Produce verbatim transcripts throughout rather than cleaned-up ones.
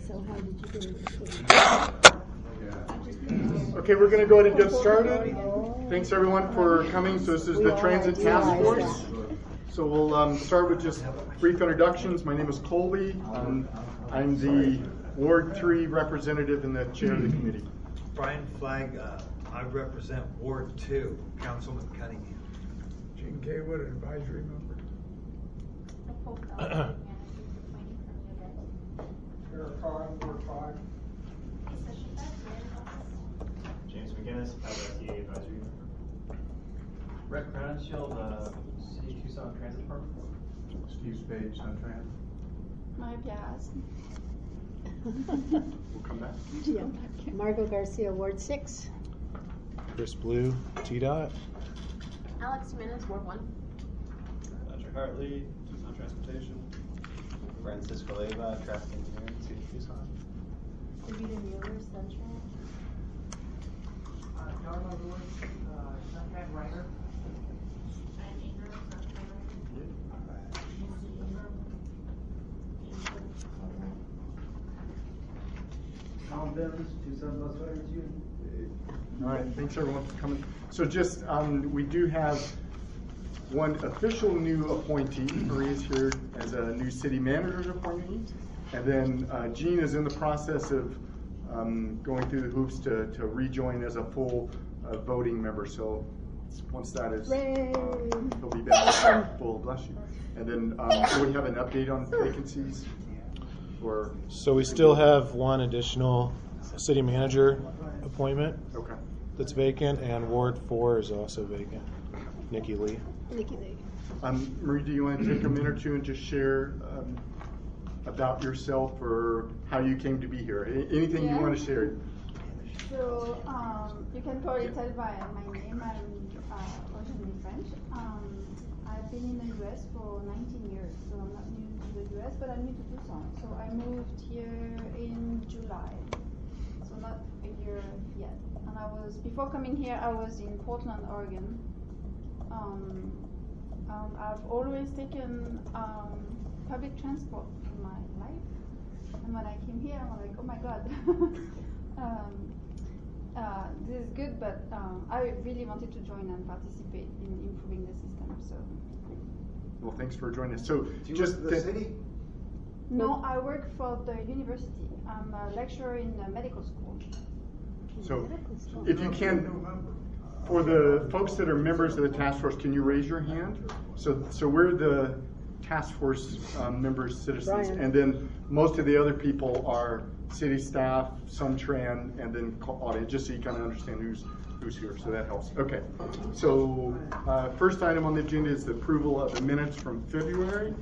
So how did you do it? Okay, we're going to go ahead and get started. Thanks everyone for coming. So this is the Transit Task Force. So we'll um, start with just brief introductions. My name is Colby. Um, I'm the Ward three representative and the chair of the committee. Brian Flagg, uh, I represent Ward two, Councilman Cunningham. Gene Kaywood, advisory member. Eric Carr, Ward five. James McGinnis, L S E A advisory member. Brett Crownshield, uh, City of Tucson Transit Department. Steve Spade, SunTrans. My Piaz. We'll come back. Yeah. Margot Garcia, Ward six. Chris Blue, T DOT. Alex Jimenez, Ward one. Patrick Hartley, Tucson Transportation. Francisco Leyva, Traffic Engineering, City of Tucson. Davida Mueller, Central. Uh, Darla Lewis, uh, Sunshine Writer. And Ingram, Sunshine Tom Bevins, Tucson Bus Drivers Union. All right, thanks everyone for coming. So just, um, we do have one official new appointee. Marie is here as a new city manager's appointee. And then uh, Gene is in the process of um, going through the hoops to, to rejoin as a full uh, voting member. So once that is, Ray. he'll be back. Full, bless you. And then um, do we have an update on vacancies? Or So we still have one additional city manager appointment okay. that's vacant, and Ward four is also vacant. Nikki Lee. Nikki Lee. Um, Marie, do you want to take a minute or two and just share um, about yourself or how you came to be here? A- anything Yeah. you want to share? So, um, you can probably tell by my name, I'm uh, originally French. Um, I've been in the U S for nineteen years, so I'm not new to the U S, but I'm new to Tucson. So I moved here in July, so not a year yet. And I was, before coming here, I was in Portland, Oregon. Um, um, I've always taken um, public transport in my life. And when I came here, I'm like, oh my God. um, uh, this is good, but um, I really wanted to join and participate in improving the system. So, Well, thanks for joining us. So Do you just work for the city? no, I work for the university. I'm a lecturer in uh, medical school. So if you can, for the folks that are members of the task force, can you raise your hand? So, so we're the task force um, members, citizens, Brian. and then most of the other people are city staff, SunTran, and then co- audience, just so you kind of understand who's who's here. So that helps. Okay. So uh, first item on the agenda is the approval of the minutes from February.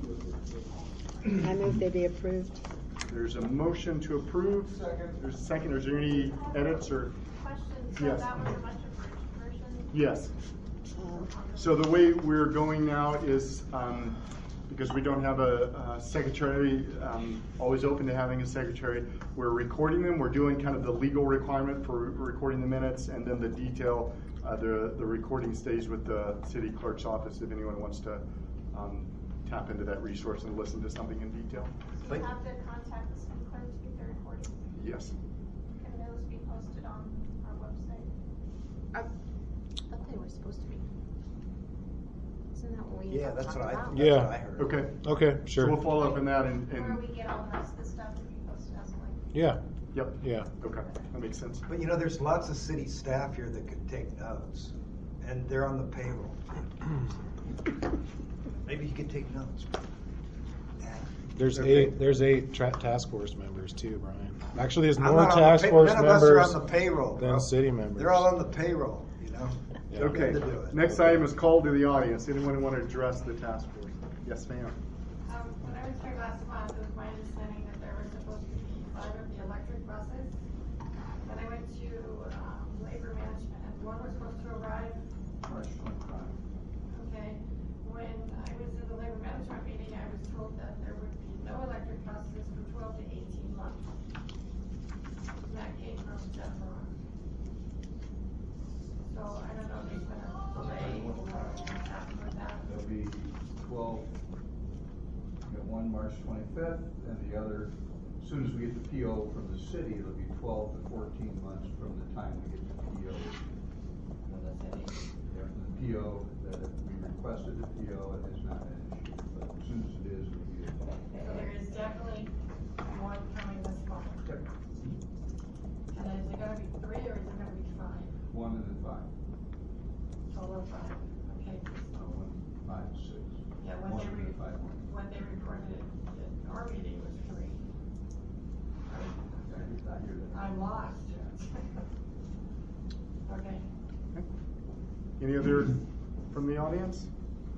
I move they be approved. There's a motion to approve. Second. There's a second. Is there any edits or? Question, so Yes. that was a bunch of versions? Yes. Um, So the way we're going now is, um, because we don't have a, a secretary, um, always open to having a secretary, we're recording them. We're doing kind of the legal requirement for re- recording the minutes, and then the detail, uh, the, the recording stays with the city clerk's office if anyone wants to um, tap into that resource and listen to something in detail. Do you have to contact the city clerk to get the recording? Yes. Can those be posted on our website? I thought they were supposed to be. Isn't that what we Yeah, that's talked what I, about? that's Yeah. what I heard. Okay. Okay, So sure. we'll follow up on that and, Where and we get all the rest of the stuff to be posted as a link? Yeah, yep. yeah. Okay, that makes sense. But you know, there's lots of city staff here that could take notes, and they're on the payroll. Maybe you could take notes. Yeah. There's Okay. eight. There's eight tra- task force members too, Brian. Actually, there's I'm more not on the task pay- force None of us are members on the payroll, than bro. city members. They're all on the payroll, you know? Yeah. Okay, To do it. next item is call to the audience. Anyone want to address the task force? Yes, ma'am. Um, when I was here last month, it was my understanding that there were supposed to be five of the electric buses. Then I went to, um, labor management, and one was supposed to arrive. March twenty-five. Okay, when I was in the labor management meeting, I was told that there would be no electric buses for twelve to eighteen months. And that came from Jennifer. So I don't know if there's been a delay or what's happened with that. There'll be twelve, you got one March twenty-fifth, and the other as soon as we get the P O from the city, it'll be twelve to fourteen months from the time we get the P O. From the city. Yeah, from the P O, that if we requested the P O, it is not an issue, but as soon as it is, it'll be. So there is definitely one coming this month. Yep. And is it gonna be three or is it gonna be five? One and then five. Total of five, okay. Uh, one, five, six. Yeah, when One they and re, then five more. when they reported it at our meeting was three. I hear- I hear that. I'm lost. Okay. Any other from the audience?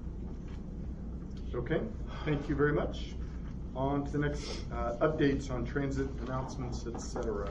Okay, thank you very much. On to the next uh, updates on transit announcements, et cetera.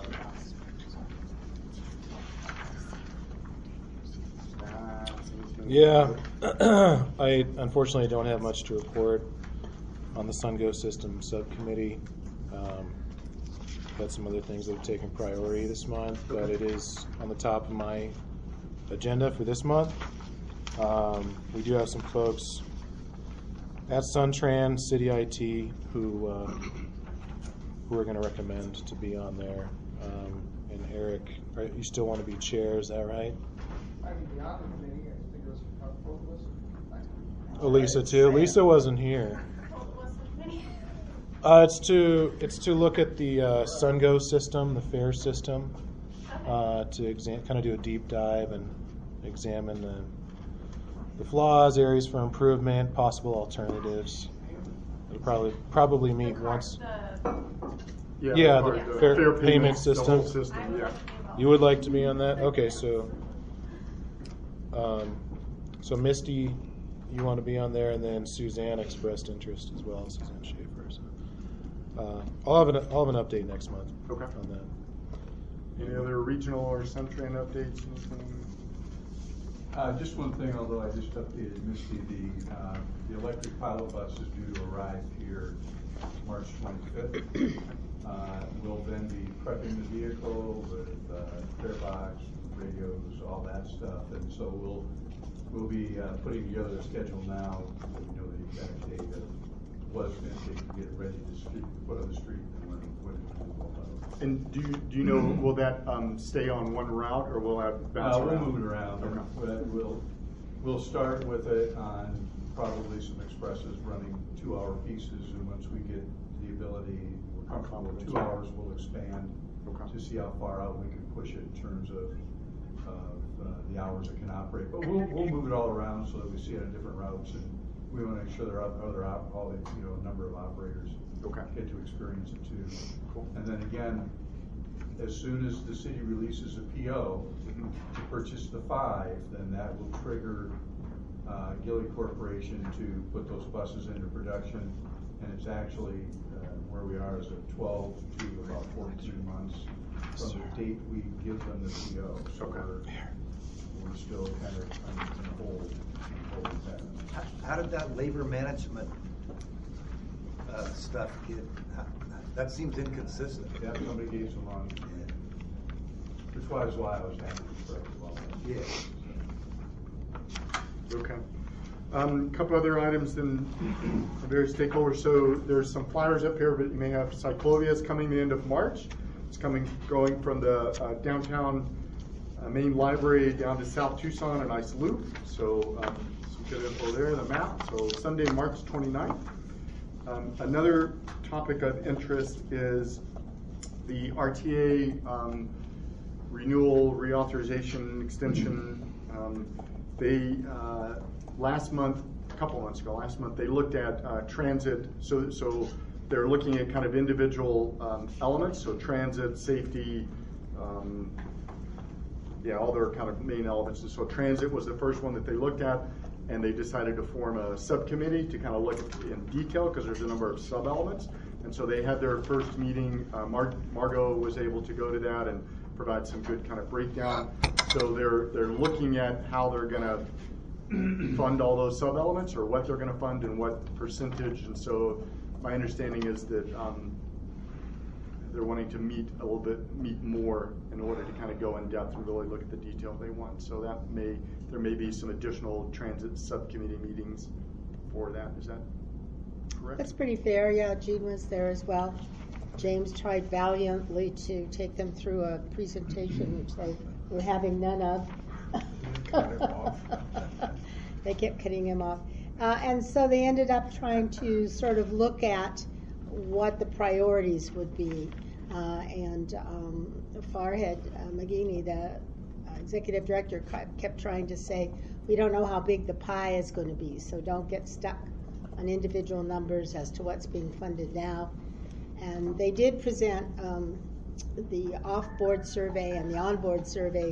Uh, Yeah, I unfortunately don't have much to report on the SunGo System Subcommittee. Um, Got some other things that have taken priority this month, but it is on the top of my agenda for this month. Um, we do have some folks at SunTran, City I T, who uh, who are going to recommend to be on there. Um, and Eric, are, you still want to be chair? Is that right? I can be on the committee, I think it was both of us. Elisa too. Lisa wasn't here. Uh, it's to it's to look at the uh, SunGo system, the fare system, uh, to exam kind of do a deep dive and examine the the flaws, areas for improvement, possible alternatives. It'll probably probably meet once. Yeah, Yeah, or the fair payment payments, the system. whole system, yeah. You would like to be on that? Okay, so um, so Misty, you want to be on there, and then Suzanne expressed interest as well, Suzanne Schaefer. So, uh, I'll have an I'll have an update next month. Okay. On that. Any other regional or SunTran updates? Anything? Uh, just one thing, although I just updated Misty, the, uh, the electric pilot bus is due to arrive here March twenty-fifth. Uh, we'll then be prepping the vehicle with, uh, fare box, radios, all that stuff, and so we'll, we'll be, uh, putting together a schedule now, so we know the exact date that was going to take to get it ready to street, put on the street, and when, when it's going to roll out. And do you, do you know, will that um, stay on one route, or will that bounce Uh, around? we'll move it around. Okay. We'll- We'll, we'll start with it on probably some expresses running two-hour pieces, and once we get the ability, we're comfortable with two hours, we'll expand Okay. to see how far out we can push it in terms of, of uh, the hours it can operate. But we'll, we'll move it all around so that we see it on different routes, and we want to make sure there are other, op- all the, you know, number of operators Okay. get to experience it too. Cool. And then again, as soon as the city releases a P O to purchase the five, then that will trigger uh, Gilly Corporation to put those buses into production. And it's actually, uh, where we are is at twelve to about fourteen months from the date we give them the P O. So Okay. we're, we're still kind of on hold. on hold with that. How- How did that labor management uh, stuff get, how- that seems inconsistent. Yeah, somebody gave some on, which was why I was happy for it as well. Yeah. Okay. Um, couple other items then, from various stakeholders. So there's some flyers up here, but you may have Cyclovia is coming the end of March. It's coming, going from the uh, downtown uh, main library down to South Tucson, a nice loop. So um, some good info there, the map. So Sunday, March twenty-ninth. Um, another topic of interest is the R T A um, renewal, reauthorization, extension. Um, they uh, last month, a couple months ago, last month they looked at uh, transit. So, so they're looking at kind of individual um, elements. So transit, safety, um, yeah, all their kind of main elements. So transit was the first one that they looked at, and they decided to form a subcommittee to kind of look in detail because there's a number of sub-elements. And so they had their first meeting. Uh, Mar Margot was able to go to that and provide some good kind of breakdown. So they're they're looking at how they're going to fund all those sub-elements, or what they're going to fund and what percentage. And so my understanding is that um, they're wanting to meet a little bit, meet more in order to kind of go in depth and really look at the detail they want. So that may, there may be some additional transit subcommittee meetings for that. Is that correct? That's pretty fair. Yeah, Jean was there as well. James tried valiantly to take them through a presentation, which they were having none of. Cut him off. They kept cutting him off. Uh, and so they ended up trying to sort of look at what the priorities would be. Uh, and um, Farhad uh, Magini, the uh, executive director, kept trying to say, we don't know how big the pie is going to be, so don't get stuck on individual numbers as to what's being funded now. And they did present um, the off-board survey and the on-board survey,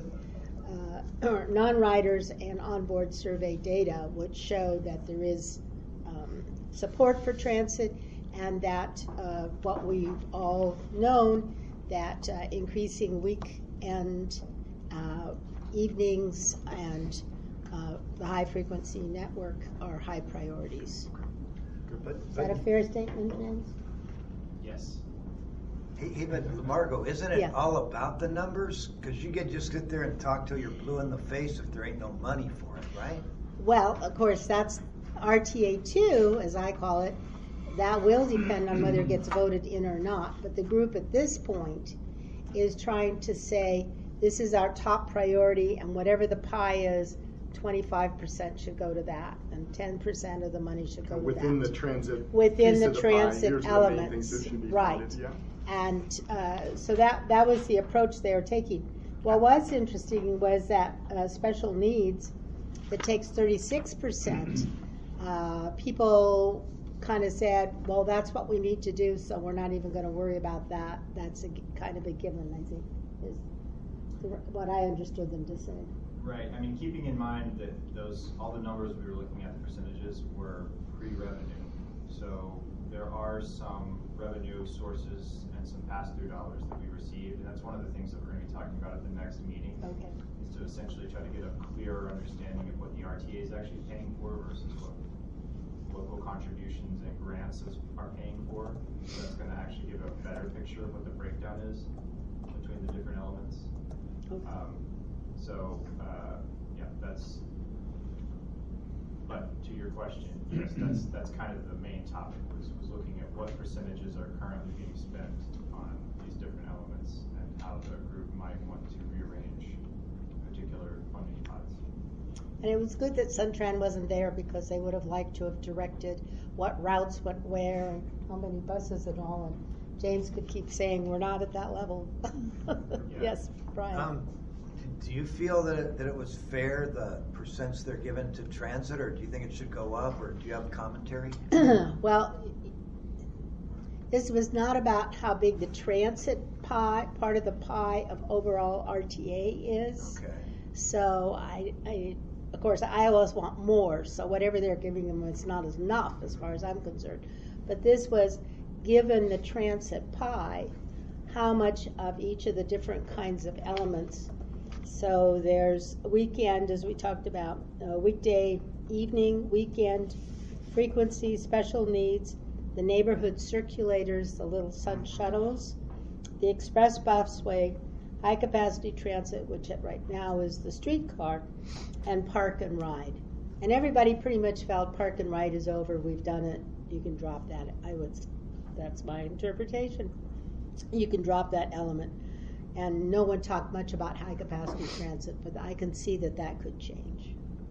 uh, or non-riders and on-board survey data, which show that there is um, support for transit, and that uh, what we've all known, that uh, increasing weekend uh, evenings and uh, the high-frequency network are high priorities. But, Is that a fair statement, James? Yes. Hey, hey, but Margot, isn't it Yeah. all about the numbers? Because you could just sit there and talk till you're blue in the face if there ain't no money for it, right? Well, of course, that's R T A two, as I call it. That will depend on whether it gets voted in or not. But the group at this point is trying to say, this is our top priority, and whatever the pie is, twenty-five percent should go to that, and ten percent of the money should go to that. Within the transit. Within piece the of pie, transit here's the main elements, things that should be right. funded, yeah. And uh, so that, that was the approach they were taking. What was interesting was that uh, special needs, that takes thirty-six percent, uh, people kind of said, well, that's what we need to do, so we're not even going to worry about that. That's a, kind of a given, I think, is the, what I understood them to say. Right, I mean, keeping in mind that those, all the numbers we were looking at, the percentages, were pre-revenue. So there are some revenue sources and some pass-through dollars that we received, and that's one of the things that we're going to be talking about at the next meeting. Okay. Is to essentially try to get a clearer understanding of what the R T A is actually paying for versus what local contributions and grants is, are paying for. So that's going to actually give a better picture of what the breakdown is between the different elements. Okay. Um, so, uh, yeah, that's, but to your question, yes, that's, that's kind of the main topic, was, was looking at what percentages are currently being spent on these different elements and how the group might want to rearrange particular funding pots. And it was good that Suntran wasn't there, because they would have liked to have directed what routes went where and how many buses and all. And James could keep saying, we're not at that level. Yeah. Yes, Brian. Um, do you feel that it, that it was fair, the percents they're given to transit, or do you think it should go up, or do you have commentary? Well, this was not about how big the transit pie, part of the pie of overall R T A is. Okay. So I, I, of course, I always want more. So whatever they're giving them, it's not enough as far as I'm concerned. But this was, given the transit pie, how much of each of the different kinds of elements. So there's weekend, as we talked about, uh, weekday, evening, weekend, frequency, special needs, the neighborhood circulators, the little sun shuttles, the express busway, high capacity transit, which right now is the streetcar, and park and ride. And everybody pretty much felt park and ride is over, we've done it, you can drop that. I would, that's my interpretation. You can drop that element. And no one talked much about high capacity transit, but I can see that that could change.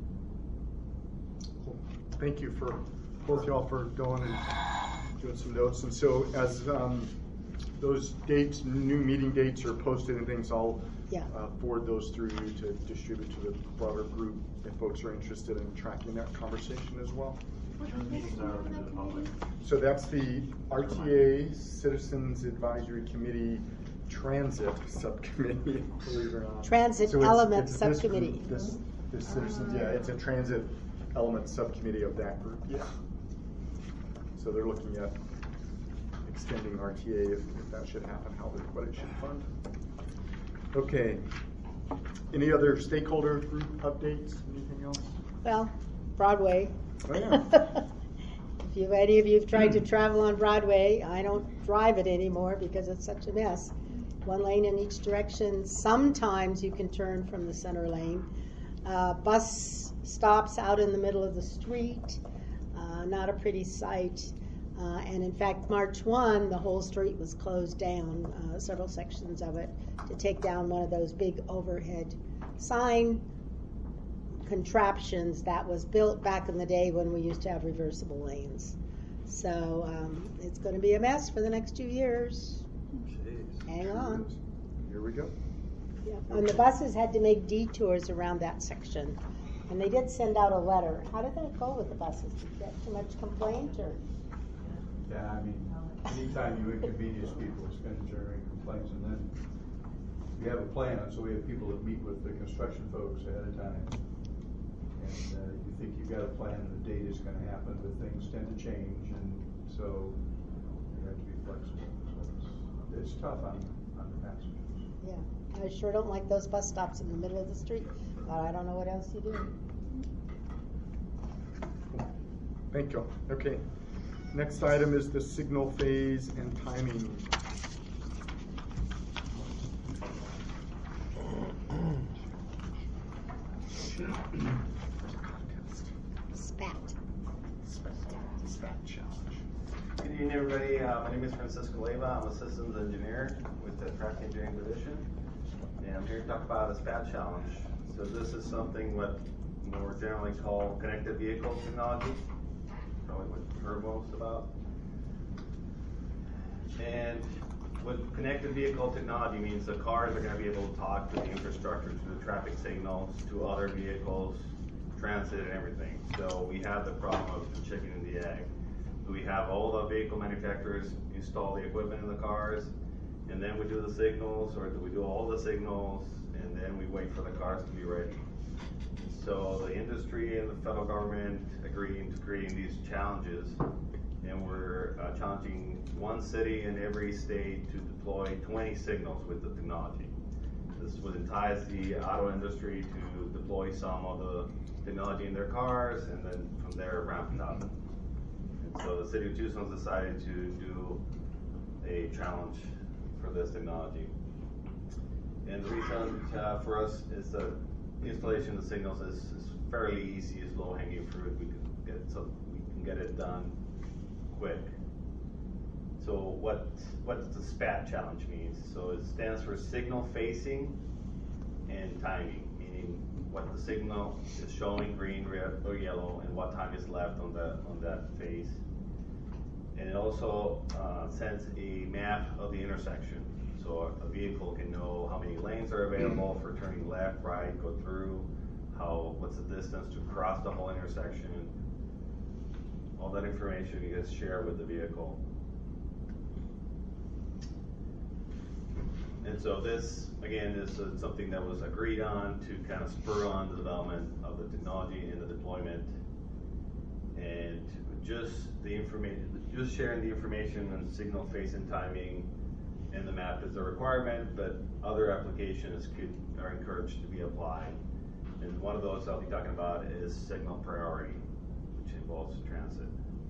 Cool. Thank you for both y'all for going and doing some notes. And so as um, those dates, new meeting dates are posted and things, I'll Yeah. uh, forward those through you to distribute to the broader group if folks are interested in tracking that conversation as well. Those meetings are open to the public. So that's the R T A Citizens Advisory Committee Transit Subcommittee, believe it or not. Transit So it's- Element it's this Subcommittee. group, This, this citizens, yeah, it's a transit element subcommittee of that group, yeah. So they're looking at extending R T A if, if that should happen, how, the- what it should fund. Okay. Any other stakeholder group updates, anything else? Well, Broadway. Oh, yeah. If you, any of you have tried to travel on Broadway, I don't drive it anymore because it's such a mess. One lane in each direction. Sometimes you can turn from the center lane. Uh, bus stops out in the middle of the street. Uh, not a pretty sight. Uh, and in fact, March first, the whole street was closed down, uh, several sections of it, to take down one of those big overhead sign contraptions that was built back in the day when we used to have reversible lanes. So um, it's going to be a mess for the next two years. Jeez. Hang on. Here we go. Yeah. And the buses had to make detours around that section. And they did send out a letter. How did that go with the buses? Did you get too much complaint or? Yeah, I mean, anytime you inconvenience people, it's going to generate complaints, and then we have a plan, so we have people that meet with the construction folks ahead of time. And uh, you think you've got a plan and the date is going to happen, but things tend to change, and so you have to be flexible. So it's, it's tough on, on the passengers. Yeah, I sure don't like those bus stops in the middle of the street, but I don't know what else you do. Thank you. Okay. Next item is the signal phase and timing. Spat. Spat challenge. Good evening, everybody. Uh, my name is Francisco Leyva. I'm a systems engineer with the Traffic Engineering Division, and I'm here to talk about a SPAT challenge. So this is something what more generally called connected vehicle technology, probably what you've heard most about. And what connected vehicle technology means, the cars are going to be able to talk to the infrastructure, to the traffic signals, to other vehicles, transit, and everything. So we have the problem of the chicken and the egg. Do we have all the vehicle manufacturers install the equipment in the cars, and then we do the signals, or do we do all the signals, and then we wait for the cars to be ready? So the industry and the federal government agreeing to creating these challenges, and we're uh, challenging one city in every state to deploy twenty signals with the technology. This would entice the auto industry to deploy some of the technology in their cars, and then from there ramp it up. And so the city of Tucson's decided to do a challenge for this technology. And the reason uh, for us is that the installation of the signals is, is fairly easy, it's low hanging fruit. We can get so we can get it done quick. So what what does the SPAT challenge mean? So it stands for signal facing and timing, meaning what the signal is showing, green, red, or yellow, and what time is left on that on that phase. And it also uh, sends a map of the intersection, so a vehicle can know how many lanes are available for turning left, right, go through, how what's the distance to cross the whole intersection. All that information you guys share with the vehicle. And so this, again, is uh, something that was agreed on to kind of spur on the development of the technology and the deployment. And just the information, just sharing the information on signal face and timing and the map is a requirement, but other applications could are encouraged to be applied. And one of those I'll be talking about is signal priority, which involves transit.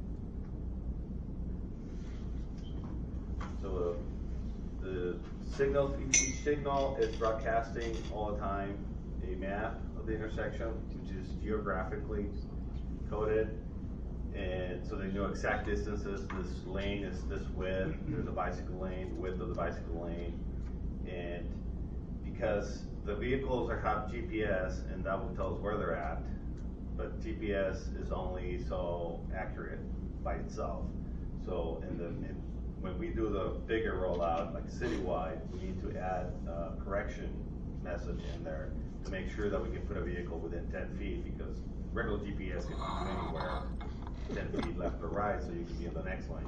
So uh, the signal, each signal is broadcasting all the time a map of the intersection, which is geographically coded. And so they know exact distances. This lane is this width. There's a bicycle lane, width of the bicycle lane. And because the vehicles are have G P S, and that will tell us where they're at, but G P S is only so accurate by itself. So in the in, when we do the bigger rollout, like citywide, we need to add a correction message in there to make sure that we can put a vehicle within ten feet, because regular G P S can put you anywhere ten feet left or right, so you can be in the next lane.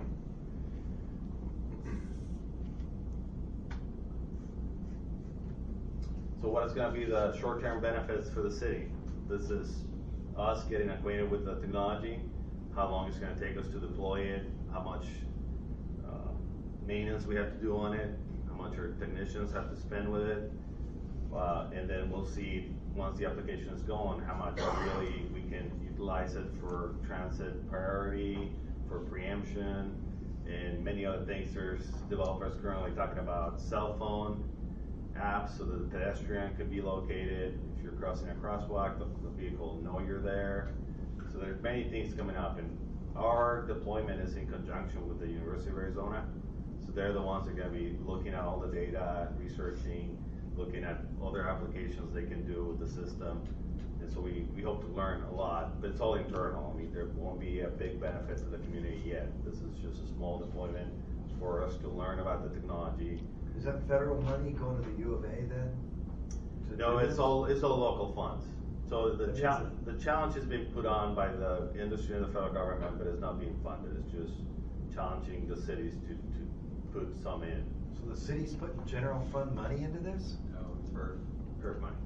So what is going to be the short-term benefits for the city? This is us getting acquainted with the technology, how long it's going to take us to deploy it, how much uh, maintenance we have to do on it, how much our technicians have to spend with it, uh, and then we'll see once the application is going how much really we can utilize it for transit priority, for preemption, and many other things. There's developers currently talking about cell phone apps so that the pedestrian could be located. If you're crossing a crosswalk, the, the vehicle will know you're there. So there's many things coming up, and our deployment is in conjunction with the University of Arizona. So they're the ones that are gonna be looking at all the data, researching, looking at other applications they can do with the system. And so we, we hope to learn a lot, but it's all internal. I mean, there won't be a big benefit to the community yet. This is just a small deployment for us to learn about the technology. Is that federal money going to the U of A then? To No, do it's this? all, it's all local funds. So the What is challenge, it? the challenge is being put on by the industry and the federal government, but it's not being funded. It's just challenging the cities to, to put some in. So the city's putting general fund money into this? No, it's for Earth money.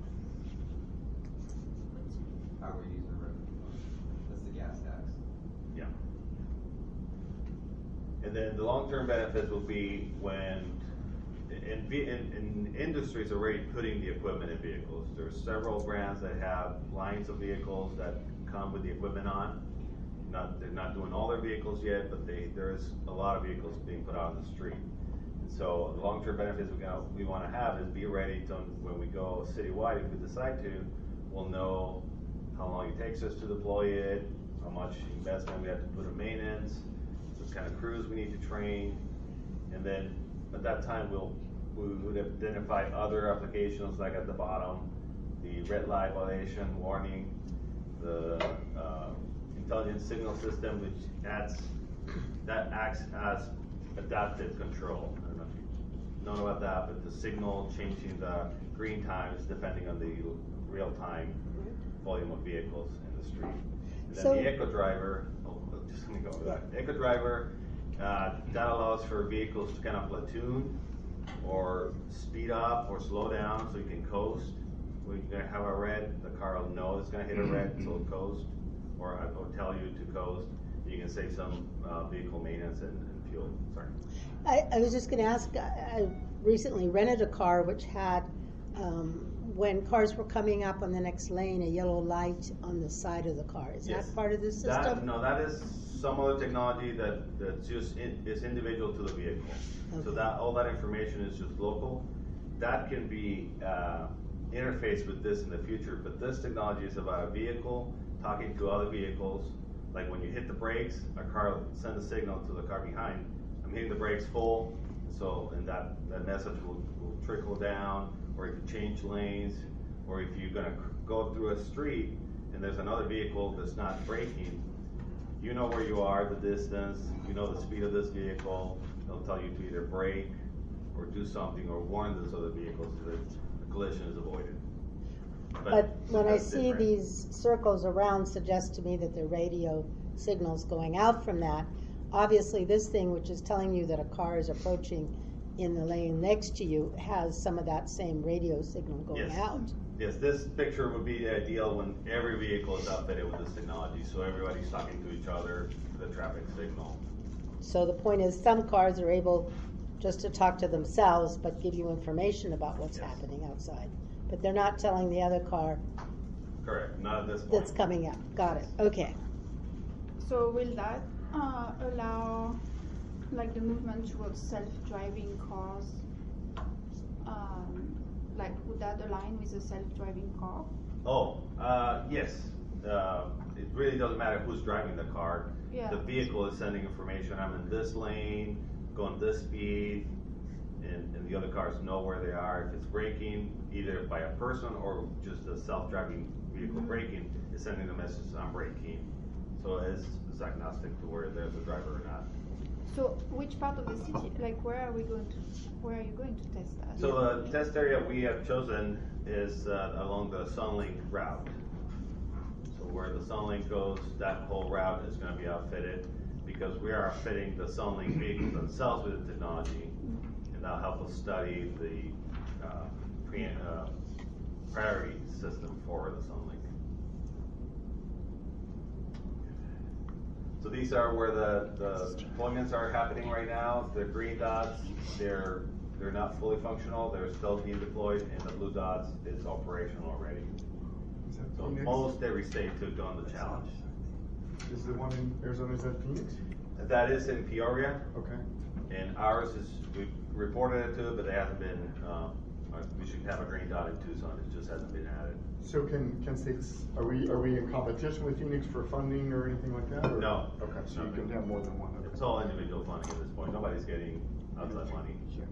how we're using the revenue fund. That's the gas tax. Yeah. And then the long-term benefits will be when, in, ve- in, in industries already putting the equipment in vehicles. There's several brands that have lines of vehicles that come with the equipment on. Not, they're not doing all their vehicles yet, but they, there's a lot of vehicles being put out on the street. And so the long-term benefits we, gonna, we wanna have is be ready to, when we go citywide, if we decide to, we'll know how long it takes us to deploy it, how much investment we have to put in maintenance, what kind of crews we need to train, and then at that time we'll we would identify other applications like at the bottom, the red light violation warning, the uh, intelligent signal system, which adds that acts as adaptive control. I don't know if you know about that, but the signal changing the green times depending on the real time volume of vehicles in the street. And then So- the Echo Driver, oh, just let me go over that. Echo Driver, uh, that allows for vehicles to kind of platoon or speed up or slow down so you can coast. When you're gonna have a red, the car will know it's gonna hit a red, so it'll coast, or, or tell you to coast. You can save some uh, vehicle maintenance and, and fuel. Sorry. I, I was just gonna ask, I I recently rented a car which had, um, when cars were coming up on the next lane, a yellow light on the side of the car. Is Yes. that part of the That, system? no, that is some other technology that, that's just, in- is individual to the vehicle. So Okay. that, all that information is just local. That can be, uh, interfaced with this in the future, but this technology is about a vehicle talking to other vehicles. Like when you hit the brakes, a car will send a signal to the car behind, I'm hitting the brakes full, so, and that, that message will, will trickle down, or if you change lanes, or if you're gonna c- go through a street and there's another vehicle that's not braking, you know where you are, the distance, you know the speed of this vehicle, they'll tell you to either brake or do something or warn this other vehicle so that a collision is avoided. But when I that's see different. these circles around, suggests to me that the radio signals going out from that. Obviously, this thing, which is telling you that a car is approaching in the lane next to you, has some of that same radio signal going Yes. out. Yes, this picture would be ideal when every vehicle is outfitted with this technology, so everybody's talking to each other, the traffic signal. So the point is, some cars are able just to talk to themselves, but give you information about what's Yes. happening outside. But they're not telling the other car Correct, not at this point. that's coming up. Got it, okay. So will that uh, allow like the movement towards self-driving cars? Um, like would that align with a self-driving car? Oh, uh, yes. Uh, it really doesn't matter who's driving the car. Yeah. The vehicle is sending information, I'm in this lane, going this speed, and, and the other cars know where they are. If it's braking, either by a person or just a self-driving vehicle Mhm. braking, it's sending the message, I'm braking. So it's, it's agnostic to where there's a driver or not. So which part of the city, like where are we going to, where are you going to test that? So the test area we have chosen is uh, along the Sunlink route. So where the Sunlink goes, that whole route is going to be outfitted because we are outfitting the Sunlink vehicles themselves with the technology, and that'll help us study the uh, pre- uh, priority system for the Sunlink. So these are where the, the deployments are happening right now. The green dots, they're they're not fully functional. They're still being deployed, and the blue dots is operational already. Is that So Phoenix? most every state took on the challenge. Is the one in Arizona, is that Phoenix? That is in Peoria, Okay. and ours is, we reported it to it, but they haven't been uh, Or we should have a green dot in Tucson, it just hasn't been added. So can, can states, are we, are we in competition with Phoenix for funding or anything like that? or- No. Okay, so you can have more than one. It's all individual funding at this point, nobody's getting outside money. Sure.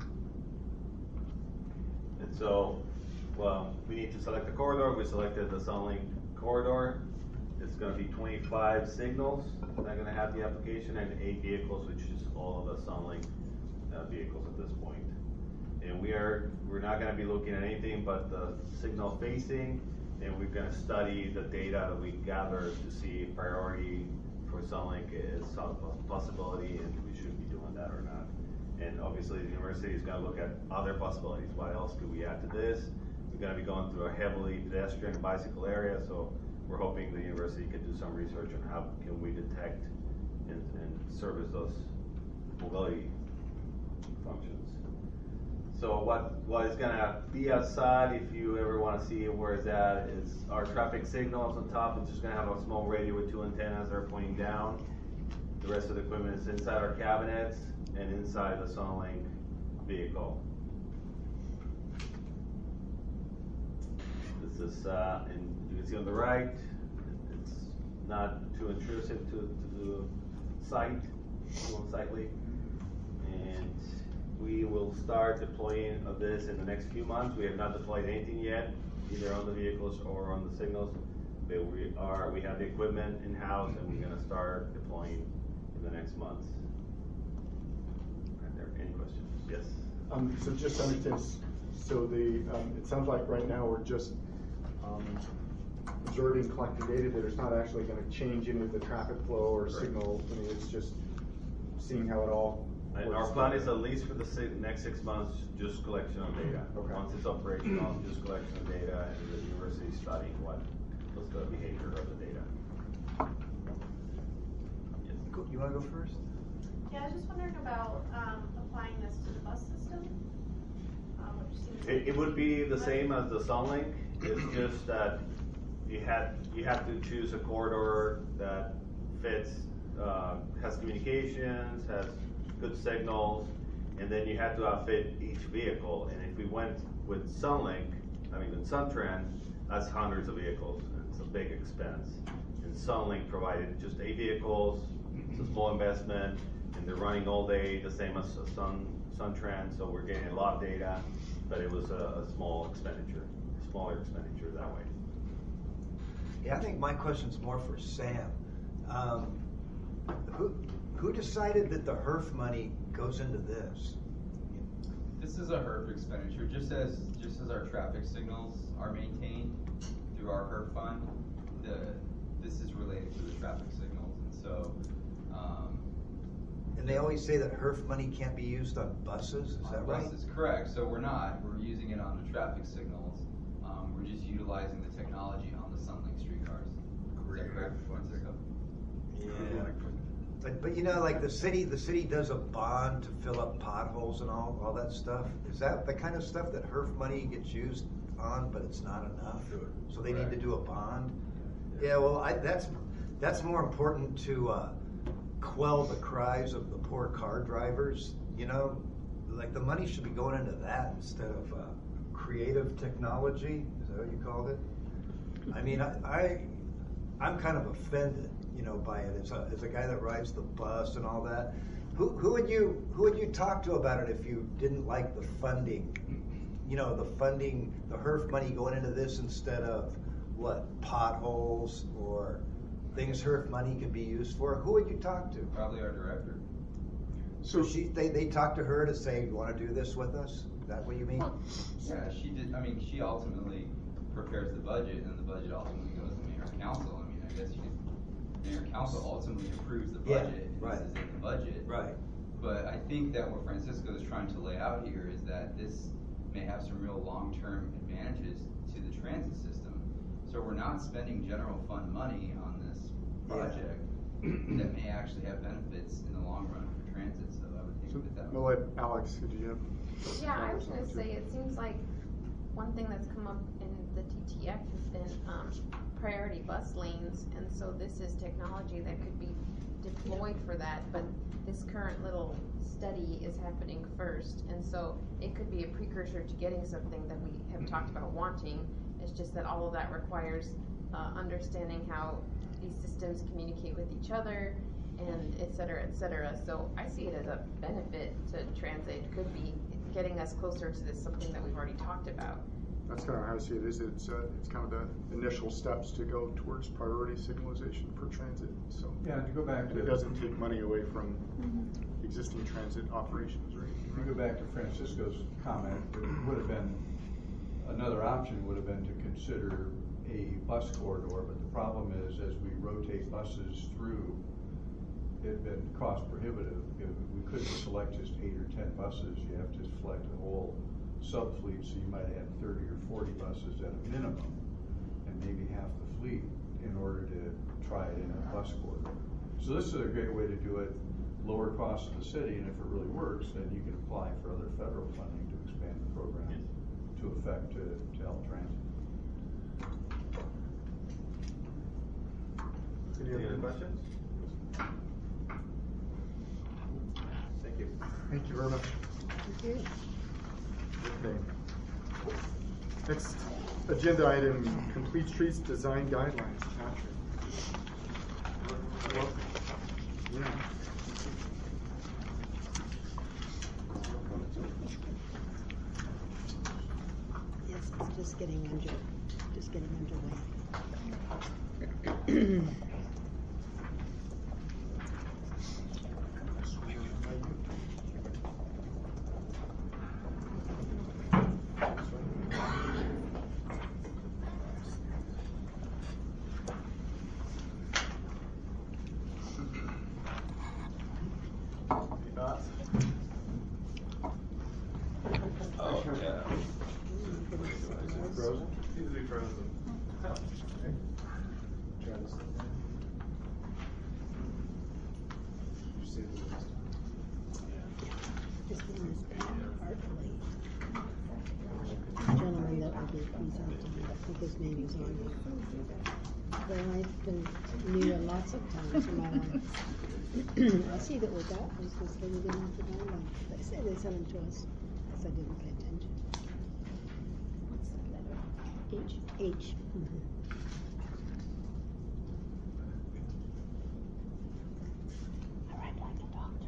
And so, well, we need to select the corridor, we selected the Sunlink corridor. It's gonna be twenty-five signals that are gonna have the application and eight vehicles, which is all of the Sunlink uh, vehicles at this point. And we are, we're not gonna be looking at anything but the signal facing, and we're gonna study the data that we gather to see if priority for Sunlink is a possibility and we should be doing that or not. And obviously the university is gonna look at other possibilities. What else could we add to this? We're gonna be going through a heavily pedestrian and bicycle area, so we're hoping the university can do some research on how can we detect and, and service those mobility functions. So what, what is gonna be outside, if you ever wanna see where it's at, is our traffic signals on top. It's just gonna have a small radio with two antennas that are pointing down. The rest of the equipment is inside our cabinets and inside the Sunlink vehicle. This is, uh, and you can see on the right, it's not too intrusive to, to the site, too unsightly. And we will start deploying of this in the next few months. We have not deployed anything yet, either on the vehicles or on the signals. But we are, we have the equipment in-house and we're gonna start deploying in the next months. Are there any questions? Yes? Um, so just to understand, so the, um, it sounds like right now we're just, um, observing, collecting data, that it's not actually gonna change any of the traffic flow or Correct. signal, I mean, it's just seeing how it all And works our plan together. is at least for the si next six months, just collection of data. Okay. Once it's operational, just collection of data, and the university studying what was the behavior of the data. Yes. Cool. You wanna go first? Yeah, I was just wondering about, um, applying this to the bus system. Um, which seems. It, it would be the same as the Sunlink. It's just that you had you have to choose a corridor that fits, uh, has communications, has good signals, and then you have to outfit each vehicle. And if we went with Sunlink, I mean with SunTrend, that's hundreds of vehicles. It's a big expense. And Sunlink provided just eight vehicles. It's a small investment, and they're running all day, the same as Sun SunTrend. So we're getting a lot of data, but it was a, a small expenditure, smaller expenditure that way. Yeah, I think my question's more for Sam. Um, who, who decided that the H E R F money goes into this? This is a H E R F expenditure, just as, just as our traffic signals are maintained through our H E R F fund, the, this is related to the traffic signals, and so, um. And they always say that H E R F money can't be used on buses, is that right? Buses, correct, so we're not, we're using it on the traffic signals, um, we're just utilizing the technology on the Sunlink streetcars. Is that correct, Francisco? Yeah. But, but you know, like the city, the city does a bond to fill up potholes and all, all that stuff. Is that the kind of stuff that H E R F money gets used on, but it's not enough? Sure. So they Correct. need to do a bond? Yeah, well, I, that's, that's more important to, uh, quell the cries of the poor car drivers, you know? Like the money should be going into that instead of, uh, creative technology, is that what you called it? I mean, I, I, I'm kind of offended, you know, by it. As a, as a guy that rides the bus and all that, who, who would you, who would you talk to about it if you didn't like the funding? You know, the funding, the H E R F money going into this instead of what, potholes or things H E R F money could be used for? Who would you talk to? Probably our director. So she, they, they talk to her to say, you wanna do this with us? Is that what you mean? Yeah, she did, I mean, she ultimately prepares the budget, and the budget ultimately goes to mayor and council. I mean, I guess you, mayor and council ultimately approves the Yeah, budget, and right. this is in the budget. Right. But I think that what Francisco is trying to lay out here is that this may have some real long-term advantages to the transit system. So we're not spending general fund money on this project that may actually have benefits in the long run for transit, so I would think So, of it that I'll way. let Alex, did you have? Yeah, I was gonna say, it seems like one thing that's come up in the D T F has been, um, priority bus lanes, and so this is technology that could be deployed for that, but this current little study is happening first, and so it could be a precursor to getting something that we have talked about wanting. It's just that all of that requires uh, understanding how these systems communicate with each other, and et cetera, et cetera. So I see it as a benefit to transit. It could be getting us closer to this, something that we've already talked about. That's kind of how I see it. Is it's uh, it's kind of the initial steps to go towards priority signalization for transit. So Yeah, to go back and to it doesn't take money away from existing transit operations, right? If you go back to Francisco's comment, it would have been, another option would have been to consider a bus corridor, but the problem is, as we rotate buses through, it'd been cost prohibitive. If we couldn't select just eight or ten buses, you have to select a whole sub-fleet, so you might have thirty or forty buses at a minimum, and maybe half the fleet in order to try it in a bus corridor. So this is a great way to do it, lower cost of the city, and if it really works, then you can apply for other federal funding to expand the program to effect to, to help transit. Any other questions? Thank you. Thank you very much. Thank you. Okay. Next agenda item, Complete Streets Design Guidelines. Patrick. Welcome. Yeah. Yes, it's just getting under, just getting underway. Any thoughts? Oh, yeah. Frozen? Seems to be frozen. Just in this artfully. The gentleman that will be presenting, I think his name is on here. Well, I've been near lots of times in my life. I see that we got this because they didn't have the guideline. They say they sent them to us, because I didn't pay attention. What's that letter? H? H. Mhm. I write like a doctor.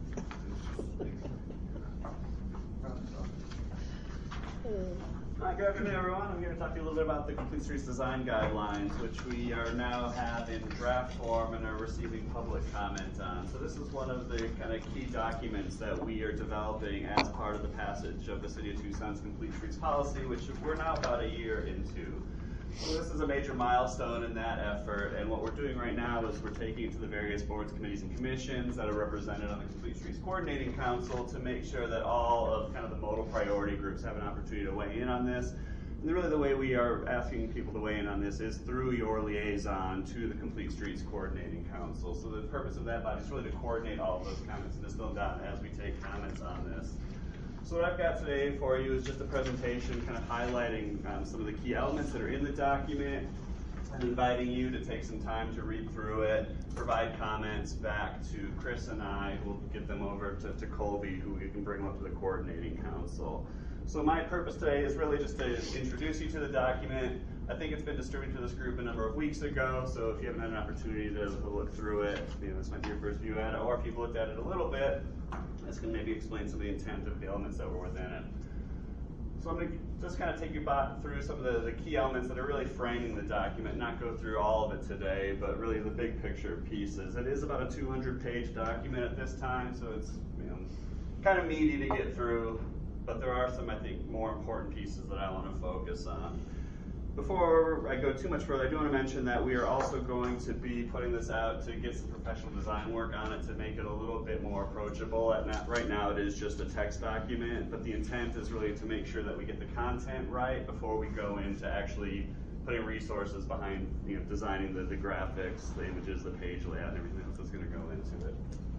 Uh, Hi, good afternoon, everyone. I'm here to talk to you a little bit about the Complete Streets Design Guidelines, which we are now have in draft form and are receiving public comment on. So this is one of the kind of key documents that we are developing as part of the passage of the City of Tucson's Complete Streets Policy, which we're now about a year into. So this is a major milestone in that effort, and what we're doing right now is we're taking it to the various boards, committees, and commissions that are represented on the Complete Streets Coordinating Council to make sure that all of kind of the modal priority groups have an opportunity to weigh in on this. And really the way we are asking people to weigh in on this is through your liaison to the Complete Streets Coordinating Council. So the purpose of that body is really to coordinate all of those comments and distill them down as we take comments on this. So what I've got today for you is just a presentation kind of highlighting um, some of the key elements that are in the document and inviting you to take some time to read through it, provide comments back to Chris and I, who will get them over to, to Colby, who we can bring up to the Coordinating Council. So my purpose today is really just to introduce you to the document. I think it's been distributed to this group a number of weeks ago, so if you haven't had an opportunity to, to look through it, you know, this might be your first view at it, or if you've looked at it a little bit, this can maybe explain some of the intent of the elements that were within it. So I'm going to just kind of take you back through some of the, the key elements that are really framing the document, not go through all of it today, but really the big picture pieces. It is about a two hundred page document at this time, so it's, you know, kind of meaty to get through, but there are some, I think, more important pieces that I want to focus on. Before I go too much further, I do want to mention that we are also going to be putting this out to get some professional design work on it to make it a little bit more approachable. At not, right now it is just a text document, but the intent is really to make sure that we get the content right before we go into actually putting resources behind, you know, designing the, the graphics, the images, the page layout, and everything else that's going to go into it.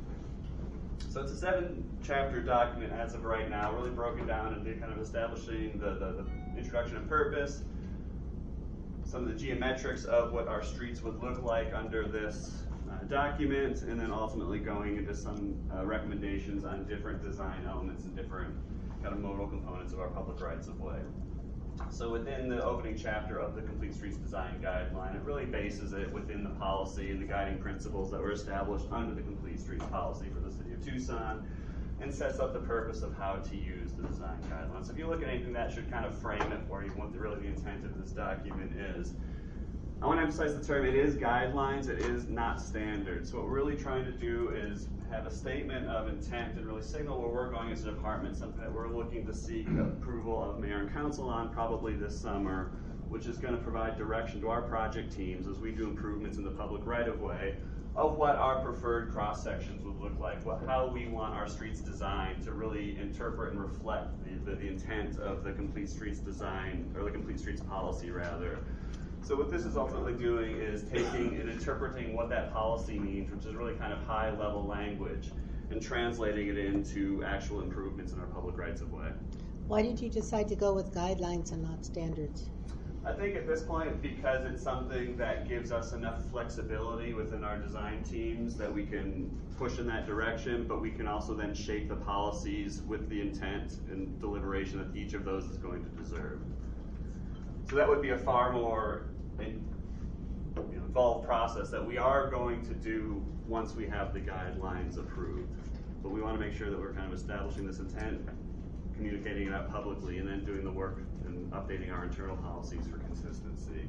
So it's a seven chapter document as of right now, really broken down into kind of establishing the, the, the introduction and purpose, some of the geometrics of what our streets would look like under this uh, document, and then ultimately going into some uh, recommendations on different design elements and different kind of modal components of our public rights of way. So within the opening chapter of the Complete Streets Design Guideline, it really bases it within the policy and the guiding principles that were established under the Complete Streets policy for the City of Tucson, and sets up the purpose of how to use the design guidelines. So if you look at anything that should kind of frame it for you, what the, really the intent of this document is. I want to emphasize the term, it is guidelines, it is not standards. So what we're really trying to do is have a statement of intent and really signal where we're going as a department, something that we're looking to seek approval of mayor and council on probably this summer, which is going to provide direction to our project teams as we do improvements in the public right-of-way of what our preferred cross-sections would look like, what, how we want our streets designed to really interpret and reflect the, the, the intent of the Complete Streets design, or the Complete Streets policy rather. So what this is ultimately doing is taking and interpreting what that policy means, which is really kind of high-level language, and translating it into actual improvements in our public rights-of-way. Why did you decide to go with guidelines and not standards? I think at this point, because it's something that gives us enough flexibility within our design teams that we can push in that direction, but we can also then shape the policies with the intent and deliberation that each of those is going to deserve. So that would be a far more involved process that we are going to do once we have the guidelines approved. But we want to make sure that we're kind of establishing this intent, communicating it out publicly, and then doing the work and updating our internal policies for consistency.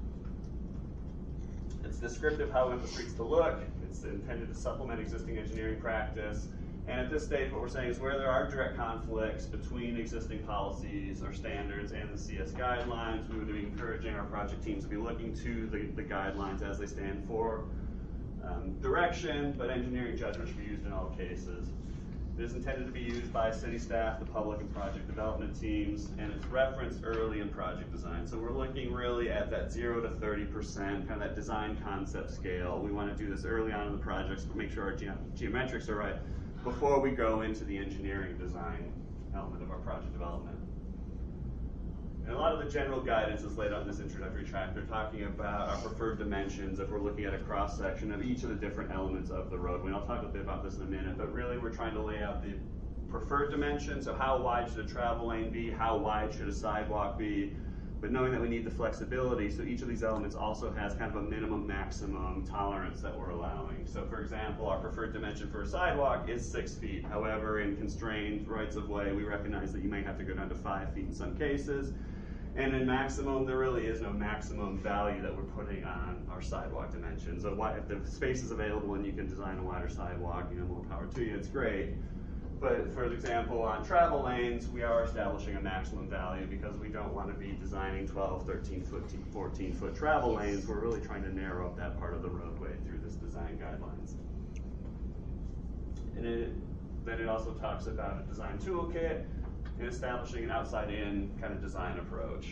It's descriptive how we want the streets to look. It's intended to supplement existing engineering practice. And at this stage, what we're saying is where there are direct conflicts between existing policies or standards and the C S guidelines, we would be encouraging our project teams to be looking to the, the guidelines as they stand for um, direction, but engineering judgment should be used in all cases. It is intended to be used by city staff, the public, and project development teams, and it's referenced early in project design. So we're looking really at that zero to thirty percent, kind of that design concept scale. We want to do this early on in the projects, but make sure our ge geometrics are right before we go into the engineering design element of our project development. And a lot of the general guidance is laid out in this introductory chapter, talking about our preferred dimensions if we're looking at a cross-section of each of the different elements of the roadway. And I'll talk a bit about this in a minute, but really we're trying to lay out the preferred dimensions, so how wide should a travel lane be, how wide should a sidewalk be, but knowing that we need the flexibility, so each of these elements also has kind of a minimum maximum tolerance that we're allowing. So for example, our preferred dimension for a sidewalk is six feet. However, in constrained rights of way, we recognize that you may have to go down to five feet in some cases. And in maximum, there really is no maximum value that we're putting on our sidewalk dimensions. So if the space is available and you can design a wider sidewalk, you know, more power to you, it's great. But for example, on travel lanes, we are establishing a maximum value because we don't want to be designing twelve, thirteen foot, fourteen foot travel lanes. We're really trying to narrow up that part of the roadway through this design guidelines. And it, then it also talks about a design toolkit and establishing an outside-in kind of design approach.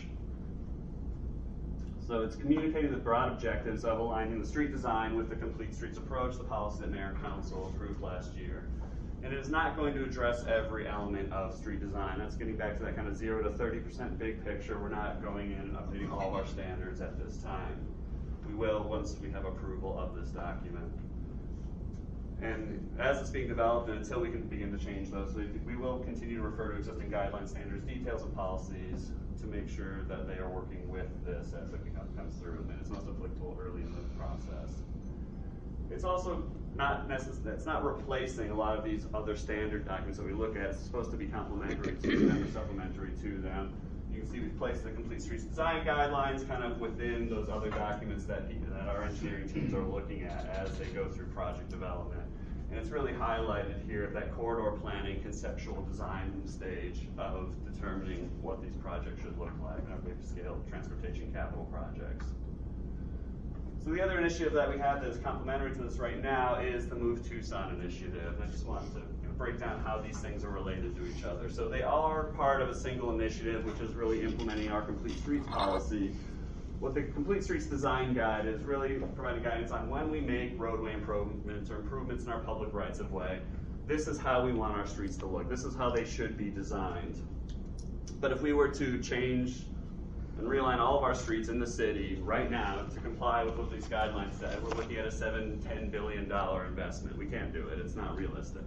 So it's communicating the broad objectives of aligning the street design with the Complete Streets approach, the policy that Mayor and Council approved last year. And it is not going to address every element of street design. That's getting back to that kind of zero to thirty percent big picture. We're not going in and updating all of our standards at this time. We will once we have approval of this document. And as it's being developed and until we can begin to change those, we will continue to refer to existing guidelines, standards, details, and policies to make sure that they are working with this as it comes through and it's most applicable early in the process. It's also not necessary, it's not replacing a lot of these other standard documents that we look at. It's supposed to be complementary to them or supplementary to them. You can see we've placed the Complete Streets Design Guidelines kind of within those other documents that, that our engineering teams are looking at as they go through project development. And it's really highlighted here at that corridor planning conceptual design stage of determining what these projects should look like in our big scale transportation capital projects. So the other initiative that we have that is complementary to this right now is the Move Tucson initiative. And I just wanted to you know, break down how these things are related to each other. So they are part of a single initiative, which is really implementing our Complete Streets policy. What the Complete Streets Design Guide is really providing guidance on when we make roadway improvements or improvements in our public rights of way. This is how we want our streets to look. This is how they should be designed. But if we were to change and realign all of our streets in the city right now to comply with what these guidelines said, we're looking at a seven, ten billion dollar investment. We can't do it, it's not realistic.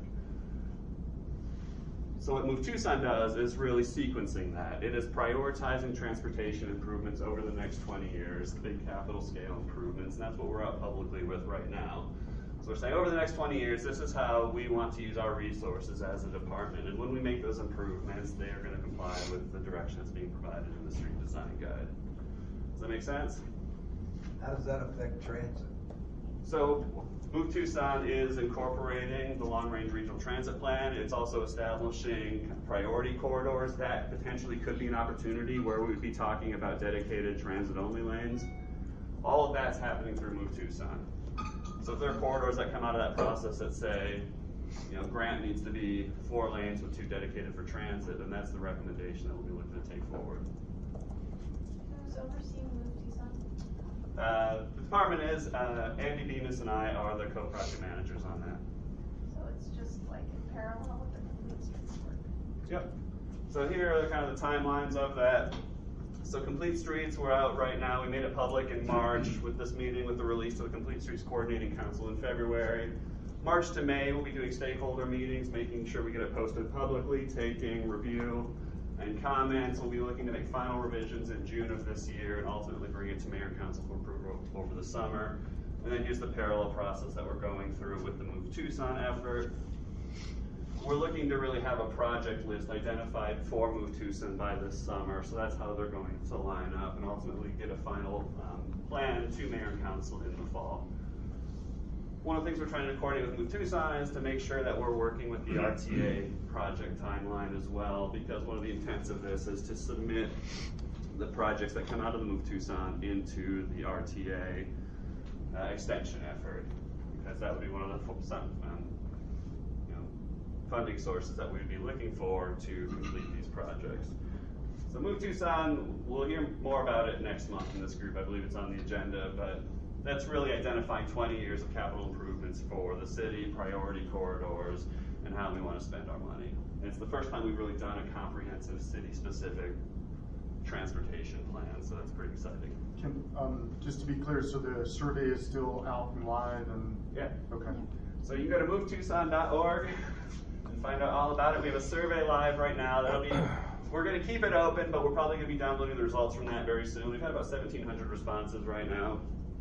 So what Move Tucson does is really sequencing that. It is prioritizing transportation improvements over the next twenty years, big capital scale improvements, and that's what we're out publicly with right now. So we're saying over the next twenty years, this is how we want to use our resources as a department. And when we make those improvements, they are going to comply with the direction that's being provided in the street design guide. Does that make sense? How does that affect transit? So Move Tucson is incorporating the long-range regional transit plan. It's also establishing priority corridors. That potentially could be an opportunity where we would be talking about dedicated transit-only lanes. All of that's happening through Move Tucson. So if there are corridors that come out of that process that say, you know, Grant needs to be four lanes with two dedicated for transit, then that's the recommendation that we'll be looking to take forward. Who's overseeing Move Tucson? Uh, the department is, uh, Andy Bemis and I are the co-project managers on that. So it's just like in parallel with the complete streets work. Yep. So here are kind of the timelines of that. So Complete Streets, we're out right now. We made it public in March with this meeting with the release of the Complete Streets Coordinating Council in February. March to May, we'll be doing stakeholder meetings, making sure we get it posted publicly, taking review and comments. We'll be looking to make final revisions in June of this year and ultimately bring it to Mayor and Council for approval over the summer. And then here's the parallel process that we're going through with the Move Tucson effort. We're looking to really have a project list identified for Move Tucson by this summer, so that's how they're going to line up and ultimately get a final um, plan to Mayor and Council in the fall. One of the things we're trying to coordinate with Move Tucson is to make sure that we're working with the R T A project timeline as well, because one of the intents of this is to submit the projects that come out of the Move Tucson into the R T A uh, extension effort, because that would be one of the some, um, you know, funding sources that we'd be looking for to complete these projects. So Move Tucson, we'll hear more about it next month in this group. I believe it's on the agenda, but that's really identifying twenty years of capital improvements for the city, priority corridors, and how we want to spend our money. And it's the first time we've really done a comprehensive city-specific transportation plan, so that's pretty exciting. Can, um, just to be clear, so the survey is still out and live and? Yeah. Okay. So you can go to move tucson dot org and find out all about it. We have a survey live right now. That'll be, we're going to keep it open, but we're probably going to be downloading the results from that very soon. We've had about seventeen hundred responses right now.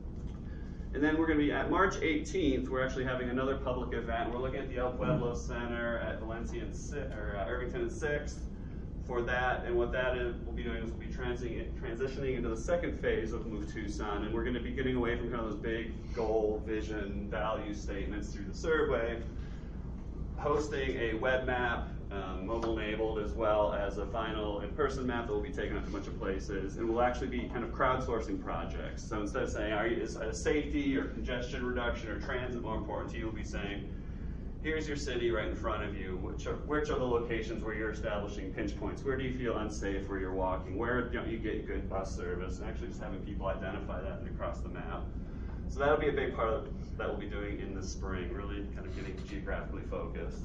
And then we're going to be at March eighteenth, we're actually having another public event. We're looking at the El Pueblo Center at Valencia and si or uh, Irvington and sixth for that. And what that is, we'll be doing is we'll be transi transitioning into the second phase of Move Tucson. And we're going to be getting away from kind of those big goal, vision, value statements through the survey, hosting a web map, um, mobile enabled, as well as a final in-person map that will be taken out to a bunch of places, and we'll actually be kind of crowdsourcing projects. So instead of saying, are you, is uh, safety or congestion reduction or transit more important to you, we'll be saying, here's your city right in front of you. Which are, which are the locations where you're establishing pinch points? Where do you feel unsafe where you're walking? Where don't you get good bus service? And actually just having people identify that across the map. So that'll be a big part of that we'll be doing in the spring, really kind of getting geographically focused.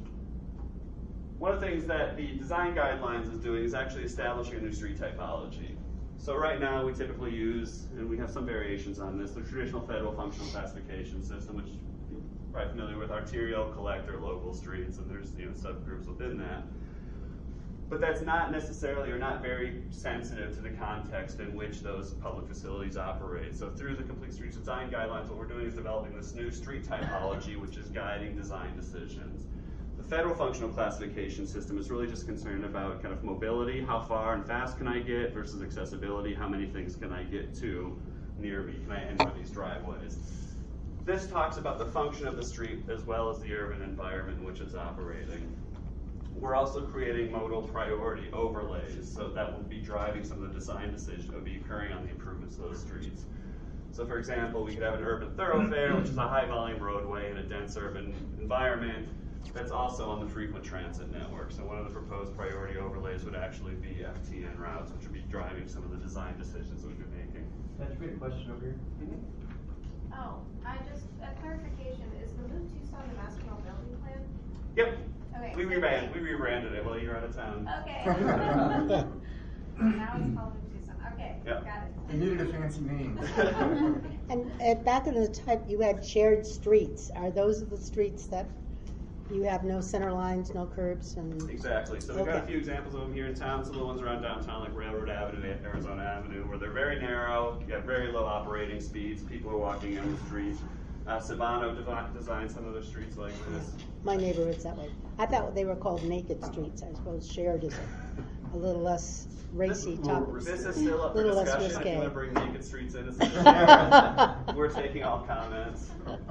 One of the things that the design guidelines is doing is actually establishing a new street typology. So right now we typically use, and we have some variations on this, the traditional federal functional classification system, which you're probably familiar with, arterial, collector, local streets, and there's, you know, subgroups within that. But that's not necessarily or not very sensitive to the context in which those public facilities operate. So through the Complete Streets Design Guidelines, what we're doing is developing this new street typology, which is guiding design decisions. The federal functional classification system is really just concerned about kind of mobility, how far and fast can I get, versus accessibility, how many things can I get to near me, can I enter these driveways. This talks about the function of the street as well as the urban environment in which it's operating. We're also creating modal priority overlays, so that will be driving some of the design decisions that will be occurring on the improvements of those streets. So for example, we could have an urban thoroughfare, which is a high volume roadway in a dense urban environment that's also on the frequent transit network. So one of the proposed priority overlays would actually be F T N routes, which would be driving some of the design decisions that we've been making. Can I read a question over here? Mm-hmm. Oh, I just, a clarification, is the Move Tucson the master mobility plan? Yep. Okay. We rebranded, we rebranded it while you were out of town. Okay. Now it's called Move Tucson. Okay. Yeah. Got it. They needed a fancy name. And uh, back in the time, you had shared streets. Are those the streets that you have no center lines, no curbs, and? Exactly. So we've got a Okay. few examples of them here in town. Some of the ones around downtown, like Railroad Avenue, Arizona Avenue, where they're very narrow, you have very low operating speeds, people are walking on the street. Uh, Sabano devi- designed some of their streets like this. My neighborhood's that way. I thought they were called naked streets. I suppose shared is a, a little less racy topic. This is still up for Little less discussion. If you risque. want to bring naked streets in, it's we're taking all comments.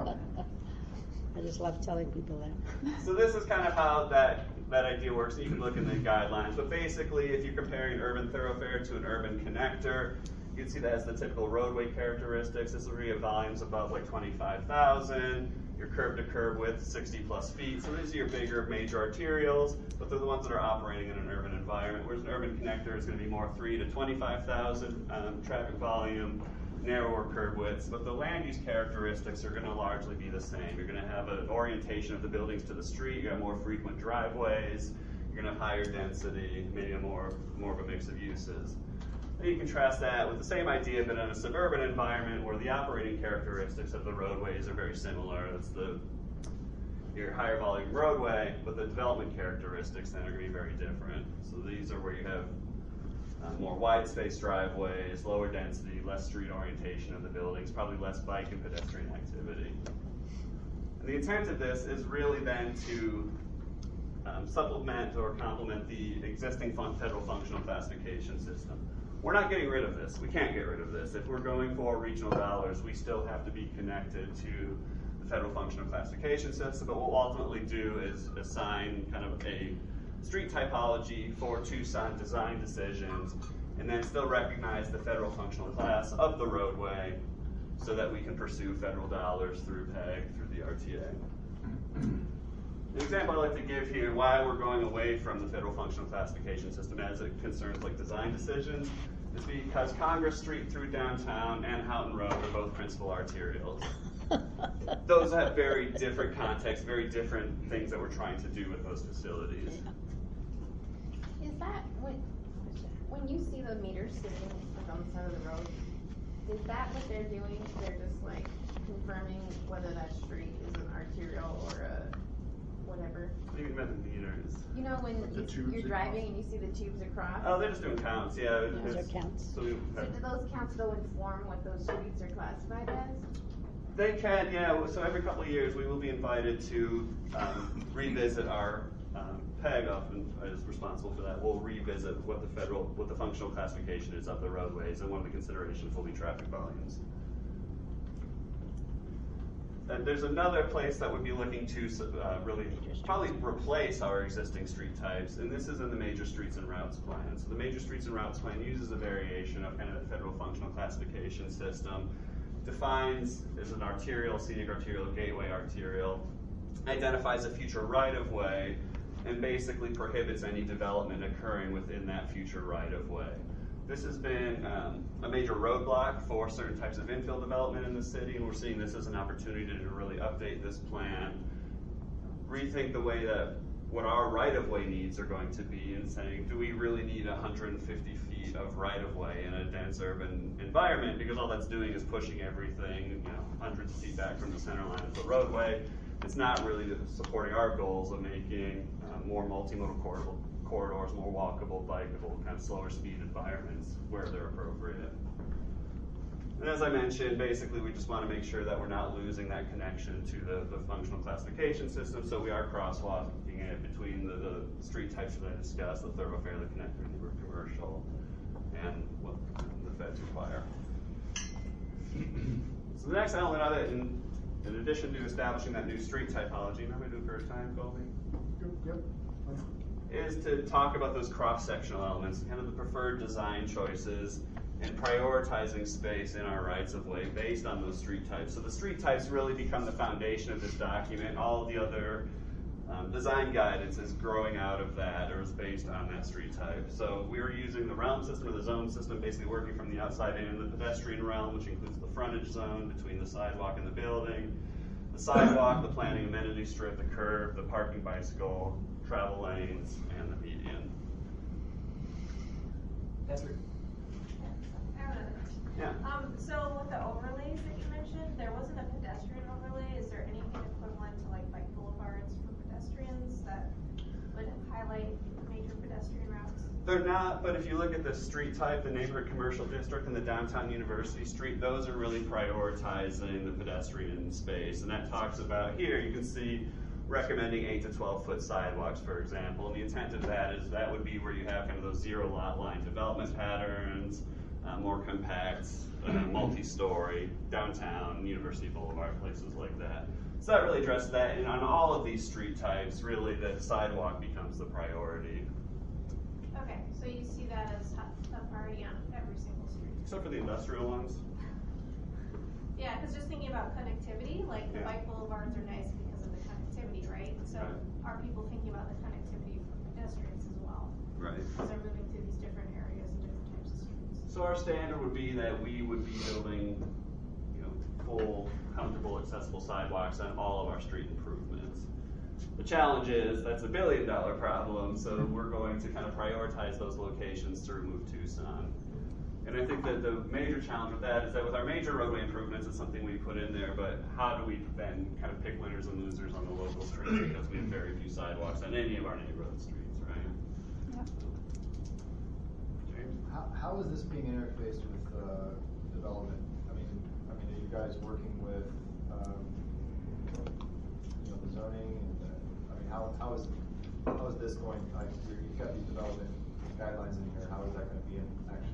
I just love telling people that. So this is kind of how that, that idea works. You can look in the guidelines, but basically if you're comparing an urban thoroughfare to an urban connector, you can see that has the typical roadway characteristics. This will be at volumes above like twenty-five thousand, your curb to curb width sixty plus feet. So these are your bigger major arterials, but they're the ones that are operating in an urban environment, whereas an urban connector is going to be more three to twenty-five thousand um, traffic volume, narrower curb widths, but the land use characteristics are going to largely be the same. You're going to have an orientation of the buildings to the street, you have more frequent driveways, you're going to have higher density, maybe a more, more of a mix of uses. And you contrast that with the same idea, but in a suburban environment where the operating characteristics of the roadways are very similar. It's the your higher volume roadway, but the development characteristics then are going to be very different. So these are where you have Uh, more wide space driveways, lower density, less street orientation of the buildings, probably less bike and pedestrian activity. And the intent of this is really then to um, supplement or complement the existing fun federal functional classification system. We're not getting rid of this. We can't get rid of this. If we're going for regional dollars, we still have to be connected to the federal functional classification system, but what we'll ultimately do is assign kind of a street typology for Tucson design decisions, and then still recognize the federal functional class of the roadway so that we can pursue federal dollars through P E G, through the R T A. An example I'd like to give here why we're going away from the federal functional classification system as it concerns like design decisions is because Congress Street through downtown and Houghton Road are both principal arterials. Those have very different contexts, very different things that we're trying to do with those facilities. Is that, when, when you see the meters sitting like on the side of the road, is that what they're doing? They're just like confirming whether that street is an arterial or a whatever? What do you mean by the meters? You know when Like the you, tubes you're across? driving and you see the tubes across? Oh, they're just doing counts, yeah. Those it's- are counts. So, we, So do those counts though inform what those streets are classified as? They can, yeah. So every couple of years, we will be invited to um, revisit our um, P E G. Often is responsible for that. We'll revisit what the federal, what the functional classification is of the roadways, and one of the considerations will be traffic volumes. And there's another place that would be looking to uh, really probably replace our existing street types, and this is in the major streets and routes plan. So the major streets and routes plan uses a variation of kind of the federal functional classification system, defines as an arterial, scenic arterial, gateway arterial, identifies a future right-of-way, and basically prohibits any development occurring within that future right-of-way. This has been um, a major roadblock for certain types of infill development in the city, and we're seeing this as an opportunity to really update this plan, rethink the way that what our right-of-way needs are going to be, and saying, do we really need one hundred fifty feet of right-of-way in a dense urban environment? Because all that's doing is pushing everything, you know, hundreds of feet back from the center line of the roadway. It's not really supporting our goals of making uh, more multimodal corridor corridors, more walkable, bikeable, kind of slower speed environments where they're appropriate. And as I mentioned, basically we just want to make sure that we're not losing that connection to the, the functional classification system, so we are crosswalking it between the, the street types that I discussed, the thoroughfare, the connector, the commercial, and what the feds require. So the next element of it, in, in addition to establishing that new street typology, remember do it first time, Colby? Yep. Is to talk about those cross-sectional elements, kind of the preferred design choices, and prioritizing space in our rights-of-way based on those street types. So the street types really become the foundation of this document. All of the other um, design guidance is growing out of that, or is based on that street type. So we were using the realm system or the zone system, basically working from the outside in, the pedestrian realm, which includes the frontage zone between the sidewalk and the building, the sidewalk, the planning amenity strip, the curb, the parking bicycle, travel lanes, and the median. I have highlight major pedestrian routes? They're not, but if you look at the street type, the neighborhood commercial district and the downtown University Street, those are really prioritizing the pedestrian space. And that talks about, here you can see recommending eight to twelve foot sidewalks, for example. And the intent of that is that would be where you have kind of those zero lot line development patterns, uh, more compact, uh, multi-story, downtown, University Boulevard, places like that. So that really addresses that. And on all of these street types, really the sidewalk becomes the priority. Okay, so you see that as a priority on every single street? Except for the industrial ones. Yeah, because just thinking about connectivity, like the Yeah. bike boulevards are nice because of the connectivity, right? So Right. are people thinking about the connectivity for pedestrians as well? Right. Because they're moving through these different areas and different types of streets. So our standard would be that we would be building, you know, full, comfortable, accessible sidewalks on all of our street improvements. The challenge is that's a billion dollar problem, so we're going to kind of prioritize those locations to remove Tucson. And I think that the major challenge with that is that with our major roadway improvements, it's something we put in there, but how do we then kind of pick winners and losers on the local streets because we have very few sidewalks on any of our neighborhood streets, right? Yep. James? How, how is this being interfaced with uh, development? I mean, I mean, are you guys working with, um, you know, the zoning? And the, I mean, how how is how is this going? Like, you're, you've got these development guidelines in here. How is that going to be in, actually?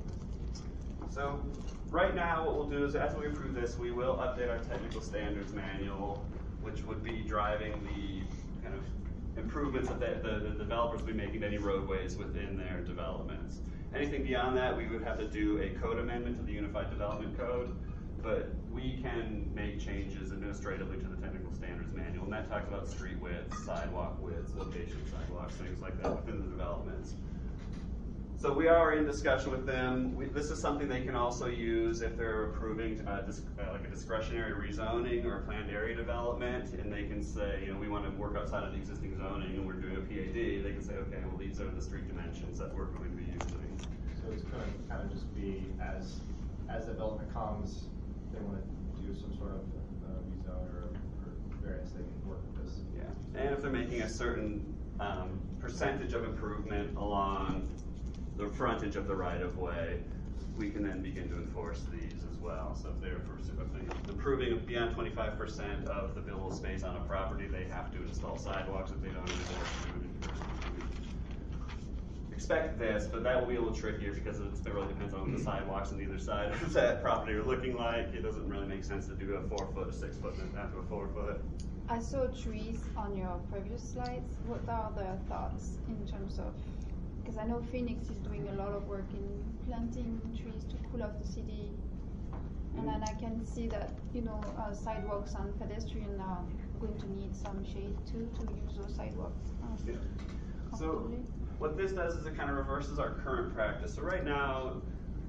So right now what we'll do is as we approve this, we will update our technical standards manual, which would be driving the kind of improvements that the, the, the developers will be making to any roadways within their developments. Anything beyond that, we would have to do a code amendment to the Unified Development Code, but we can make changes administratively to the technical standards manual, and that talks about street width, sidewalk widths, location of sidewalks, things like that within the developments. So we are in discussion with them. We, this is something they can also use if they're approving uh, dis, uh, like a discretionary rezoning or a planned area development, and they can say, you know, we want to work outside of the existing zoning and we're doing a P A D. They can say, okay, well these are the street dimensions that we're going to be using. So it's going to kind of just be as as development comes, they want to do some sort of uh, rezone or, or variance, they can work with this. Yeah, and if they're making a certain um, percentage of improvement along the frontage of the right-of-way, we can then begin to enforce these as well. So if they're improving beyond twenty-five percent of the buildable space on a property, they have to install sidewalks. If they don't, they expect this, but that will be a little trickier because it's, it really depends on what the sidewalks on either side of that property are looking like. It doesn't really make sense to do a four foot, a six foot, and after a four foot. I saw trees on your previous slides. What are the thoughts in terms of, because I know Phoenix is doing a lot of work in planting trees to cool off the city, and then I can see that, you know, uh, sidewalks and pedestrians are going to need some shade too to use those sidewalks. Um, Yeah. So what this does is it kind of reverses our current practice. So right now,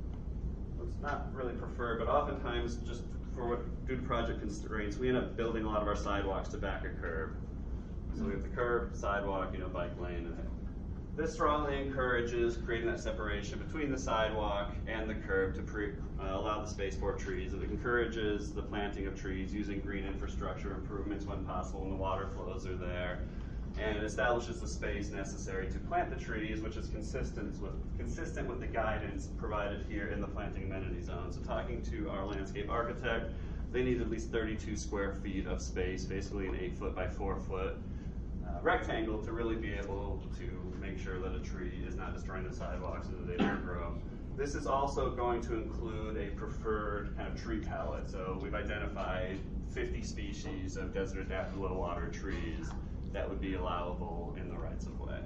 it's not really preferred, but oftentimes just for what, due to project constraints, we end up building a lot of our sidewalks to back a curb. So we have the curb, sidewalk, you know, bike lane, and this strongly encourages creating that separation between the sidewalk and the curb to pre, uh, allow the space for trees. It encourages the planting of trees using green infrastructure improvements when possible when the water flows are there. And it establishes the space necessary to plant the trees, which is consistent with, consistent with the guidance provided here in the planting amenity zone. So talking to our landscape architect, they need at least thirty-two square feet of space, basically an eight foot by four foot uh, rectangle to really be able to make sure that a tree is not destroying the sidewalks and that they don't grow. This is also going to include a preferred kind of tree palette. So we've identified fifty species of desert adapted low water trees that would be allowable in the rights of way.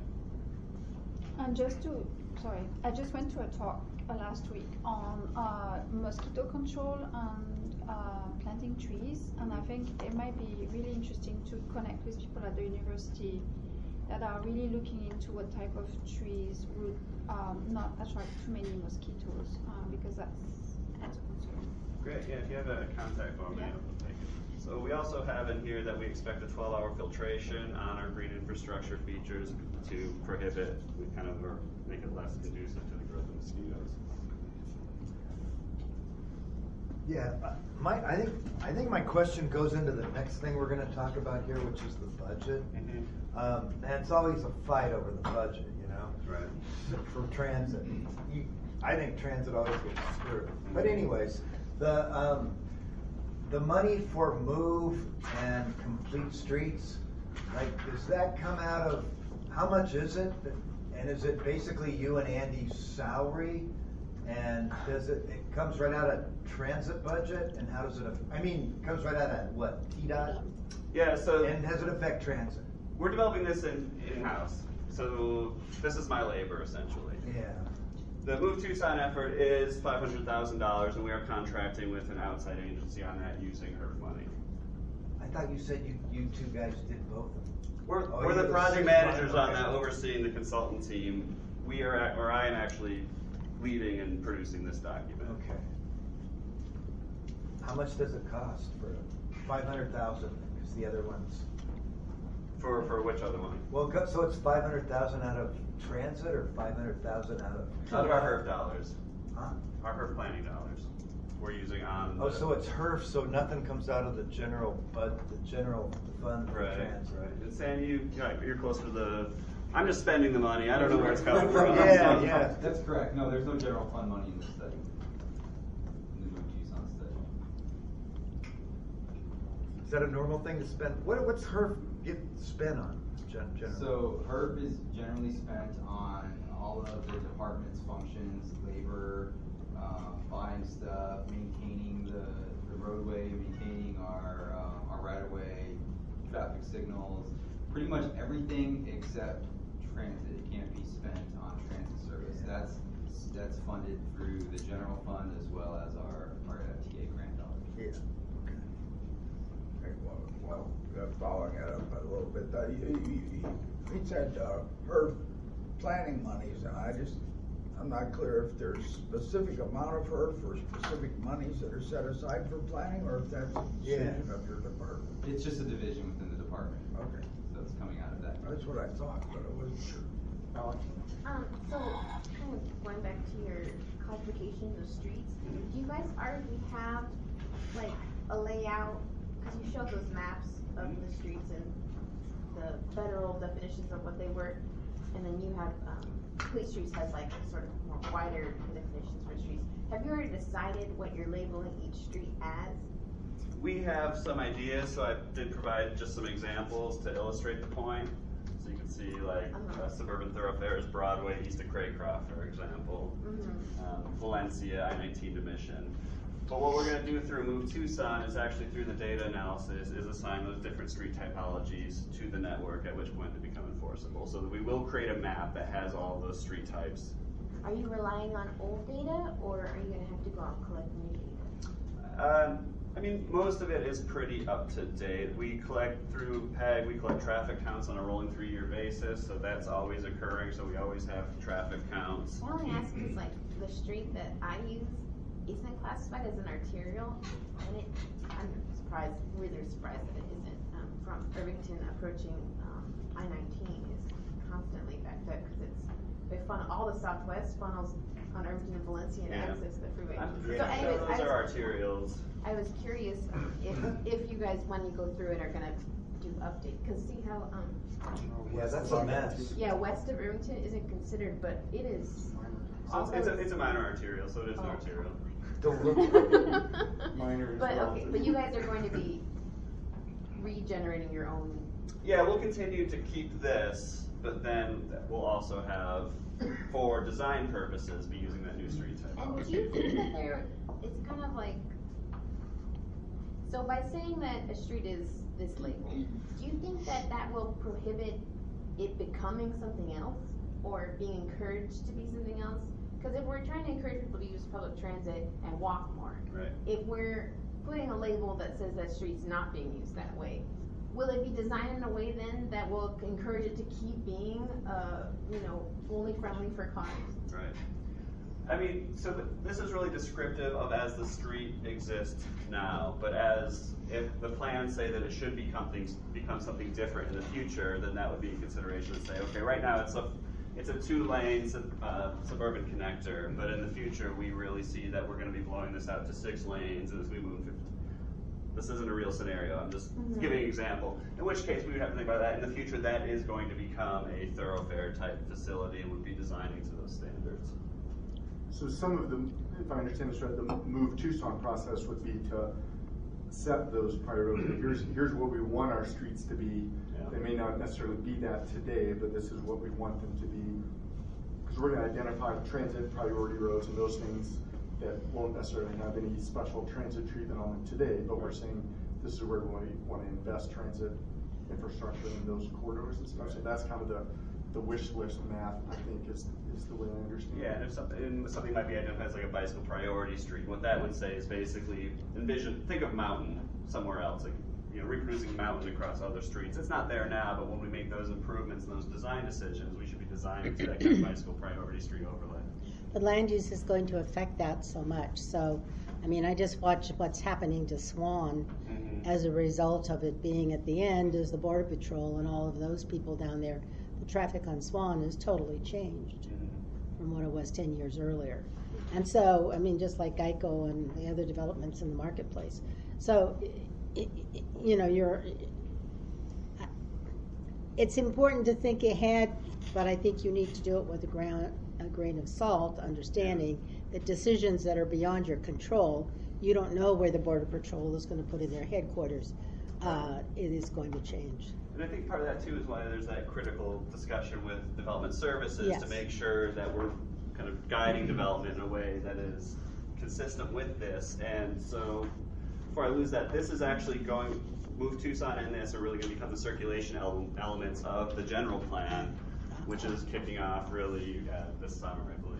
And just to, sorry, I just went to a talk uh, last week on uh, mosquito control and uh, planting trees, and I think it might be really interesting to connect with people at the university that are really looking into what type of trees would um, not attract too many mosquitoes, uh, because that's, that's a concern. Great, yeah, if you have a contact phone, Yeah. I'll take it. So we also have in here that we expect a twelve hour filtration on our green infrastructure features to prohibit, we kind of, or make it less conducive to the growth of mosquitoes. Yeah, uh, my, I think, I think my question goes into the next thing we're gonna talk about here, which is the budget. Mm-hmm. Um, and it's always a fight over the budget, you know? Right. For transit. You, I think transit always gets screwed. But anyways, the, um, the money for move and complete streets, like, does that come out of, how much is it? And is it basically you and Andy's salary? And does it, it comes right out of transit budget? And how does it, aff- I mean, it comes right out of what, T DOT? Yeah, so. And does it affect transit? We're developing this in, in-house. So this is my labor essentially. Yeah. The Move Tucson effort is five hundred thousand dollars and we are contracting with an outside agency on that using H E R F money. I thought you said you, you two guys did both of them. We're, Oh, we're you're the the project city managers on project. that, overseeing the consultant team. We are, at- or I am actually leading and producing this document. Okay. How much does it cost for five hundred thousand? Because the other ones. For, for which other one? Well, go- so it's five hundred thousand out of transit or five hundred thousand out of? Out of our H E R F dollars. Huh? Our H E R F planning dollars. We're using on. Oh, the- so it's H E R F, so nothing comes out of the general, but the general fund for Right, transit. right. And Sam, you, you're closer to the, I'm just spending the money. I don't know where it's coming from. Yeah, yeah. That's correct. No, there's no general fund money in this study. In the Move Tucson study. Is that a normal thing to spend? What, what's H E R F get spent on, gen- generally? So H E R F is generally spent on all of the department's functions, labor, uh, buying stuff, maintaining the, the roadway, maintaining our, uh, our right of way, traffic signals, pretty much everything except transit. It can't be spent on transit service. That's, that's funded through the general fund as well as our, our F T A grant dollars. Yeah. Okay, well, well, uh, following it up a little bit, uh, you, you, you, he said, uh, her planning monies, and I just, I'm not clear if there's specific amount of her for specific monies that are set aside for planning, or if that's a decision of your department. It's just a division within the department. Okay. So it's coming out of that. That's what I thought, but I wasn't sure. Alex? Um, so, kind of going back to your classification of streets, do you guys already have, like, a layout? Because you showed those maps of the streets and the federal definitions of what they were, and then you have, um, Complete Streets has like sort of more wider definitions for streets. Have you already decided what you're labeling each street as? We have some ideas, so I did provide just some examples to illustrate the point. So you can see like Uh-huh. uh, suburban thoroughfares, Broadway, east of Craycroft, for example. Mm-hmm. Um, Valencia, I nineteen to Mission. But what we're gonna do through Move Tucson is actually through the data analysis is assign those different street typologies to the network, at which point they become enforceable. So that we will create a map that has all those street types. Are you relying on old data, or are you gonna have to go out and collect new data? Um, I mean, most of it is pretty up to date. We collect through P E G, we collect traffic counts on a rolling three-year basis, so that's always occurring, so we always have traffic counts. I only ask because like the street that I use isn't classified as an arterial, and it, I'm surprised, really surprised that it isn't. Um, from Irvington approaching um, I nineteen is constantly backed up because it's, they funnel, all the southwest funnels on Irvington and Valencia and Yeah. exits the freeway. I'm So pretty sure anyways, those I are was- arterials. I was curious um, if, if you guys, when you go through it, are gonna do update, cause see how, um. Yeah, that's a mess. Yeah, west of Irvington isn't considered, but it is. So it's, it's a, it's a minor arterial, so it is an Oh. arterial. Don't look. Minor is But, okay, relative. but you guys are going to be regenerating your own. Yeah, we'll continue to keep this, but then we'll also have, for design purposes, be using that new street And typology. do you think that there, it's kind of like, so by saying that a street is this label, do you think that that will prohibit it becoming something else or being encouraged to be something else? Because if we're trying to encourage people to use public transit and walk more, Right. if we're putting a label that says that street's not being used that way, will it be designed in a way then that will encourage it to keep being, uh, you know, only friendly for cars? Right. I mean, so th- this is really descriptive of as the street exists now, but as, if the plans say that it should become things, become something different in the future, then that would be a consideration to say, okay, right now it's a, it's a two-lane sub, uh, suburban connector, but in the future, we really see that we're gonna be blowing this out to six lanes as we move. This isn't a real scenario, I'm just Mhm. giving an example. In which case, we would have to think about that. In the future, that is going to become a thoroughfare type facility and would be designing to those standards. So some of the, if I understand this right, the Move Tucson process would be to set those priorities. Here's, here's what we want our streets to be. Yeah. They may not necessarily be that today, but this is what we want them to be. Because we're gonna identify transit priority roads and those things that won't necessarily have any special transit treatment on them today, but we're saying this is where we want to invest transit infrastructure in those corridors and stuff. So that's kind of the, the wish list math, I think, is, is the way I understand it. Yeah, and if something, and something might be identified as like a bicycle priority street, what that would say is basically envision, think of Mountain somewhere else, like, you know, reproducing Mountain across other streets. It's not there now, but when we make those improvements and those design decisions, we should be designing to that kind of bicycle priority street overlay. The land use is going to affect that so much. So, I mean, I just watched what's happening to Swan Mm-hmm. as a result of it being at the end is the Border Patrol and all of those people down there. The traffic on Swan has totally changed Mm-hmm. from what it was ten years earlier. And so, I mean, just like Geico and the other developments in the marketplace. So, it, it, you know, you're, it's important to think ahead, but I think you need to do it with a, ground, a grain of salt, understanding that decisions that are beyond your control, you don't know where the Border Patrol is going to put in their headquarters. Uh, it is going to change. And I think part of that too is why there's that critical discussion with development services Yes. to make sure that we're kind of guiding development in a way that is consistent with this. And so, before I lose that, this is actually going, Move Tucson and this are really going to become the circulation ele elements of the general plan, which is kicking off really uh, this summer, I believe.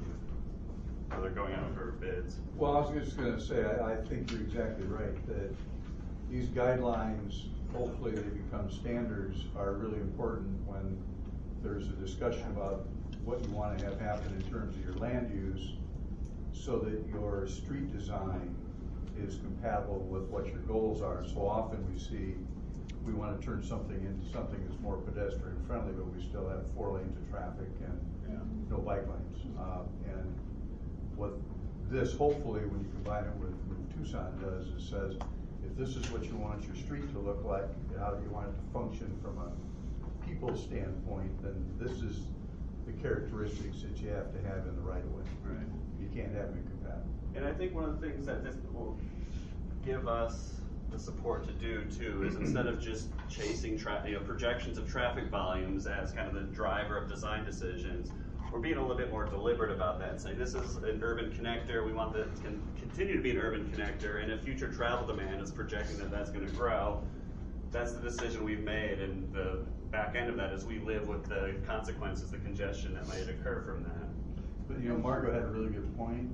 So they're going out for bids. Well, I was just gonna say, I, I think you're exactly right, that these guidelines, hopefully they become standards, are really important when there's a discussion about what you wanna have happen in terms of your land use, so that your street design is compatible with what your goals are. So often we see, we wanna turn something into something that's more pedestrian friendly, but we still have four lanes of traffic and Yeah. no bike lanes. Uh, and what this, hopefully, when you combine it with Move Tucson does, is says, if this is what you want your street to look like, how you want it to function from a people standpoint, then this is the characteristics that you have to have in the right of way. Right. You can't have them incompatible. And I think one of the things that this will give us the support to do too is instead of just chasing tra you know, projections of traffic volumes as kind of the driver of design decisions, we're being a little bit more deliberate about that and saying this is an urban connector, we want that to con continue to be an urban connector, and if future travel demand is projecting that that's going to grow, that's the decision we've made, and the back end of that is we live with the consequences, the congestion that might occur from that. But you know, Margot had a really good point.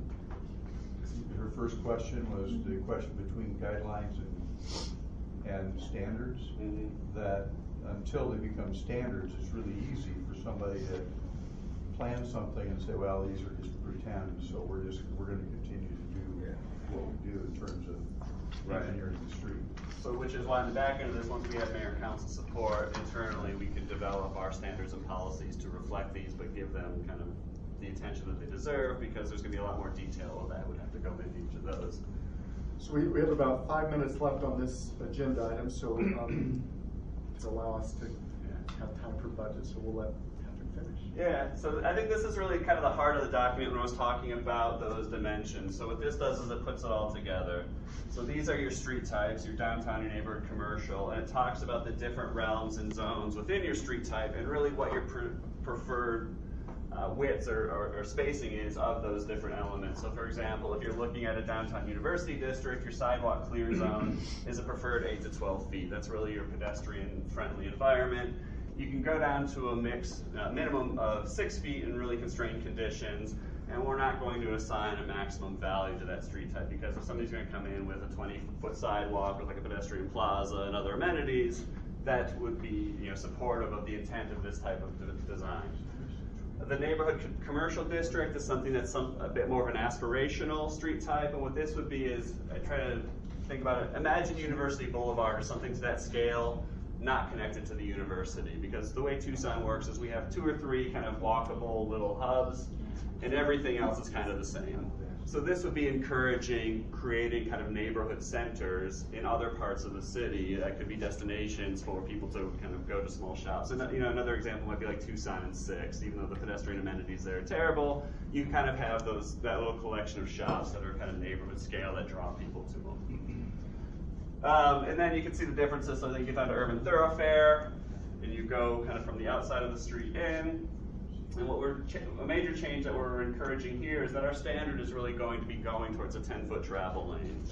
Her first question was the question between guidelines and, and standards, mm-hmm. that until they become standards, it's really easy for somebody to plan something and say, well, these are just pretend, so we're just, we're gonna continue to do what we do in terms of Right. engineering the street. So which is why in the back end of this, once we have mayor and council support, internally we could develop our standards and policies to reflect these, but give them kind of the attention that they deserve, because there's gonna be a lot more detail that would have to go into each of those. So we, we have about five minutes left on this agenda item, so um, to allow us to have time for budget, so we'll let Patrick finish. Yeah, so I think this is really kind of the heart of the document when I was talking about those dimensions. So what this does is it puts it all together. So these are your street types, your downtown, your neighborhood commercial, and it talks about the different realms and zones within your street type and really what your pre preferred uh, widths or, or, or spacing is of those different elements. So for example, if you're looking at a downtown university district, your sidewalk clear zone is a preferred eight to twelve feet. That's really your pedestrian friendly environment. You can go down to a mix, uh, minimum of six feet in really constrained conditions, and we're not going to assign a maximum value to that street type, because if somebody's going to come in with a twenty foot sidewalk with like a pedestrian plaza and other amenities, that would be, you know, supportive of the intent of this type of de design. The neighborhood co commercial district is something that's some, a bit more of an aspirational street type, and what this would be is, I try to think about it, imagine University Boulevard or something to that scale. not connected to the university, because the way Tucson works is we have two or three kind of walkable little hubs, and everything else is kind of the same. So this would be encouraging creating kind of neighborhood centers in other parts of the city that could be destinations for people to kind of go to small shops. And you know, another example might be like Tucson and Sixth. Even though the pedestrian amenities there are terrible, you kind of have those that little collection of shops that are kind of neighborhood scale that draw people to them. Um, and then you can see the differences. So then you get down to urban thoroughfare, and you go kind of from the outside of the street in. And what we're a major change that we're encouraging here is that our standard is really going to be going towards a ten foot travel lane.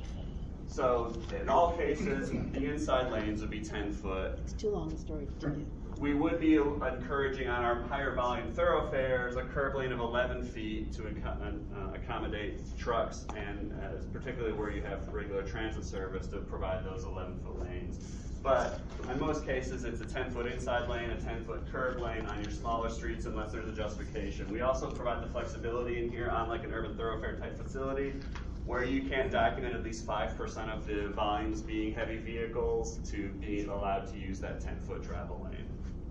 So in all cases, the inside lanes would be ten foot. It's too long a story to tell you. We would be encouraging on our higher volume thoroughfares a curb lane of eleven feet to uh, accommodate trucks, and uh, particularly where you have regular transit service to provide those eleven foot lanes. But in most cases, it's a ten foot inside lane, a ten foot curb lane on your smaller streets unless there's a justification. We also provide the flexibility in here on like an urban thoroughfare type facility where you can document at least five percent of the volumes being heavy vehicles to be allowed to use that ten foot travel lane.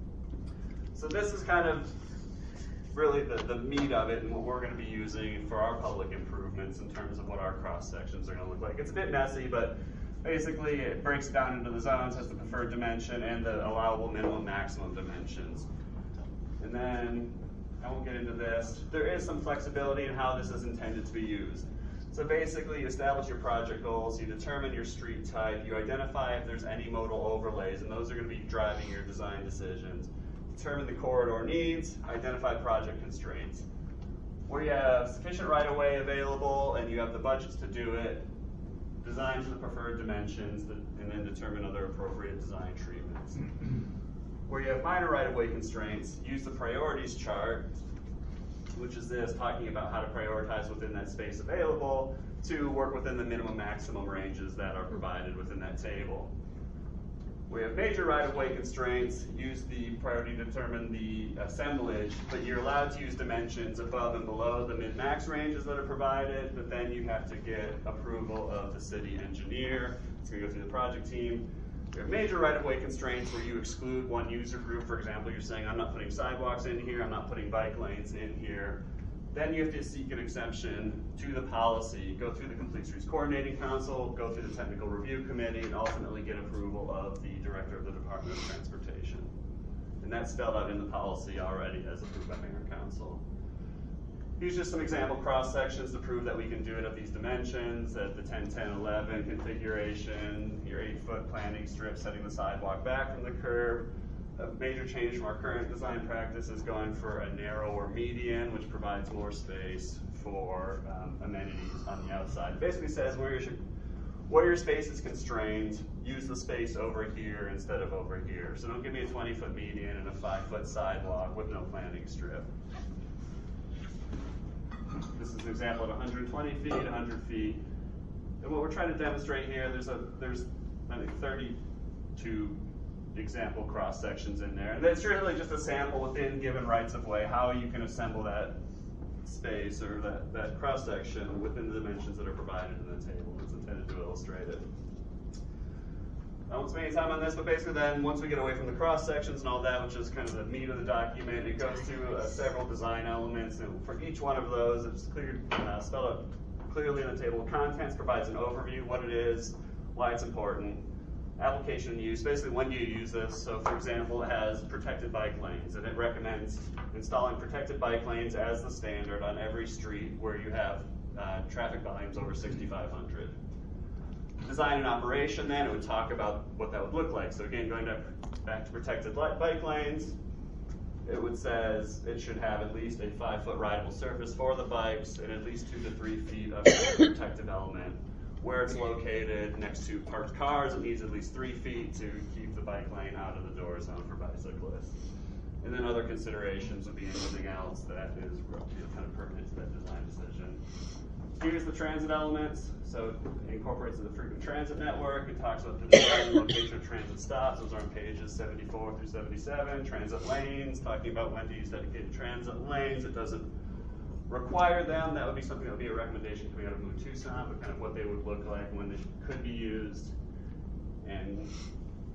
So this is kind of really the, the meat of it and what we're going to be using for our public improvements in terms of what our cross sections are going to look like. It's a bit messy, but basically it breaks down into the zones, has the preferred dimension and the allowable minimum maximum dimensions. And then, I won't get into this, there is some flexibility in how this is intended to be used. So basically you establish your project goals, you determine your street type, you identify if there's any modal overlays, and those are going to be driving your design decisions. Determine the corridor needs, identify project constraints. Where you have sufficient right-of-way available and you have the budgets to do it, design to the preferred dimensions, and then determine other appropriate design treatments. Where you have minor right-of-way constraints, use the priorities chart, which is this, talking about how to prioritize within that space available to work within the minimum maximum ranges that are provided within that table. We have major right-of-way constraints, use the priority to determine the assemblage, but you're allowed to use dimensions above and below the min-max ranges that are provided, but then you have to get approval of the city engineer. It's going to go through the project team. We have major right-of-way constraints where you exclude one user group. For example, you're saying, I'm not putting sidewalks in here, I'm not putting bike lanes in here. Then you have to seek an exemption to the policy, go through the Complete Streets Coordinating Council, go through the Technical Review Committee, and ultimately get approval of the Director of the Department of Transportation. And that's spelled out in the policy already as approved by Mayor and Council. Here's just some example cross sections to prove that we can do it at these dimensions, at the ten ten eleven configuration, your eight foot planting strip setting the sidewalk back from the curb. A major change from our current design practice is going for a narrower median, which provides more space for um, amenities on the outside. It basically says where your, where your space is constrained, use the space over here instead of over here. So don't give me a twenty foot median and a five foot sidewalk with no planting strip. This is an example at one hundred twenty feet, one hundred feet. And what we're trying to demonstrate here, there's a there's I think thirty-two example cross sections in there. And that's really just a sample within given rights of way, how you can assemble that space or that, that cross section within the dimensions that are provided in the table. It's intended to illustrate it. I won't spend any time on this, but basically then once we get away from the cross sections and all that, which is kind of the meat of the document, it goes through uh, several design elements, and for each one of those, it's clear, uh, spelled out clearly in the table of contents, provides an overview, what it is, why it's important. Application and use, basically when you use this. So for example, it has protected bike lanes, and it recommends installing protected bike lanes as the standard on every street where you have uh, traffic volumes over sixty-five hundred. Design and operation, then it would talk about what that would look like. So again, going to, back to protected bike lanes, it would says it should have at least a five foot rideable surface for the bikes and at least two to three feet of protective element. Where it's located next to parked cars, it needs at least three feet to keep the bike lane out of the door zone for bicyclists. And then other considerations would be anything else that is kind of pertinent to that design decision. Here's the transit elements. So it incorporates the frequent transit network. It talks about the design and location of transit stops. Those are on pages seventy-four through seventy-seven. Transit lanes, talking about when to use dedicated transit lanes. It doesn't require them. That would be something that would be a recommendation coming out of Move Tucson, but kind of what they would look like when they could be used. And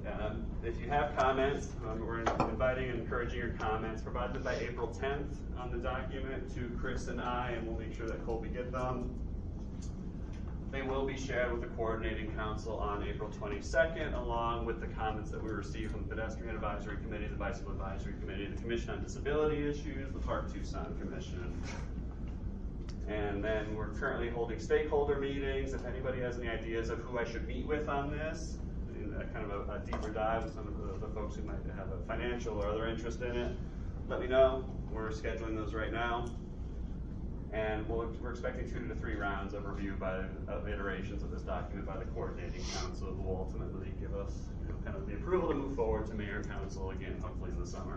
Um, if you have comments, um, we're inviting and encouraging your comments. Provide them by April tenth on the document to Chris and I, and we'll make sure that Colby get them. They will be shared with the coordinating council on April twenty-second, along with the comments that we received from the Pedestrian Advisory Committee, the Bicycle Advisory Committee, the Commission on Disability Issues, the Park Tucson Commission. And then we're currently holding stakeholder meetings. If anybody has any ideas of who I should meet with on this, in a kind of a, a deeper dive with some of the, the folks who might have a financial or other interest in it, let me know. We're scheduling those right now. And we'll, we're expecting two to three rounds of review by uh, iterations of this document by the coordinating council, who will ultimately give us, you know, kind of the approval to move forward to mayor and council again, hopefully in the summer.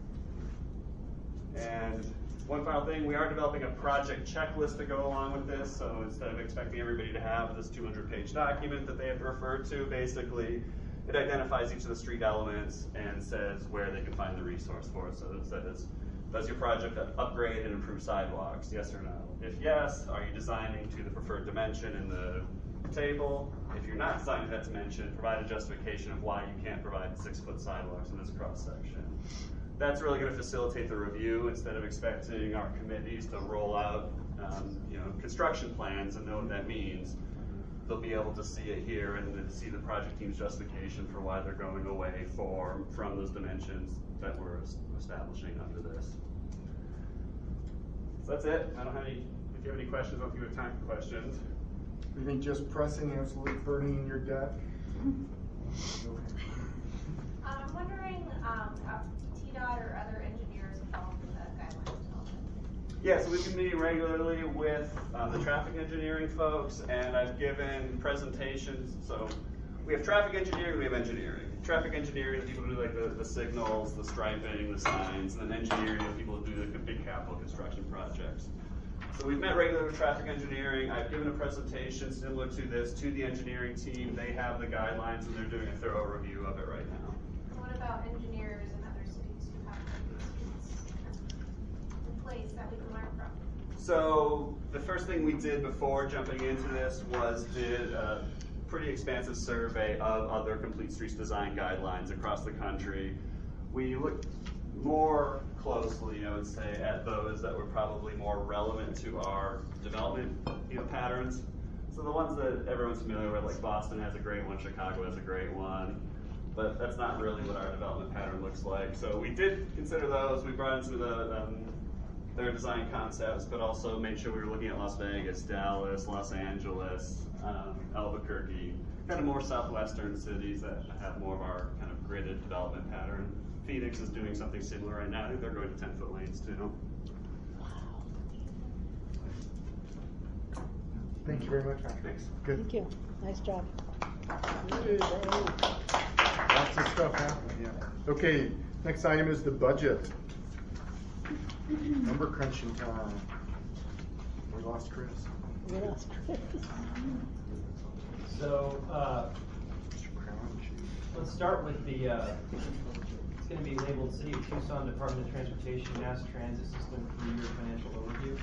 And one final thing, we are developing a project checklist to go along with this. So instead of expecting everybody to have this two hundred page document that they have to refer to, basically it identifies each of the street elements and says where they can find the resource for it. So it says, does your project upgrade and improve sidewalks, yes or no? If yes, are you designing to the preferred dimension in the table? If you're not designing that dimension, provide a justification of why you can't provide six foot sidewalks in this cross section. That's really going to facilitate the review instead of expecting our committees to roll out um, you know, construction plans and know what that means. They'll be able to see it here and then see the project team's justification for why they're going away for, from those dimensions that we're establishing under this. So that's it. I don't have any, if you have any questions, I don't think we have time for questions. You think just pressing, absolutely burning in your gut? Um, I'm wondering, um, are T DOT or other engineers involved in the guidelines development? Yeah, so we've been meeting regularly with um, the traffic engineering folks, and I've given presentations. So we have traffic engineering, we have engineering. Traffic engineering, the people who do like the, the signals, the striping, the signs, and then engineering, the people who do like the big capital construction projects. So we've met regularly with traffic engineering. I've given a presentation similar to this to the engineering team. They have the guidelines and they're doing a thorough review of it right now. What about engineers in other cities who have these streets in place that we can learn from? So the first thing we did before jumping into this was did a pretty expansive survey of other complete streets design guidelines across the country. We looked more closely, I would say, at those that were probably more relevant to our development, you know, patterns. So the ones that everyone's familiar with, like Boston has a great one, Chicago has a great one, but that's not really what our development pattern looks like. So we did consider those. We brought in some of the, um, their design concepts, but also made sure we were looking at Las Vegas, Dallas, Los Angeles, um, Albuquerque, kind of more southwestern cities that have more of our kind of gridded development pattern. Phoenix is doing something similar right now. I think they're going to ten foot lanes too. Thank you very much, Patrick. Thanks. Good. Thank you. Nice job. Lots of stuff happening, yeah. Okay, next item is the budget. Number crunching time. We lost Chris. We lost Chris. So, uh, let's start with the, uh, it's going to be labeled City of Tucson Department of Transportation Mass Transit System three-year financial overview.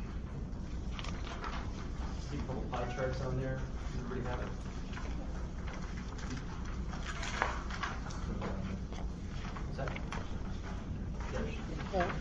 See a couple pie charts on there. Everybody have it? What's that? There.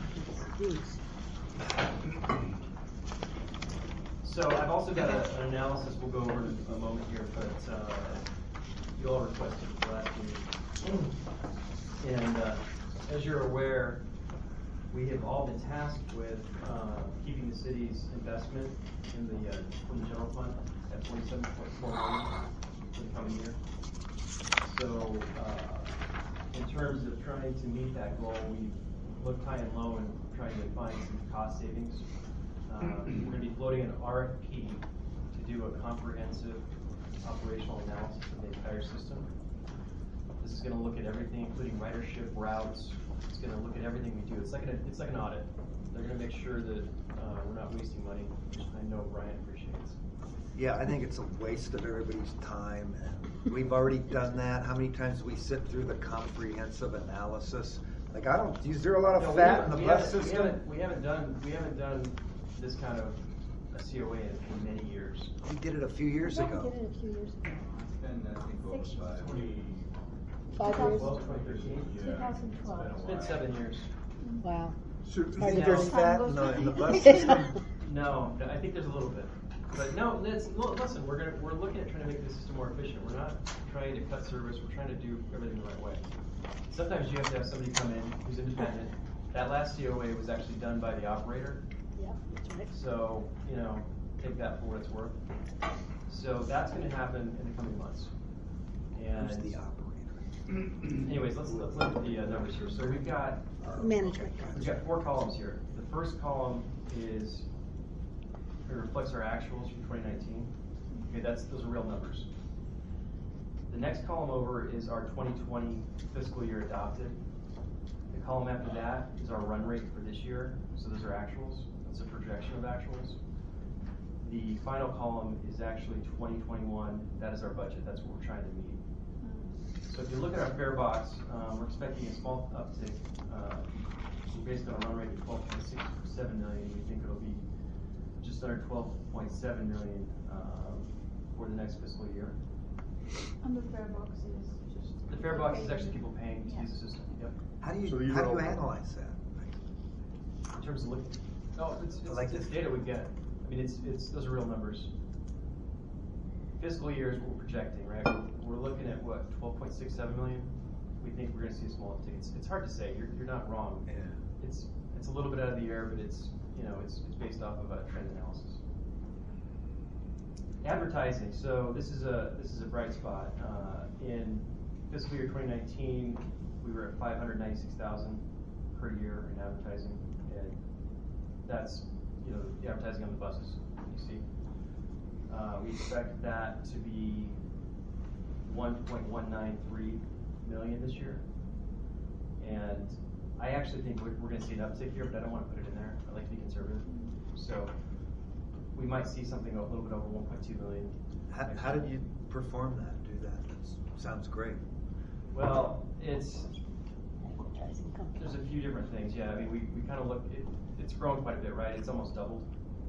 So I've also got a, an analysis we'll go over in a moment here, but uh, you all requested the last meeting. And uh, as you're aware, we have all been tasked with uh, keeping the city's investment in the, uh, from the general fund at forty-seven point four million for the coming year. So uh, in terms of trying to meet that goal, we've looked high and low and trying to find some cost savings. Uh, we're going to be floating an R F P to do a comprehensive operational analysis of the entire system. This is going to look at everything, including ridership, routes. It's going to look at everything we do. It's like an, it's like an audit. They're going to make sure that uh, we're not wasting money, which I know Brian appreciates. Yeah, I think it's a waste of everybody's time. We've already done that. How many times do we sit through the comprehensive analysis? Like, I don't, is there a lot of No, fat in we the bus haven't, system? We haven't, we haven't done, we haven't done this kind of a C O A in, in many years. We did it a few years We ago. did it a few years ago. And I think over Six five. Five years? twenty thirteen? two thousand twelve. It's been seven years. Wow. So, Hard to there's believe. fat in the, in the bus system? No, I think there's a little bit. But no, let's, well, listen, we're gonna, we're looking at trying to make the system more efficient. We're not trying to cut service, we're trying to do everything the right way. Sometimes you have to have somebody come in who's independent. That last C O A was actually done by the operator. Yeah, that's right. So, you know, take that for what it's worth. So that's gonna happen in the coming months. And. Who's the operator? Anyways, let's, let's look at the uh, numbers here. So we've got. Management. We've got four columns here. The first column is, it reflects our actuals from twenty nineteen. Okay, that's, those are real numbers. The next column over is our twenty twenty fiscal year adopted. The column after that is our run rate for this year. So those are actuals. That's a projection of actuals. The final column is actually twenty twenty-one. That is our budget. That's what we're trying to meet. So if you look at our fare box, um, we're expecting a small uptick. Uh, we're based on a run rate of twelve point six seven million. We think it'll be just under twelve point seven million um, for the next fiscal year. And the fare box is just. The fare box is actually people paying to use the system. Yep. How do you, So these how are do you all- analyze that? In terms of looking, no, it's, it's, Like it's this. data we get. I mean, it's it's those are real numbers. Fiscal year is what we're projecting, right? We're, we're looking at what twelve point six seven million. We think we're going to see a small uptick. It's, it's hard to say. You're you're not wrong. Yeah. It's it's a little bit out of the air, but it's you know it's it's based off of a trend analysis. Advertising. So this is a this is a bright spot. Uh, in fiscal year twenty nineteen, we were at five hundred ninety-six thousand per year in advertising, and that's you know the advertising on the buses. You see, uh, we expect that to be one point one nine three million this year, and I actually think we're, we're going to see an uptick here, but I don't want to put it in there. I like to be conservative, so we might see something a little bit over one point two million. How, how did you perform that, do that? That sounds great. Well, it's, there's a few different things, yeah, I mean, we, we kind of look, it, it's grown quite a bit, right? It's almost doubled.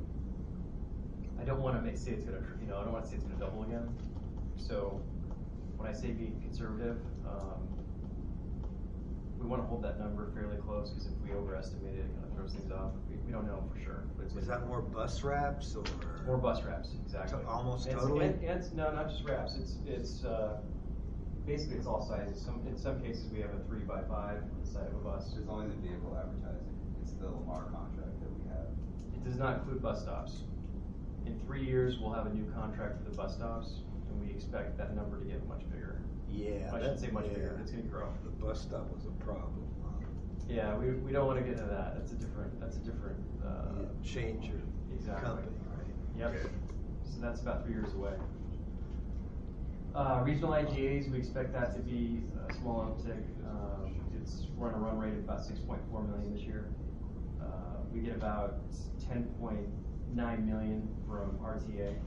I don't want to make, say it's going to, you know, I don't want to say it's going to double again. So when I say being conservative, um, we want to hold that number fairly close, because if we overestimate it, it kind of throws things off. We, we don't know for sure. But it's Was that more bus wraps or? More bus wraps, exactly. To almost And it's- totally? And, and it's, no, not just wraps. It's it's uh, basically it's all sizes. Some in some cases we have a three by five on the side of a bus. It's only the vehicle advertising. It's the Lamar contract that we have. It does not include bus stops. In three years, we'll have a new contract for the bus stops, and we expect that number to get much bigger. Yeah. I shouldn't say much yeah. bigger. It's going to grow. The bus stop was a problem. huh? Yeah, we, we don't want to get into that. That's a different. That's a different. Uh, You change your exactly. company, right? Yep. So that's about three years away. Uh, regional I G As, we expect that to be a small uptick. Um, it's we're on a run rate of about six point four million this year. Uh, we get about ten point nine million from R T A.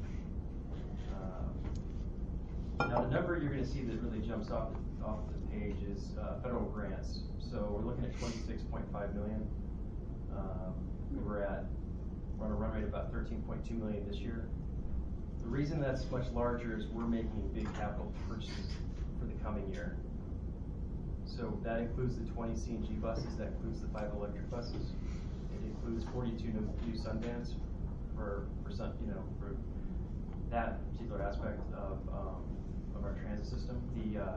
Um, now the number you're going to see that really jumps off the, off the page is uh, federal grants. So we're looking at twenty-six point five million. Um, we were at we're on a run rate of about thirteen point two million this year. The reason that's much larger is we're making big capital purchases for the coming year. So that includes the twenty C N G buses, that includes the five electric buses. It includes forty-two new, new Sundance for, for sun, you know, for that particular aspect of, um, of our transit system. The, uh,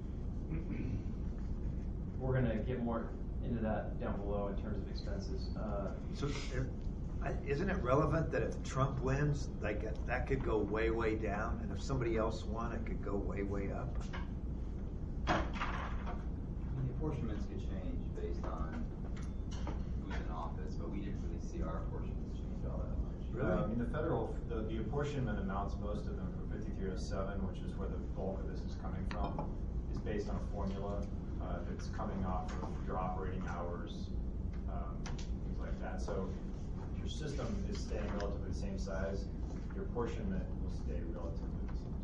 we're gonna get more into that down below in terms of expenses. Uh, So, er, I- isn't it relevant that if Trump wins, like, uh, that could go way, way down, and if somebody else won, it could go way, way up? I mean, the apportionments could change based on who's in office, but we didn't really see our apportionments change all that much. Really? Uh, I mean, the federal, the, the apportionment amounts, most of them for fifty-three oh seven, which is where the bulk of this is coming from, is based on a formula uh, that's coming off of your operating hours, um, things like that. So if your system is staying relatively the same size, your apportionment will stay relatively the same.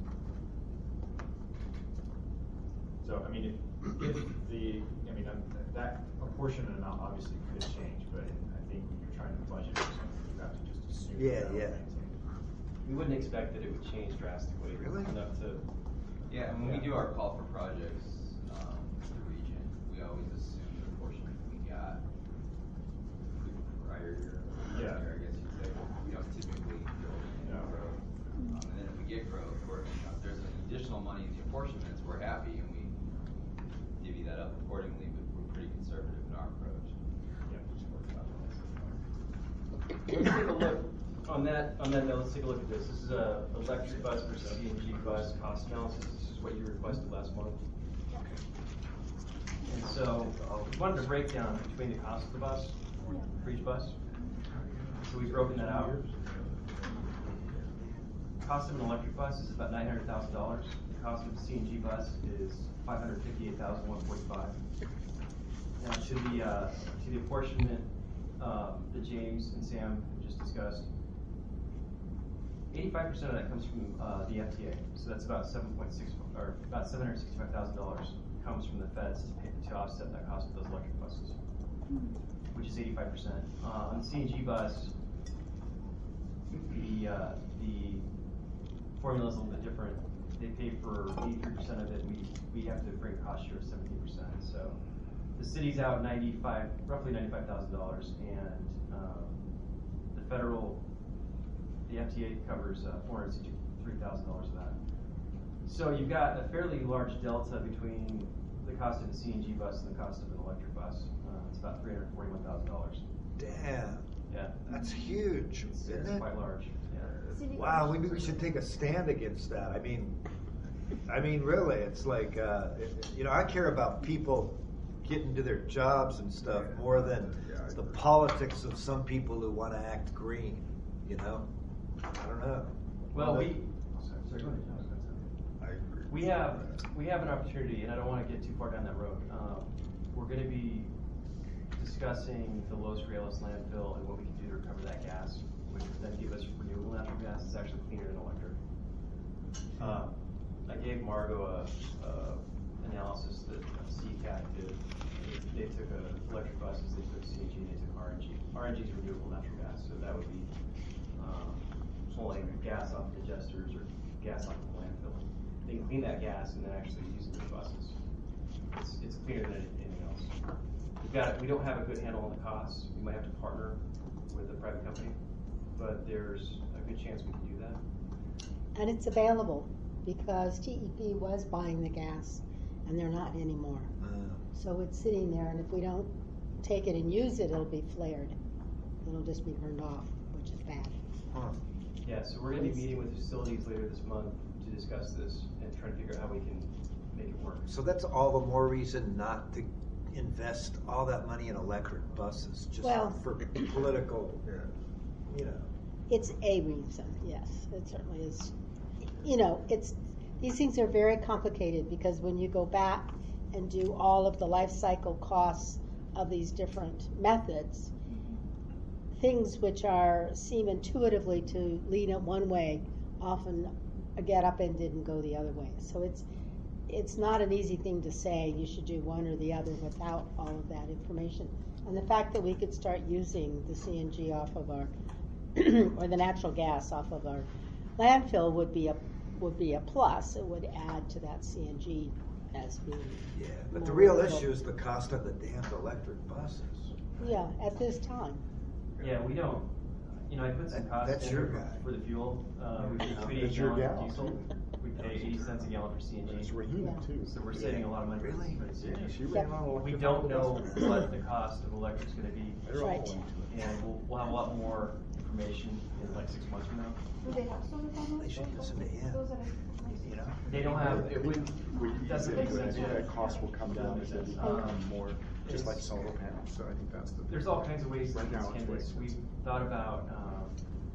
So, I mean, if, if the, I mean, um, that apportionment amount obviously could change, but I think when you're trying to budget for something, you have to just assume. Yeah, that will yeah. maintain. we wouldn't expect that it would change drastically Really? enough to. Yeah, when we Yeah. do our call for projects, um, always assumed the portion we got prior year. Yeah. I guess you'd say, we don't typically build in No. growth. Um, and then if we get growth, or you know, if there's additional money in the apportionments, we're happy and we divvy that up accordingly, but we're pretty conservative in our approach. Let's take a look, on that, on that note, let's take a look at this. This is a electric bus versus C N G bus cost analysis. This is what you requested last month. And so, we wanted to break down between the cost of the bus, for each bus. So we've broken that out. Cost of an electric bus is about nine hundred thousand dollars. The cost of a C N G bus is five hundred fifty-eight thousand one hundred forty-five. Now, to the, uh, to the apportionment um, that James and Sam just discussed, eighty-five percent of that comes from uh, the F T A. So that's about seven point six, or about seven hundred sixty-five thousand dollars comes from the feds to pay, to offset that cost of those electric buses, which is eighty-five percent. Uh, on the C N G bus, the uh, the formula is a little bit different. They pay for eighty-three percent of it. We we have to bring cost share of seventeen percent. So the city's out ninety-five, roughly ninety-five thousand dollars, and um, the federal, the F T A covers uh, four hundred sixty-three thousand dollars of that. So you've got a fairly large delta between the cost of the C N G bus and the cost of an electric bus. Uh, it's about three hundred forty-one thousand dollars. Damn. Yeah. That's huge, It's, isn't it's it? quite large. Yeah. Wow, maybe we should take a stand against that. I mean, I mean, really, it's like, uh, it, you know, I care about people getting to their jobs and stuff more than the politics of some people who want to act green. You know, I don't know. Well, we. Sorry, go ahead. I agree. We have we have an opportunity, and I don't want to get too far down that road. Um, we're going to be discussing the Los Reales landfill and what we can do to recover that gas, which would then give us renewable natural gas. It's actually cleaner than electric. Uh, I gave Margo a, a analysis that C C A C did. They, they took a electric buses, they took C N G, and they took R N G. R N G is renewable natural gas, so that would be um, pulling gas off digesters or gas off the landfill. They can clean that gas and then actually use it in the buses. It's, it's cleaner than anything else. We've got, we don't have a good handle on the costs. We might have to partner with a private company, but there's a good chance we can do that. And it's available because T E P was buying the gas and they're not anymore. Uh, So it's sitting there, and if we don't take it and use it, it'll be flared. It'll just be burned off, which is bad. huh. Yeah, so we're going to be meeting with facilities later this month to discuss this and try to figure out how we can make it work. So that's all the more reason not to invest all that money in electric buses, just Well- for political, you know. It's a reason, yes, it certainly is. You know, it's, these things are very complicated because when you go back and do all of the life cycle costs of these different methods, things which are seem intuitively to lean it one way often get upended and go the other way. So it's it's not an easy thing to say you should do one or the other without all of that information. And the fact that we could start using the C N G off of our or the natural gas off of our landfill would be a would be a plus. It would add to that C N G as being Yeah, but the more real reliable. issue is the cost of the damned electric buses. Yeah, at this time. Yeah, we don't, you know, I put some That- cost that's in your for, guy. for the fuel. Uh, we pay Yeah, twenty-eight that's your gallons of gal. diesel. We pay eighty cents a gallon for C N G. It's Rahina too. So we're saving a lot of money for Really? for the C N G. Yeah, she ran on electric. We don't know what the cost of electric's gonna be. They're all Right. into it. And we'll, we'll have a lot more information in like six months from now. Do they have solar panels? They should listen to him. Those are You know? They don't have, It would, would That's ease the it, big thing, yeah. that cost will come down, as it Um, become more, just like solar panels, so I think that's the. there's all kinds of ways to Right now, it's skin way this. We've expensive. thought about, um,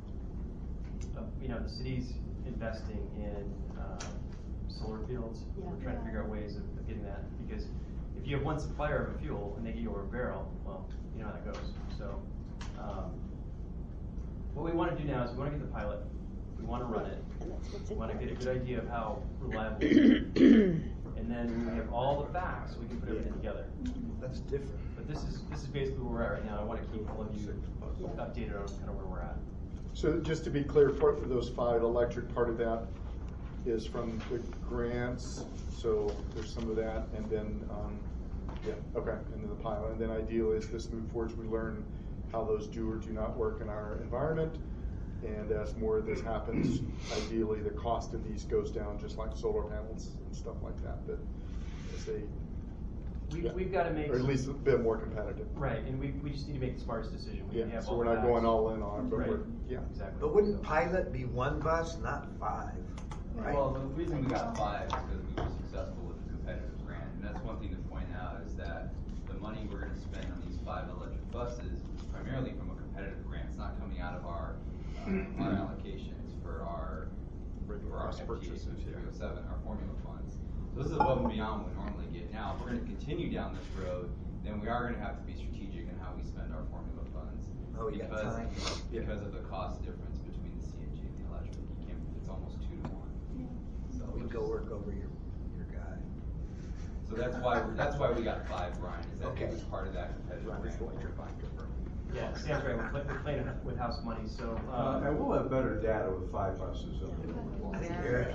uh, you know, the city's investing in, um, solar fields. Yeah. We're trying to figure out ways of, of getting that, because if you have one supplier of a fuel and they get you over a barrel, well, you know how that goes. So, um, what we wanna do now is we wanna get the pilot, we wanna run it, And that's what's we in wanna there. get a good idea of how reliable it is. And then when we have all the facts, we can put everything together. That's different. But this is, this is basically where we're at right now. I wanna keep all of you updated on kind of where we're at. So just to be clear, for those five, electric part of that is from the grants, so there's some of that, and then, um, Yeah, okay, and then the pilot, and then ideally, as this moves forward, we learn how those do or do not work in our environment. And as more of this happens, ideally, the cost of these goes down, just like solar panels and stuff like that, that as they, We, yeah, we've got to make. or at least a bit more competitive. Right, and we, we just need to make the smartest decision. We Yeah, have so all we're the not going facts. all in on it, but Right. we're, yeah. Exactly. But wouldn't pilot be one bus, not five? Right? Well, the reason we got five is because we were successful with the competitive grant, and that's one thing to point out is that the money we're going to spend on these five electric buses is primarily from a competitive grant. It's not coming out of our uh, our allocations for our for our F T A three oh seven, our formula funds. So this is above and beyond what we normally get. Now, if we're going to continue down this road, then we are going to have to be strategic in how we spend our formula funds. Oh, you got because, time. because of the cost difference between the C N G and the electric. You can't, it's almost two to one. So We go work over your, your guy. So that's why, we're- that's why we got five, Brian, is that Okay. it was part of that competitive grant. Yeah, Sam's right, we're play- we're playing with house money, so. Uh, um, and we'll have better data with five buses than I think one. you're-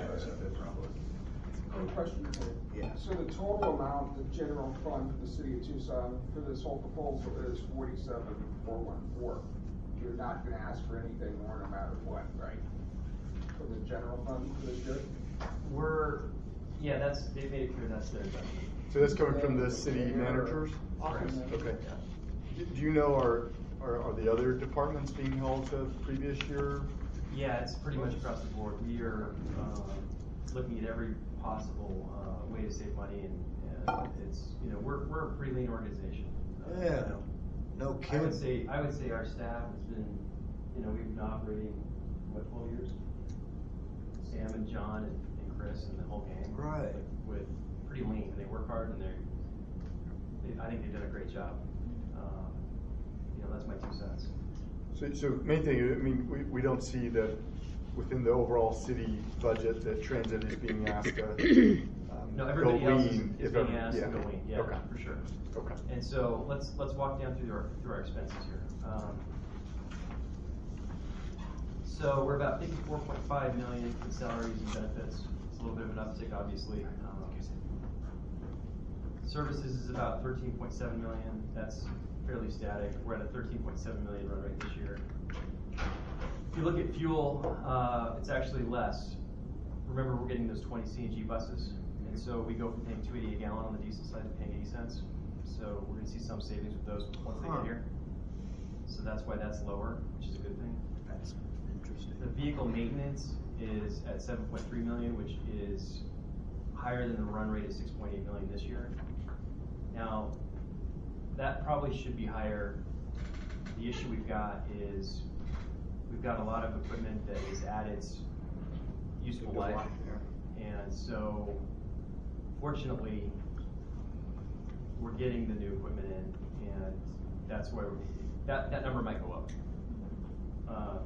One question. Yeah. So the total amount, the general fund for the city of Tucson for this whole proposal is forty-seven, four one four. You're not gonna ask for anything more no matter what, right? For the general fund for this year? We're, yeah, that's, they made it clear that's their investment. So that's coming from the city managers? Correct. Okay. Do do you know, are, are, are the other departments being held to previous year? Yeah, it's pretty much across the board. We are, um, looking at every possible, uh, way to save money and, and it's, you know, we're, we're a pretty lean organization. Uh, Yeah, you know, no I would kidding. say, I would say our staff has been, you know, we've been operating, what, twelve years? Sam and John and, and Chris and the whole gang. Right. With, with pretty lean, and they work hard and they're, they, I think they've done a great job. Uh, You know, that's my two cents. So, so main thing, I mean, we, we don't see that within the overall city budget that transit is being asked to um, No, go everybody else is, lean, is if being ever- asked to yeah. go lean, yeah, Okay. for sure. Okay. And so let's let's walk down through our through our expenses here. Um, so we're about fifty-four point five million in salaries and benefits. It's a little bit of an uptick, obviously. Um, services is about thirteen point seven million. That's fairly static. We're at a thirteen point seven million run rate this year. If you look at fuel, uh, it's actually less. Remember, we're getting those twenty C N G buses, and so we go from paying two eighty a gallon on the diesel side to paying eighty cents. So we're going to see some savings with those once they Huh. get here. So that's why that's lower, which is a good thing. That's interesting. The vehicle maintenance is at seven point three million, which is higher than the run rate of six point eight million this year. Now, that probably should be higher. The issue we've got is we've got a lot of equipment that is at its useful End of life. life, yeah. And so, fortunately, we're getting the new equipment in, and that's where we, that, that number might go up. Uh,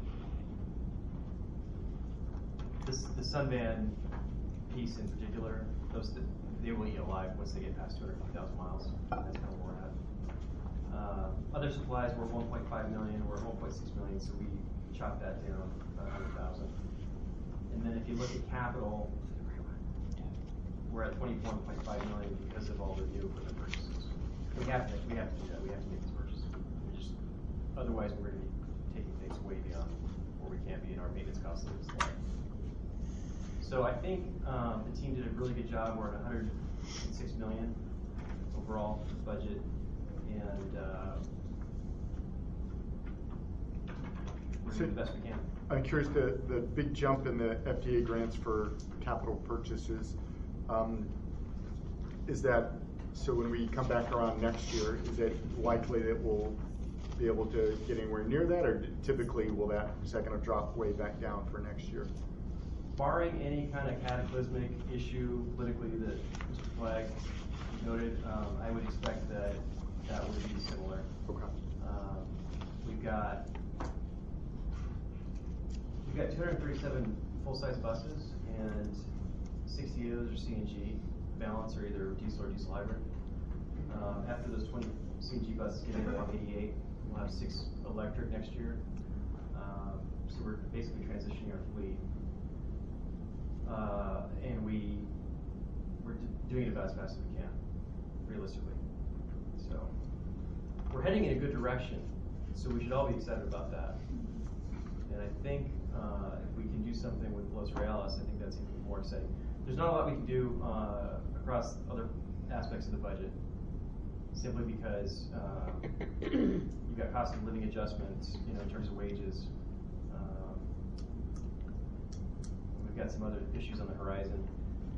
This, the Sunvan piece in particular, those, they will eat alive once they get past two hundred fifty thousand miles. That's kind of where we're at. Uh, other supplies were one point five million, we're at one point six million, so we chopped that down about one hundred thousand. And then if you look at capital, we're at twenty-one point five million because of all the new equipment purchases. We have to, we have to do that, we have to make these purchases. We just, otherwise we're gonna be taking things way beyond where we can be in our maintenance costs. So I think, um, the team did a really good job. We're at one hundred six million overall budget, and, uh, we're doing the best we can. I'm curious, the, the big jump in the F D A grants for capital purchases, um, is that, so when we come back around next year, is it likely that we'll be able to get anywhere near that, or typically will that, is that gonna drop way back down for next year? Barring any kind of cataclysmic issue politically that Mister Flagg noted, um, I would expect that that would be similar. Okay. Um, we've got we've got two hundred thirty-seven full-size buses, and sixty of those are C N G. Balance are either diesel or diesel hybrid. Um, after those twenty C N G buses get into one eighty-eight, we'll have six electric next year. Um, so we're basically transitioning our fleet. Uh, and we, we're d- doing it about as fast as we can. realistically. So, we're heading in a good direction, so we should all be excited about that. And I think uh, if we can do something with Los Reales, I think that's even more exciting. There's not a lot we can do uh, across other aspects of the budget, simply because uh, you've got cost of living adjustments, you know, in terms of wages. Um, we've got some other issues on the horizon.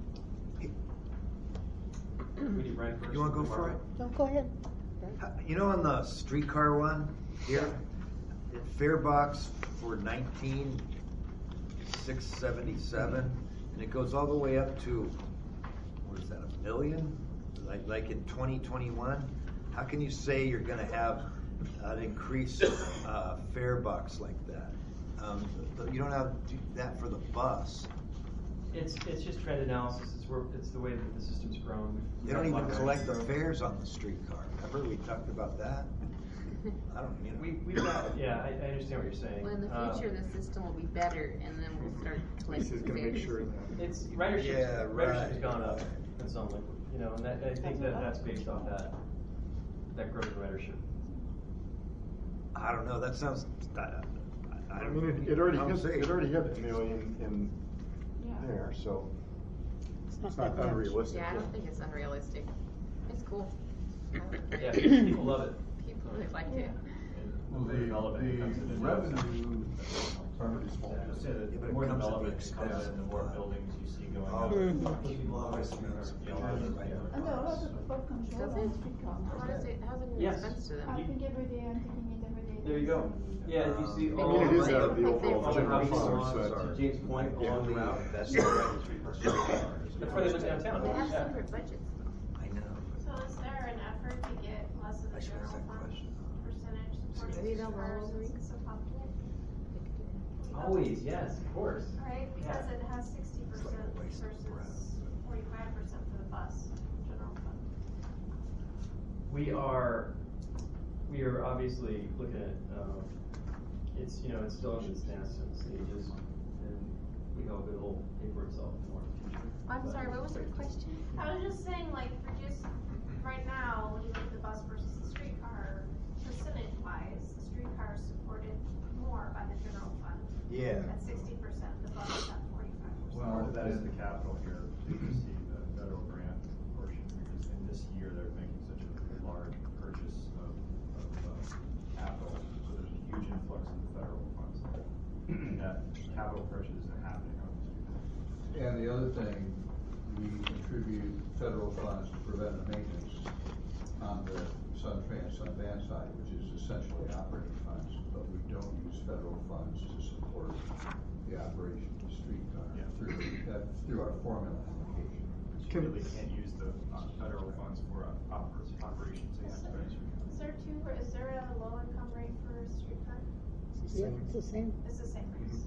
We need Brian first. You want to go for it? Don't go ahead. You know, on the streetcar one here, at fare box for nineteen six seventy-seven, and it goes all the way up to, what is that, a million? Like, like in twenty twenty-one? How can you say you're going to have an increased uh, fare box like that? Um, you don't have to do that for the bus. It's it's just trend analysis. It's where it's the way that the system's grown. They don't even collect the fares on the streetcar. Remember we talked about that? I don't, you know. We, we've got, yeah, I, I understand what you're saying. Well, in the Um, future, the system will be better, and then we'll start collecting This is gonna make fares. sure that. It's, ridership's, Yeah, ridership's right. gone up in some, like, you know, and that, I think that that's based off that, that growth in ridership. I don't know, that sounds, I, I, I mean, it, it already I'm hit, saying- it already hit a million in there, so it's not unrealistic. Yeah, I don't think it's unrealistic. It's cool. Yeah, people love it. People really like it. Well, the, the revenue, Probably small. Yeah, I would say that Yeah, but the it more comes at the development comes expense in, the of, more uh, buildings you see going all up. the Mhm. investments, You know, a lot of those, right. yeah. And there are a lot of people control Does on it, streetcar. how does it, how's it an Yes. expense to them? I think every day I'm taking it every day. There you go. Yeah, if you see I all mean, it is the- out of the Like they- overall general fund, Sorry. but. To James' point, Yeah. along the route, That's that's the the right That's why they went downtown. They have Yeah. separate budgets. I know. So is there an effort to get less of the I should general ask that fund question. percentage supporting Maybe they'll streetcars roll since it's so popular? Always, yes, of course. Right, because Yeah. it has sixty percent versus forty-five percent for the bus general fund. We are, we are obviously looking at, um, it's, you know, it's still in its nascent stages, and we hope it'll pay for itself more in the future. I'm But- sorry, what was your question? I was just saying, like, for just right now, when you look at the bus versus the streetcar, percentage wise, the streetcar is supported more by the general fund. Yeah. At sixty percent, the bus is at forty-five percent. Part of that is the capital here, to see the federal grant portion, because in this year, they're making such a large purchase of, of, uh, capital, so there's a huge influx of the federal funds. And that capital purchase isn't happening on the street. and the other thing, we contribute federal funds to preventive maintenance on the Suntrans, Sunvan side, which is essentially operating funds, but we don't use federal funds to support the operation of the streetcar Yeah. through, that, through our formula allocation. But you really can't use the uh, federal funds for uh, oper- operations, so you have to spend it. Is there two, or is there a low income rate for a streetcar? Yeah, it's the same. It's the same rates.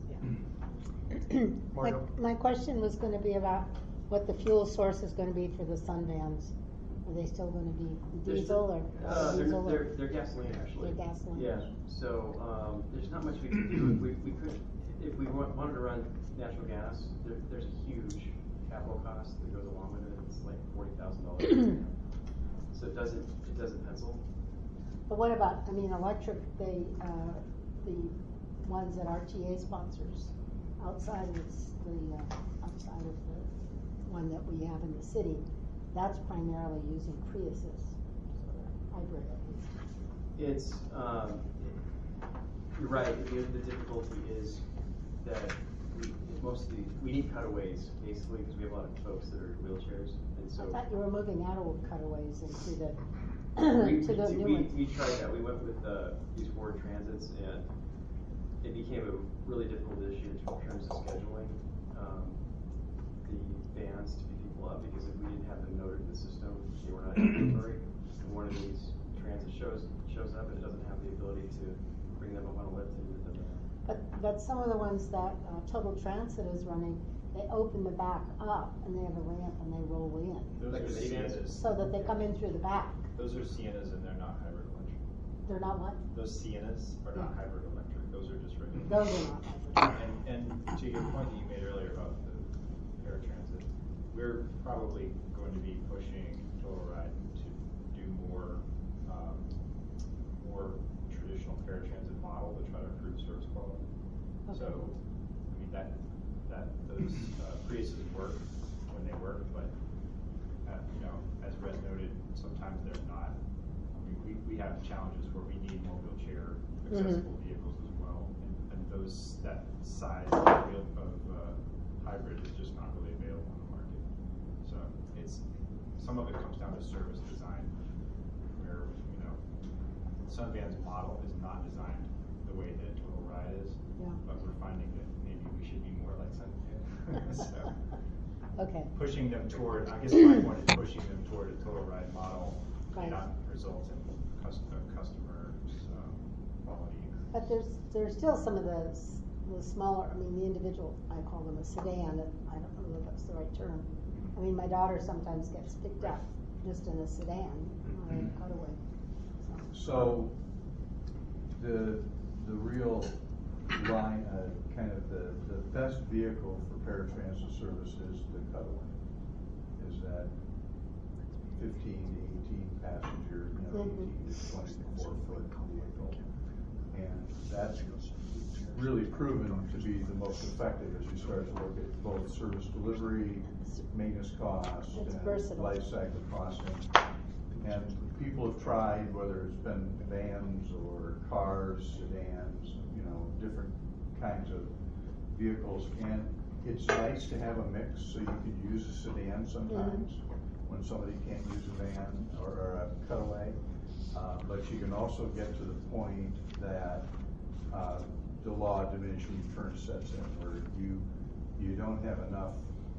My, Mario? my question was gonna be about what the fuel source is gonna be for the sun vans. Are they still gonna be There's diesel the- or? Uh, they're, diesel or- they're, they're gasoline, actually. They're gasoline. Yeah, so, um, there's not much we can do. If we, we could, if we wa- wanted to run natural gas, there, there's a huge capital cost that goes along with it. It's like forty thousand dollars. So it doesn't, it doesn't pencil. But what about, I mean, electric, they, uh, the ones that R T A sponsors outside of this, the, uh, outside of the one that we have in the city, that's primarily using Priuses, so they're hybrid at least. It's, um, you're right, the, the difficulty is that we, mostly, we need cutaways, basically, because we have a lot of folks that are in wheelchairs, and so. I thought you were moving out of cutaways into the, We, to the we, new we, ones. we tried that, we went with, uh, these Ford Transits, and it became a really difficult issue in terms of scheduling, um, the vans to pick people up, because if we didn't have them noted in the system, they were not inventory. And one of these transit shows, shows up and it doesn't have the ability to bring them up on a lift and move them in. But, but some of the ones that uh, Total Transit is running, they open the back up and they have a ramp and they roll in. Those Like are the Siennas. Siennas. So that they come in through the back. Those are Siennas and they're not hybrid electric. They're not what? Those Siennas are not hybrid electric, those are just regular. Those are not hybrid. And, and to your point that you made earlier about the paratransit, we're probably going to be pushing Total Ride to more, um, more traditional paratransit model to try to improve service quality. Okay. So, I mean, that, that, those uh, Priuses work when they work, but, uh, you know, as Res noted, sometimes they're not. I mean, we, we have challenges where we need more wheelchair accessible Mhm. vehicles as well, and, and those, that size of, wheel- of uh, hybrid is just not really available on the market. So it's, some of it comes down to service design, where, you know, Sunvan's model is not designed the way that Total Ride is, Yeah. but we're finding that maybe we should be more like Sunvan. So Okay. pushing them toward, I guess my point is pushing them toward a Total Ride model may Right. not result in customer, customer um, quality. But there's, there's still some of the, s- the smaller, I mean, the individual, I call them a sedan, I don't know if that's the right term. I mean, my daughter sometimes gets picked up just in a sedan, or a cutaway. So, the, the real line, uh, kind of the, the best vehicle for paratransit service is the cutaway. Is that fifteen to eighteen passenger, you know, Mhm. eighteen to twenty-four foot vehicle. And that's really proven to be the most effective as you start to look at both service delivery, maintenance costs, It's and versatile. life cycle costing. And people have tried, whether it's been vans or cars, sedans, you know, different kinds of vehicles. And it's nice to have a mix, so you could use a sedan sometimes when somebody can't use a van or, or a cutaway. Uh, but you can also get to the point that uh, the law of diminishing returns sets in, where you you don't have enough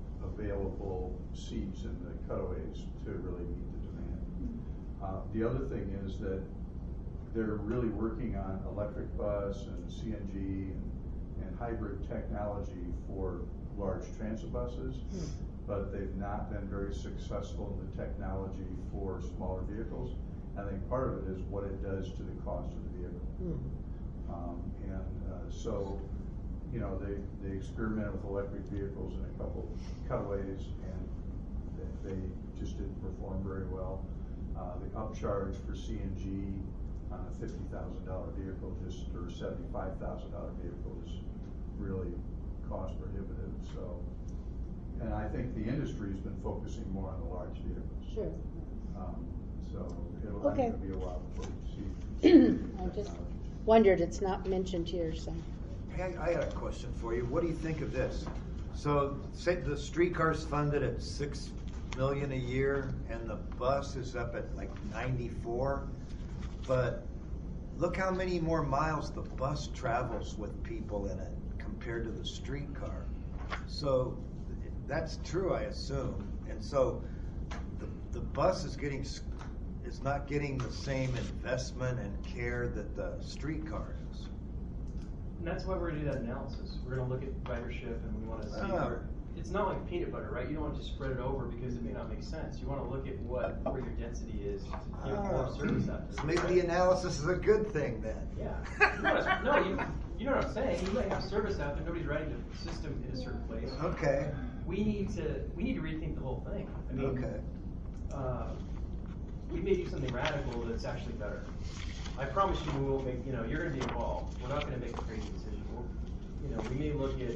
available seats in the cutaways to really meet the demand. Uh, the other thing is that they're really working on electric bus and C N G and, and hybrid technology for large transit buses, Mm. but they've not been very successful in the technology for smaller vehicles. I think part of it is what it does to the cost of the vehicle. Mm. Um, and uh, so, you know, they, they experimented with electric vehicles in a couple cutaways, and they, they just didn't perform very well. Uh, the upcharge for C N G on a fifty thousand dollar vehicle, just or seventy-five thousand dollar vehicle, is really cost prohibitive. So, and I think the industry's been focusing more on the large vehicles. Sure. Um, so it'll, I Okay. think it'll be a while before you see. I just wondered, it's not mentioned here, so. Hey, I I got a question for you. What do you think of this? So, say the streetcar's funded at six million a year, and the bus is up at like ninety-four. But look how many more miles the bus travels with people in it compared to the streetcar. So that's true, I assume. And so the the bus is getting s- is not getting the same investment and care that the streetcar is. And that's why we're gonna do that analysis. We're gonna look at ridership and we wanna see Ah. where, it's not like peanut butter, right? You don't want to just spread it over because it may not make sense. You wanna look at what, where your density is to give more Ah. service out to So maybe the analysis is a good thing then. Yeah. You wanna- No, you, you know what I'm saying? You might have service out there, nobody's riding the system in a certain place. Okay. We need to, we need to rethink the whole thing. I mean, Okay. uh, we may do something radical that's actually better. I promise you we won't make, you know, you're gonna be involved. We're not gonna make a crazy decision. We'll, you know, we may look at,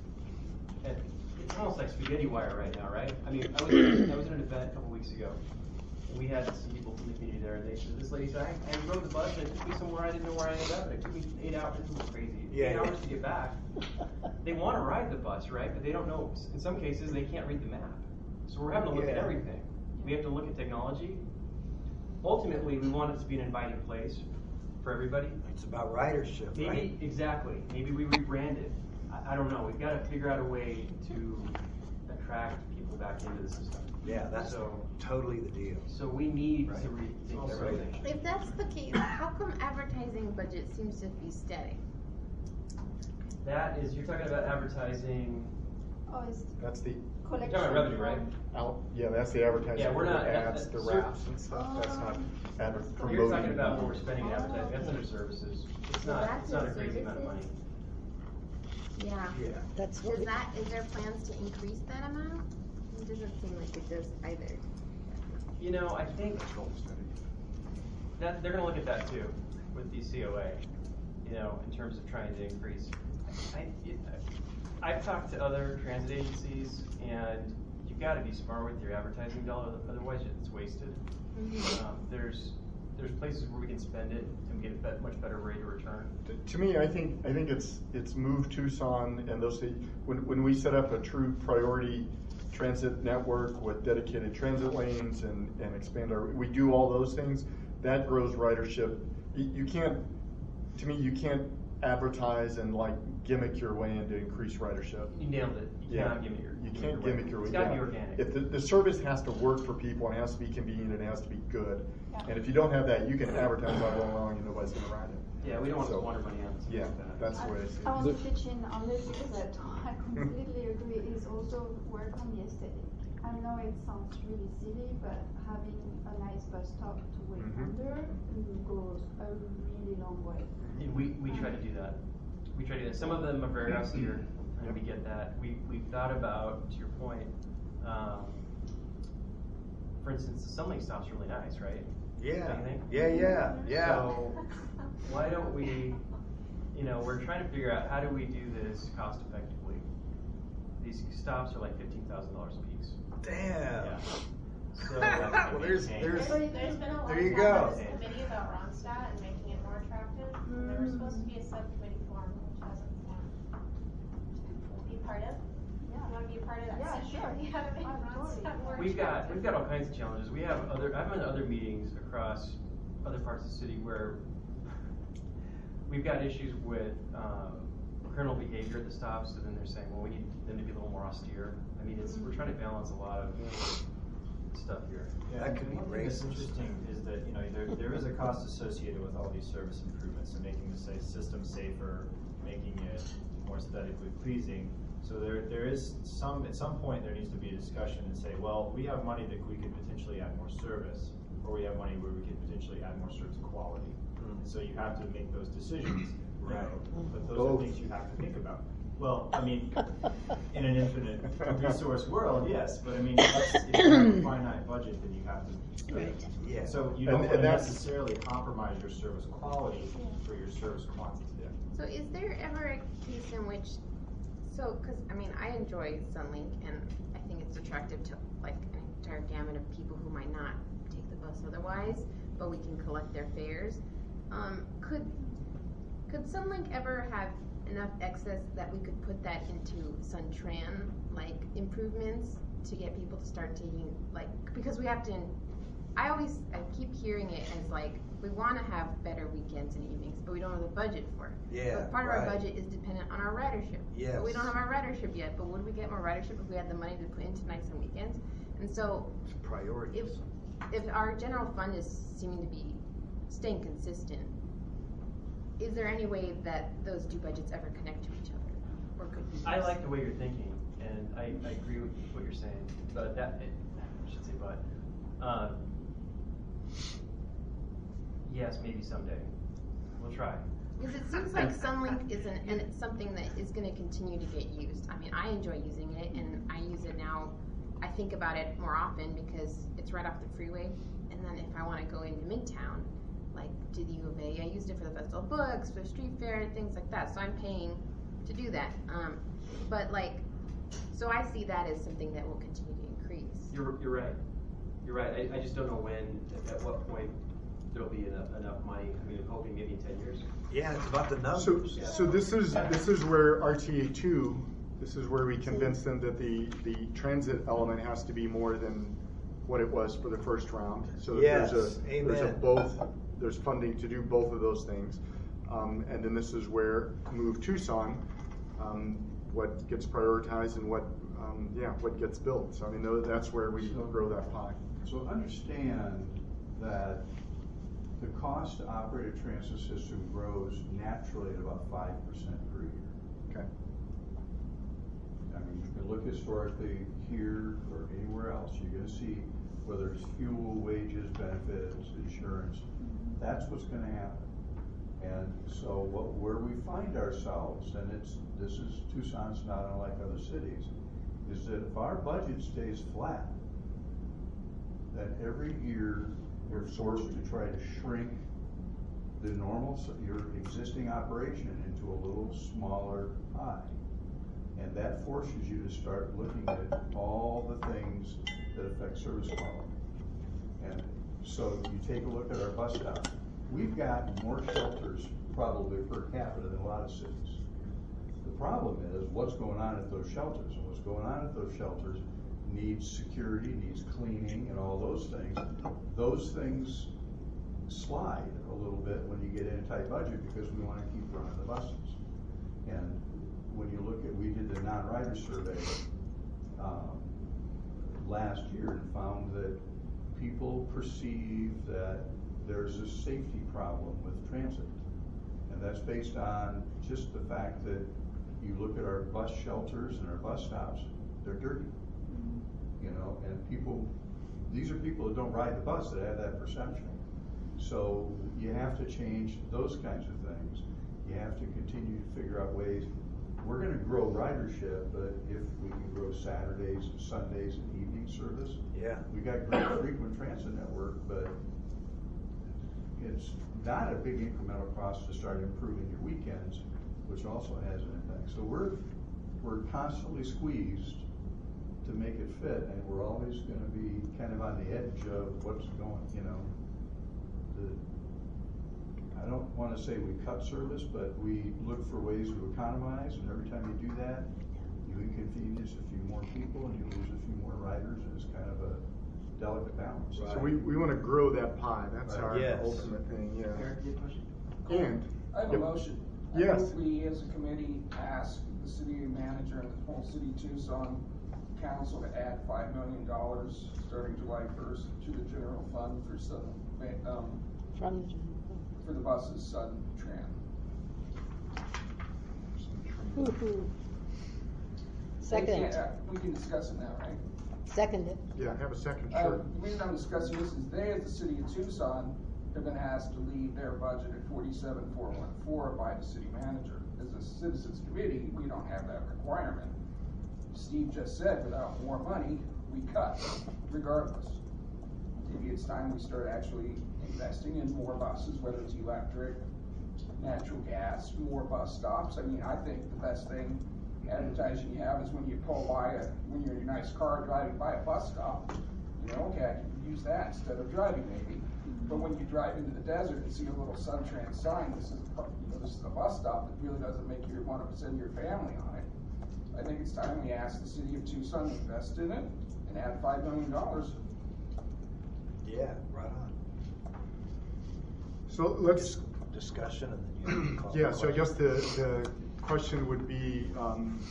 at, it's almost like spaghetti wire right now, right? I mean, I was, I was at an event a couple weeks ago, and we had some people from the community there, and they said, this lady said, I, I rode the bus, and it took me somewhere I didn't know where I ended up. It took me eight hours, this was crazy. Yeah, Eight yeah. hours to get back. They wanna ride the bus, right? But they don't know, in some cases, they can't read the map. So we're having to look at Yeah. everything. We have to look at technology. Ultimately, we want it to be an inviting place for everybody. It's about ridership, Maybe, right? exactly. Maybe we rebrand it. I, I don't know. We've got to figure out a way to attract people back into the system. Yeah, that's so. Totally the deal. So we need Right. to rethink Also- everything. If that's the case, how come advertising budget seems to be steady? That is, you're talking about advertising. Oh, it's That's the, You're collection. talking about revenue, right? out, yeah, that's the advertising, Yeah, we're the not- ads, the so- wraps and stuff, that's not adver- promoting. You're talking about what we're spending in advertising. That's under services. It's Well, not. that's It's not a in crazy amount of money. services? Yeah. Yeah. That's what Does we- that, is there plans to increase that amount? It doesn't seem like it does either. You know, I think that they're gonna look at that too with the C O A, you know, in terms of trying to increase. I, it, I've talked to other transit agencies, and you've got to be smart with your advertising dollar, otherwise it's wasted. Mm-hmm. Um, there's there's places where we can spend it and get a bet- much better rate of return. To, to me, I think I think it's it's Move Tucson and those things. When when we set up a true priority transit network with dedicated transit lanes and and expand our, we do all those things. That grows ridership. You, you can't, to me, you can't advertise and like gimmick your way into increased ridership. You nailed it. You Yeah. cannot gimmick your. You can't your gimmick way. your way. It's got to yeah. be organic. If the, the service has to work for people and it has to be convenient, it has to be good. Yeah. And if you don't have that, you can advertise all day long and nobody's going to ride it. Yeah, we don't want to So, squander money on something Yeah, like that. that's the way I see I it. want to pitch in on this because I, I completely agree. Is also work on the aesthetic. I know it sounds really silly, but having a nice bus stop to wait Mhm. under goes a really long way. And we, we try to do that. We try to do that. Some of them are very austere, and we get that. We, we've thought about, to your point, um, for instance, the Sunlink stop's really nice, right? Yeah. Don't you think? Yeah, yeah, yeah. So why don't we, you know, we're trying to figure out how do we do this cost effectively. These stops are like fifteen thousand dollars a piece. Damn. Yeah. So, Well, there's- there's- There's been a lot there you of go. talk on this committee about Ronstadt and making it more attractive. There was supposed to be a subcommittee formed, which hasn't formed. Be part of? Yeah. You wanna be a part of that Yeah, session? sure. You gotta make Oh, totally. Ronstadt more We've got attractive. we've got all kinds of challenges. We have other I've been to other meetings across other parts of the city where we've got issues with um, criminal behavior at the stops, and then they're saying, well, we need them to be a little more austere. I mean, it's we're trying to balance a lot of stuff here. Yeah, That could and be one thing that's racist. interesting is that, you know, there, there is a cost associated with all these service improvements, and making the say, system safer, making it more aesthetically pleasing. So there, there is some, at some point, there needs to be a discussion and say, well, we have money that we could potentially add more service, or we have money where we could potentially add more service quality. And so you have to make those decisions, you know, but those Both. are things you have to think about. Well, I mean, in an infinite resource world, yes, but I mean, that's, if you have a finite budget, then you have to. Right. Yeah. So you And- don't and want to that's- necessarily compromise your service quality for your service quantity. So is there ever a case in which, so, cause I mean, I enjoy Sunlink and I think it's attractive to like an entire gamut of people who might not take the bus otherwise, but we can collect their fares. Um, could, could Sunlink ever have enough excess that we could put that into SunTran, like improvements to get people to start taking, like, because we have to, I always, I keep hearing it as like, we want to have better weekends and evenings, but we don't have the budget for it. Yeah, But part of right. our budget is dependent on our ridership. Yes. But we don't have our ridership yet, but would we get more ridership if we had the money to put into nights and weekends? And so, It's priorities. if, if our general fund is seeming to be staying consistent, is there any way that those two budgets ever connect to each other? Or could be I like the way you're thinking, and I, I agree with what you're saying, but that, it, I should say but, um, yes, maybe someday. We'll try. Because it seems like Sunlink is an, and it's something that is going to continue to get used. I mean, I enjoy using it, and I use it now. I think about it more often because it's right off the freeway. And then if I want to go into Midtown, like to the U of A, I used it for the festival of books, for street fair, things like that. So I'm paying to do that. Um, but like, so I see that as something that will continue to increase. You're, you're right. You're right. I, I just don't know when, at, at what point there'll be enough, enough money. I mean, I'm hoping maybe in ten years. Yeah, it's about the So, numbers. so this is, this is where R T A two, this is where we convince them that the, the transit element has to be more than what it was for the first round. So that there's Yes, a, there's a amen. both, there's funding to do both of those things. Um, and then this is where Move Tucson, um, what gets prioritized and what, um, yeah, what gets built. So I mean, tho- that's where we grow that pie. So understand that the cost to operate a transit system grows naturally at about five percent per year. Okay. I mean, you can look historically here or anywhere else, you're gonna see whether it's fuel, wages, benefits, insurance, that's what's gonna happen. And so what, where we find ourselves, and it's, this is, Tucson's not unlike other cities, is that if our budget stays flat, then every year, we're forced to try to shrink the normal, s- your existing operation into a little smaller pie. And that forces you to start looking at all the things that affect service quality. And so you take a look at our bus stops. We've got more shelters probably per capita than a lot of cities. The problem is what's going on at those shelters, and what's going on at those shelters needs security, needs cleaning, and all those things. Those things slide a little bit when you get in a tight budget because we want to keep running the buses. And when you look at, we did the non-rider survey um, last year and found that people perceive that there's a safety problem with transit. And that's based on just the fact that you look at our bus shelters and our bus stops, they're dirty. You know, and people, these are people that don't ride the bus that have that perception. So you have to change those kinds of things. You have to continue to figure out ways. We're gonna grow ridership, but if we can grow Saturdays and Sundays and evening service. Yeah. We got great frequent transit network, but it's not a big incremental cost to start improving your weekends, which also has an impact. So we're, we're constantly squeezed to make it fit, and we're always gonna be kind of on the edge of what's going, you know. The, I don't wanna say we cut service, but we look for ways to economize, and every time you do that, you inconvenience a few more people and you lose a few more riders, and it's kind of a delicate balance. So we, we want to grow that pie. That's Right. our Yes. ultimate thing, yeah. Eric, you have a question? And. I have a Yep. motion. I Yes. move we, as a committee, ask the city manager and the whole city of Tucson council to add five million dollars starting July first to the general fund for Southern, um, From the general for the buses, Southern Tran. Woo-hoo. They Second. can't, uh, We can discuss it now, right? Second it. Yeah, have a second, Uh, sure. The reason I'm discussing this is they, as the city of Tucson, have been asked to leave their budget at forty-seven four one four by the city manager. As a citizens committee, we don't have that requirement. Steve just said, without more money, we cut regardless. Maybe it's time we start actually investing in more buses, whether it's electric, natural gas, more bus stops. I mean, I think the best thing advertising you have is when you pull by a, when you're in your nice car driving by a bus stop, you know, okay, I can use that instead of driving maybe. But when you drive into the desert and see a little Suntrans sign, this is, you know, this is a bus stop, it really doesn't make you want to send your family on it. I think it's time we ask the city of Tucson to invest in it and add five million dollars. Yeah, right on. So let's. Discussion and then you call. Yeah, so I guess the, the question would be, um,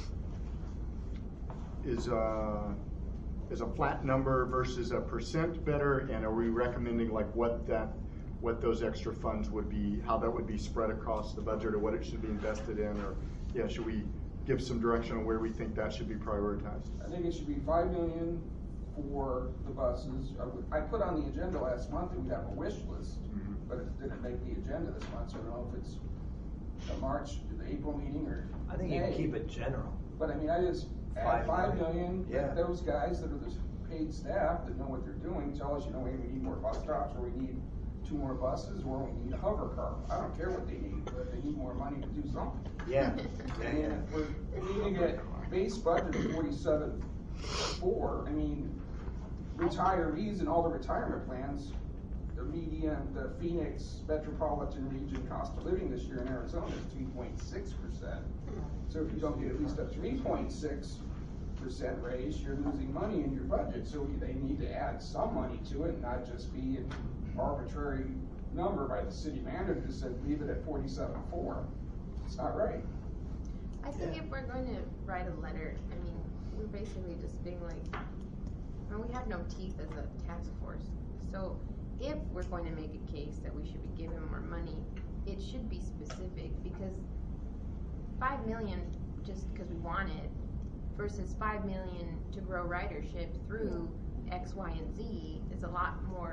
is, uh, is a flat number versus a percent better? And are we recommending like what that, what those extra funds would be, how that would be spread across the budget, or what it should be invested in? Or, yeah, should we give some direction on where we think that should be prioritized? I think it should be five million for the buses. I would- I put on the agenda last month that we'd have a wish list, Mhm. but it didn't make the agenda this month, so I don't know if it's the March, the April meeting, or I think you can May. keep it general. But I mean, I just add Five five million. million, Yeah. let those guys that are the paid staff that know what they're doing, tell us, you know, hey, we need more bus stops, or we need two more buses, or we need a hover car. I don't care what they need, but they need more money to do something. Yeah. Yeah, And yeah. if we're, we need to get base budget of forty-seven four, I mean, retirees and all the retirement plans, the median, the Phoenix metropolitan region cost of living this year in Arizona is three point six percent. So if you don't get at least a three point six percent raise, you're losing money in your budget. So they need to add some money to it, and not just be an arbitrary number by the city manager that said, leave it at forty-seven four. It's not right. I think if we're going to write a letter, I mean, we're basically just being like, I mean, we have no teeth as a task force. So if we're going to make a case that we should be giving more money, it should be specific, because five million just because we want it versus five million to grow ridership through X, Y, and Z is a lot more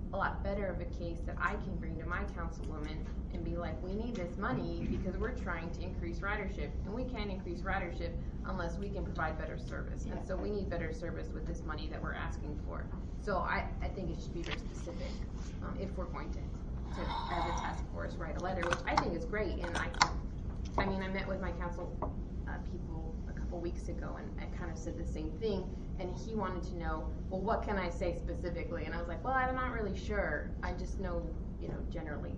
a lot better of a case that I can bring to my councilwoman and be like, we need this money because we're trying to increase ridership, and we can't increase ridership unless we can provide better service. And so we need better service with this money that we're asking for. So I, I think it should be very specific, um, if we're going to, to, as a task force, write a letter, which I think is great. And I, I mean, I met with my council uh, people a couple weeks ago, and I kind of said the same thing. And he wanted to know, well, what can I say specifically? And I was like, well, I'm not really sure. I just know, you know, generally.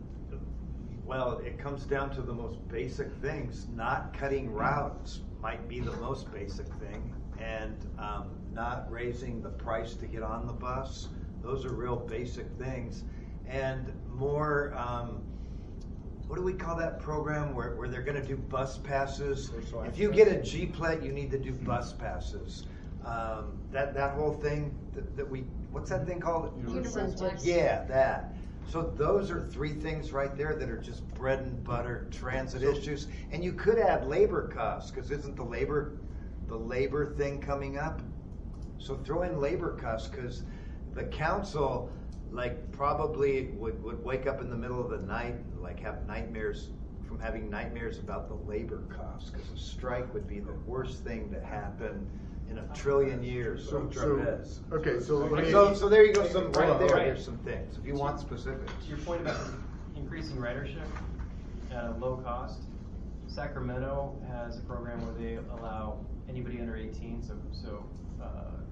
Well, it comes down to the most basic things. Not cutting routes might be the most basic thing, and um, not raising the price to get on the bus. Those are real basic things. And more, um, what do we call that program where, where they're gonna do bus passes? If you get a G P L E, you need to do bus passes. Um, that, that whole thing that, that we, what's that thing called? Universal. Yeah, that. So those are three things right there that are just bread and butter transit issues. And you could add labor costs, because isn't the labor, the labor thing coming up? So throw in labor costs, because the council, like, probably would, would wake up in the middle of the night, like have nightmares from having nightmares about the labor costs, because a strike would be the worst thing to happen in a trillion years. So, Otra so vez. okay, so let me. So, so there you go. Some right there. Right. There's some things. If you want specifics. To your point about increasing ridership at a low cost, Sacramento has a program where they allow anybody under eighteen, so so uh,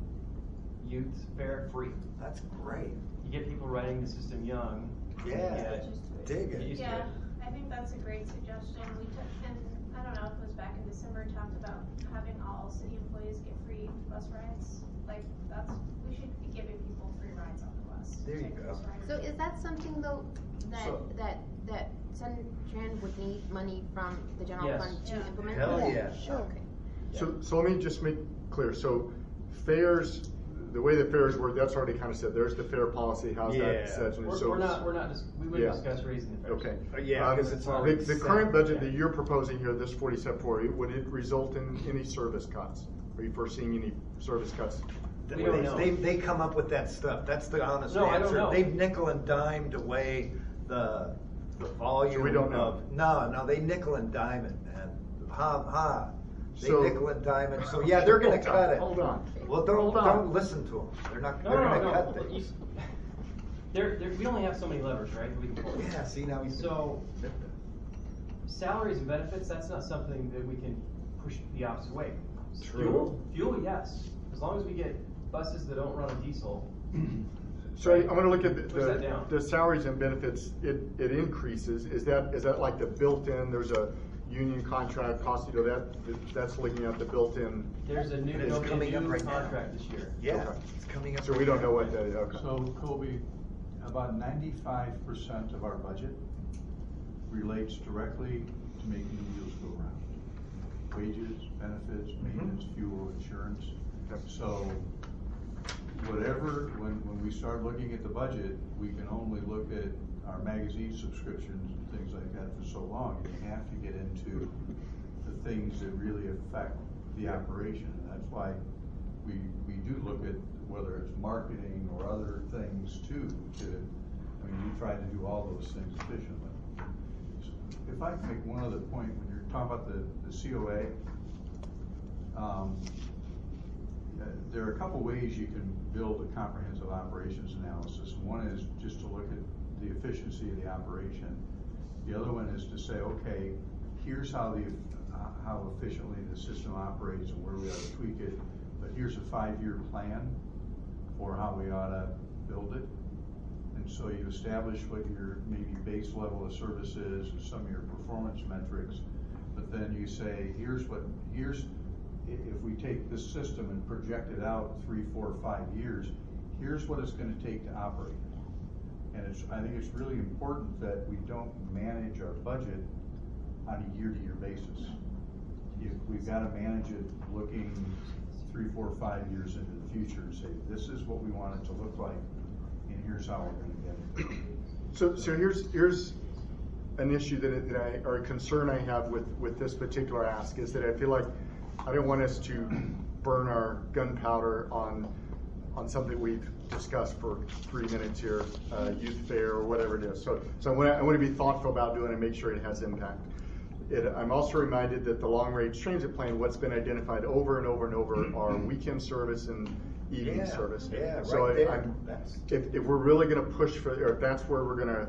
youth fare free. That's great. You get people riding the system young. Yeah, Get, dig get it. used to Yeah, it. I think that's a great suggestion. We took, and I don't know if it was back in December, talked about having all city employees get free bus rides. Like, that's, we should be giving people free rides on the bus. There you Take go. those rides. So is that something though that So- that that Suntran would need money from the general Yes. fund to Yeah. implement? Hell that? yeah. Sure. Okay. So, so let me just make clear. So fares, the way the fares work, that's already kind of said. There's the fare policy. How's Yeah. that set? And We're, so- we're not we're not dis- we wouldn't Yeah. discuss raising the fares. Okay. Uh, yeah, Um, 'cause it's the, already the set. current budget Yeah. that you're proposing here, this forty-seven forty, would it result in any service cuts? Are you foreseeing any service cuts? We don't know. They, they come up with that stuff. That's the honest No, I answer. don't know. They've nickel and dimed away the the volume. So we don't know. Of, no, no, they nickel and dime it, man. Ha ha. They So- nickel and dime it. So yeah, they're gonna Hold on, cut it. hold on. Well, don't Hold on. don't listen to them. They're not. No, they're no, gonna no, cut no. You, things. there, there, we only have so many levers, right? That we can pull. Yeah. See now we. So salaries and benefits, that's not something that we can push the opposite way. True. Fuel, fuel, yes. As long as we get buses that don't run on diesel. So I'm going to look at the, Push that down. the, the salaries and benefits. It, it increases. Is that is that like the built-in? There's a union contract cost. You know that that's looking at the built-in. There's a new, And it's there'll be a coming up new right now. contract this year. Yeah. Okay. It's coming up. So we right don't now. know what that is. Okay. So Colby, about ninety-five percent of our budget relates directly to making the wheels go round. Wages, benefits, maintenance, fuel, insurance. So whatever, when, when we start looking at the budget, we can only look at our magazine subscriptions and things like that for so long. You have to get into the things that really affect the operation. And that's why we, we do look at whether it's marketing or other things too, to, I mean, we try to do all those things efficiently. If I can make one other point, when you're talking about the, the C O A, um, uh, there are a couple ways you can build a comprehensive operations analysis. One is just to look at the efficiency of the operation. The other one is to say, okay, here's how the uh, how efficiently the system operates and where we ought to tweak it, but here's a five-year plan for how we ought to build it. And so you establish what your maybe base level of service is, and some of your performance metrics, but then you say, here's what, here's, if we take this system and project it out three, four, five years, here's what it's going to take to operate it. And it's, I think it's really important that we don't manage our budget on a year-to-year basis. You, we've got to manage it looking three, four, five years into the future and say, this is what we want it to look like, and here's how we're going to get it. So, so here's here's an issue that, that I, or a concern I have with, with this particular ask is that I feel like I don't want us to burn our gunpowder on on something we've discussed for three minutes here, uh, youth fair or whatever it is. So, so I want to I want to be thoughtful about doing it and make sure it has impact. It, I'm also reminded that the long-range transit plan, what's been identified over and over and over are weekend service and evening Yeah, service. yeah, so right I, there. I'm, That's- if, if we're really going to push for, or if that's where we're going to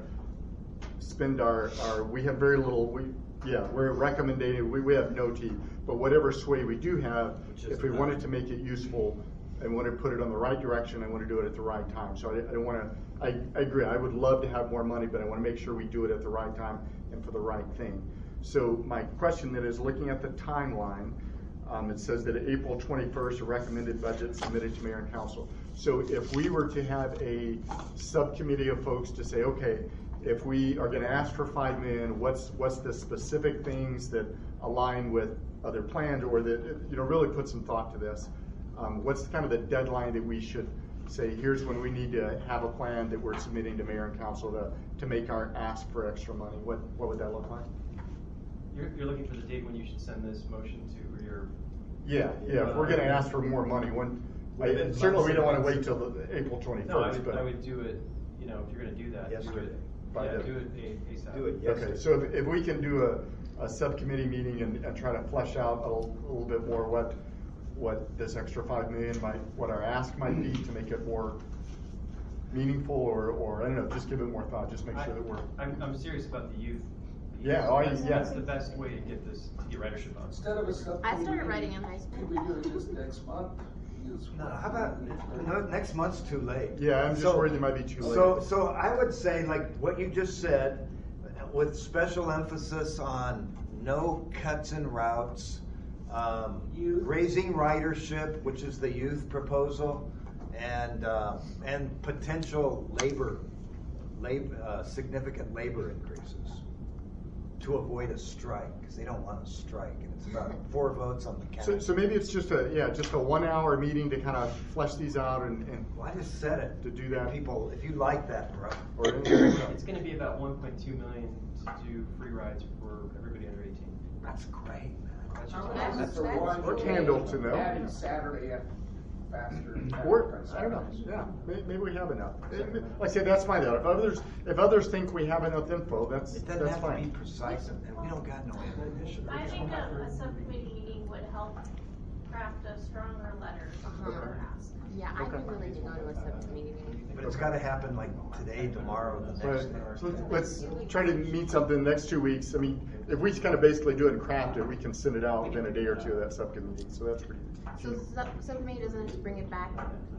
spend our, our, we have very little, we, yeah, we're recommending, we, we have no T, but whatever sway we do have, Which is if we enough. wanted to make it useful and want to put it on the right direction, I want to do it at the right time. So I, I don't want to, I, I agree, I would love to have more money, but I want to make sure we do it at the right time and for the right thing. So my question then is, looking at the timeline, um, it says that April twenty-first, a recommended budget submitted to mayor and council. So if we were to have a subcommittee of folks to say, okay, if we are going to ask for five million, what's what's the specific things that align with other plans, or that, you know, really put some thought to this? Um, what's kind of the deadline that we should say, here's when we need to have a plan that we're submitting to mayor and council to to make our ask for extra money? What what would that look like? You're, you're looking for the date when you should send this motion to your. Yeah, yeah. If we're going to ask for more money, when I, certainly we don't want to wait till the April twenty-first. No, I would, but I would do it. You know, if you're going to do that, do Yesterday. it. By Yeah, the- do it a- ASAP. Do it Okay, so if, if we can do a, a subcommittee meeting and, and try to flesh out a little, a little bit more what what this extra five million might, what our ask might be to make it more meaningful, or, or I don't know, just give it more thought. Just make sure that we're. I'm, I'm serious about the youth. piece. Yeah, oh, that's, yeah. that's the best way to get this to get ridership on. Instead of a subcommittee. I started writing in high school. Could we do it just next month? Use- No, how about, no, next month's too late. Yeah, I'm just So- worried it might be too late. So, so I would say, like what you just said, with special emphasis on no cuts in routes, um, raising ridership, which is the youth proposal, and, uh, and potential labor, labor, uh, significant labor increases to avoid a strike, because they don't want to strike, and it's about four votes on the So, council. so maybe it's just a, yeah, just a one hour meeting to kind of flesh these out and, and Well, I just said it. to do that. People, if you like that, bro. Or It's going to be about one point two million to do free rides for everybody under eighteen. That's great, man. That's Oh, just that's- That's a that's one- Or candle to know. Adding Saturday at faster. Or, I don't know, yeah, maybe, maybe we have enough. Like I said, that's fine though. If others, if others think we have enough info, that's, It doesn't that's have to be fine. precise, and and we don't got no ammunition. I think a, a subcommittee meeting would help craft a stronger letter for our ask. Yeah, I'd be Okay. willing to go to a subcommittee meeting. But it's gotta happen like today, tomorrow, the next Right, day. so let's try to meet something in the next two weeks. I mean, if we just kind of basically do it and craft it, we can send it out within a day or two of that subcommittee, so that's pretty. So sub, subcommittee doesn't just bring it back.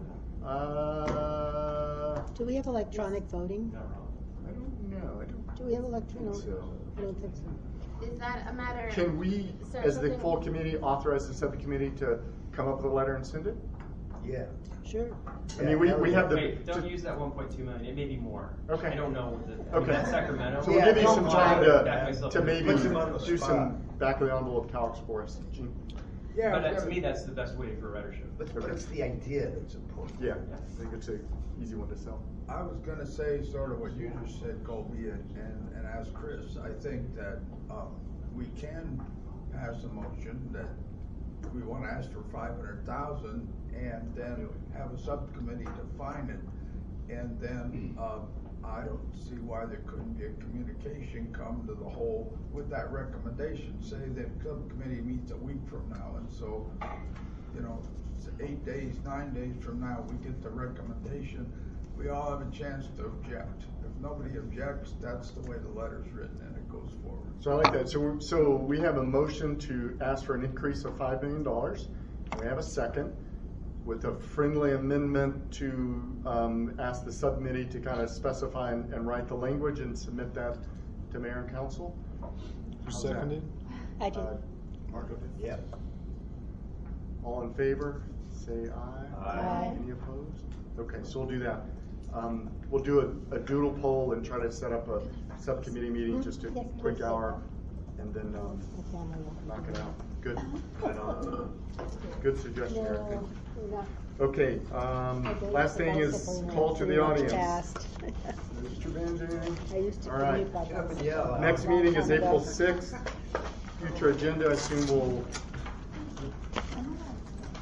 Uh, Do we have electronic voting? I don't know, I don't Do we have electronic? think so. I don't think so. Is that a matter? Can we, is there as the something- full committee, authorize the subcommittee to come up with a letter and send it? Yeah. Sure. I mean, we, we have the. Wait, don't use that one point two million. It may be more. Okay. I don't know what the. I mean, Okay. that's Sacramento. So we'll give you some time to, Back myself to up. maybe Puts him on the do spot. some back of the envelope calcs for us. Gene? Yeah. But that, to me, that's the best way for ridership. But, but it's the idea that's important. Yeah, I think it's a easy one to sell. I was gonna say sort of what you just said, Colby, and, and, and ask Chris. I think that, um, we can pass a motion that we wanna ask for five hundred thousand and then have a subcommittee define it. And then, um, I don't see why there couldn't be a communication come to the whole with that recommendation. Say that subcommittee meets a week from now, and so, you know, it's eight days, nine days from now, we get the recommendation. We all have a chance to object. If nobody objects, that's the way the letter's written, and it goes forward. So I like that. So, we're- so we have a motion to ask for an increase of five million dollars. We have a second with a friendly amendment to um, ask the subcommittee to kind of specify and, and write the language and submit that to mayor and council. Who How's that? seconded? I did. Uh, Marco did? Yeah. All in favor, say aye. Aye. Any opposed? Okay, so we'll do that. Um, we'll do a, a doodle poll and try to set up a subcommittee meeting, just a Yes, quick please. hour, and then um, The family will- knock it out. Good. Good suggestion, Eric. No, we're not. Okay, um, I gave last the thing is bicycle and call to too the much audience. fast. Mister Banjang. I used to All right. commute by Get up and bus. yell. Next Long meeting is time ago. April sixth. Future agenda, I assume we'll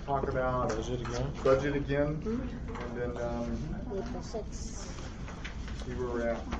talk about Budget again? budget again, and then, um, April sixth. see where we're at.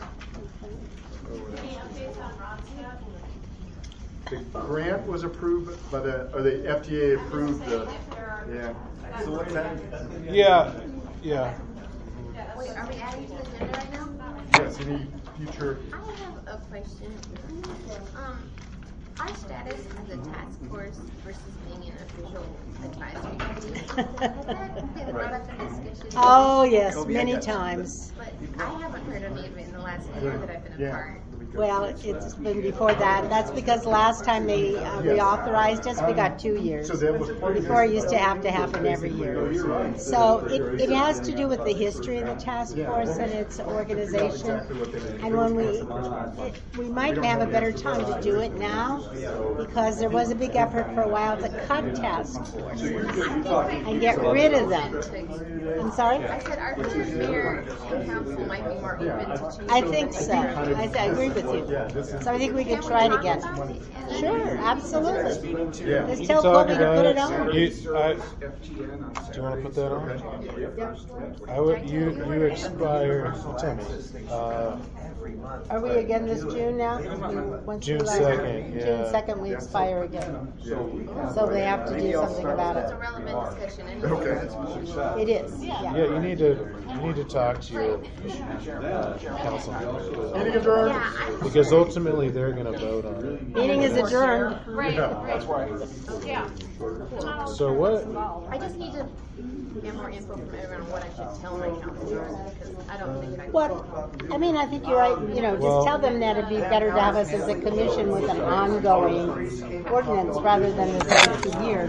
Any updates on Ronstadt? The grant was approved by the, or the F D A approved the, yeah. So what's that? Yeah, yeah. Wait, are we adding to the agenda right now? Yes, any future, I have a question. Um, our status as a task force versus being an official advisory committee, has that been brought up in discussion? Oh, yes, many times. But I haven't heard any of it in the last year that I've been a yeah. part. Well, it's been before that. That's because last time they uh, reauthorized us, we got two years. So that was part of Before it this- used to have to happen every year. So it, it has to do with the history of the task force and its organization. And when we, it, we might have a better time to do it now because there was a big effort for a while to cut task forces and get rid of them. I'm sorry? I said our current mayor and council might be more open to changing. I think so. I, I agree with you. So I think we could try it again. Sure, absolutely. Yeah. Just You tell can talk Kobe to about put it. it on. You, I, do you want to put that on? I would, you, you expire, tell me, uh, Are we again this June now? Once we June left- second, yeah. June second, we expire again. So they have to do something about It's a it. relevant discussion anyway. It is, yeah. yeah, you need to, you need to talk to your, uh, council members. Meeting adjourned. Yeah, I Because ultimately, they're gonna vote on it. Meeting is adjourned. Right, right. Yeah. So what, I just need to get more info from everyone on what I should tell my councilors because I don't think I. What, I mean, I think you're right, you know, Well- just tell them that it'd be better to have us as a commission with an ongoing ordinance rather than this every two years.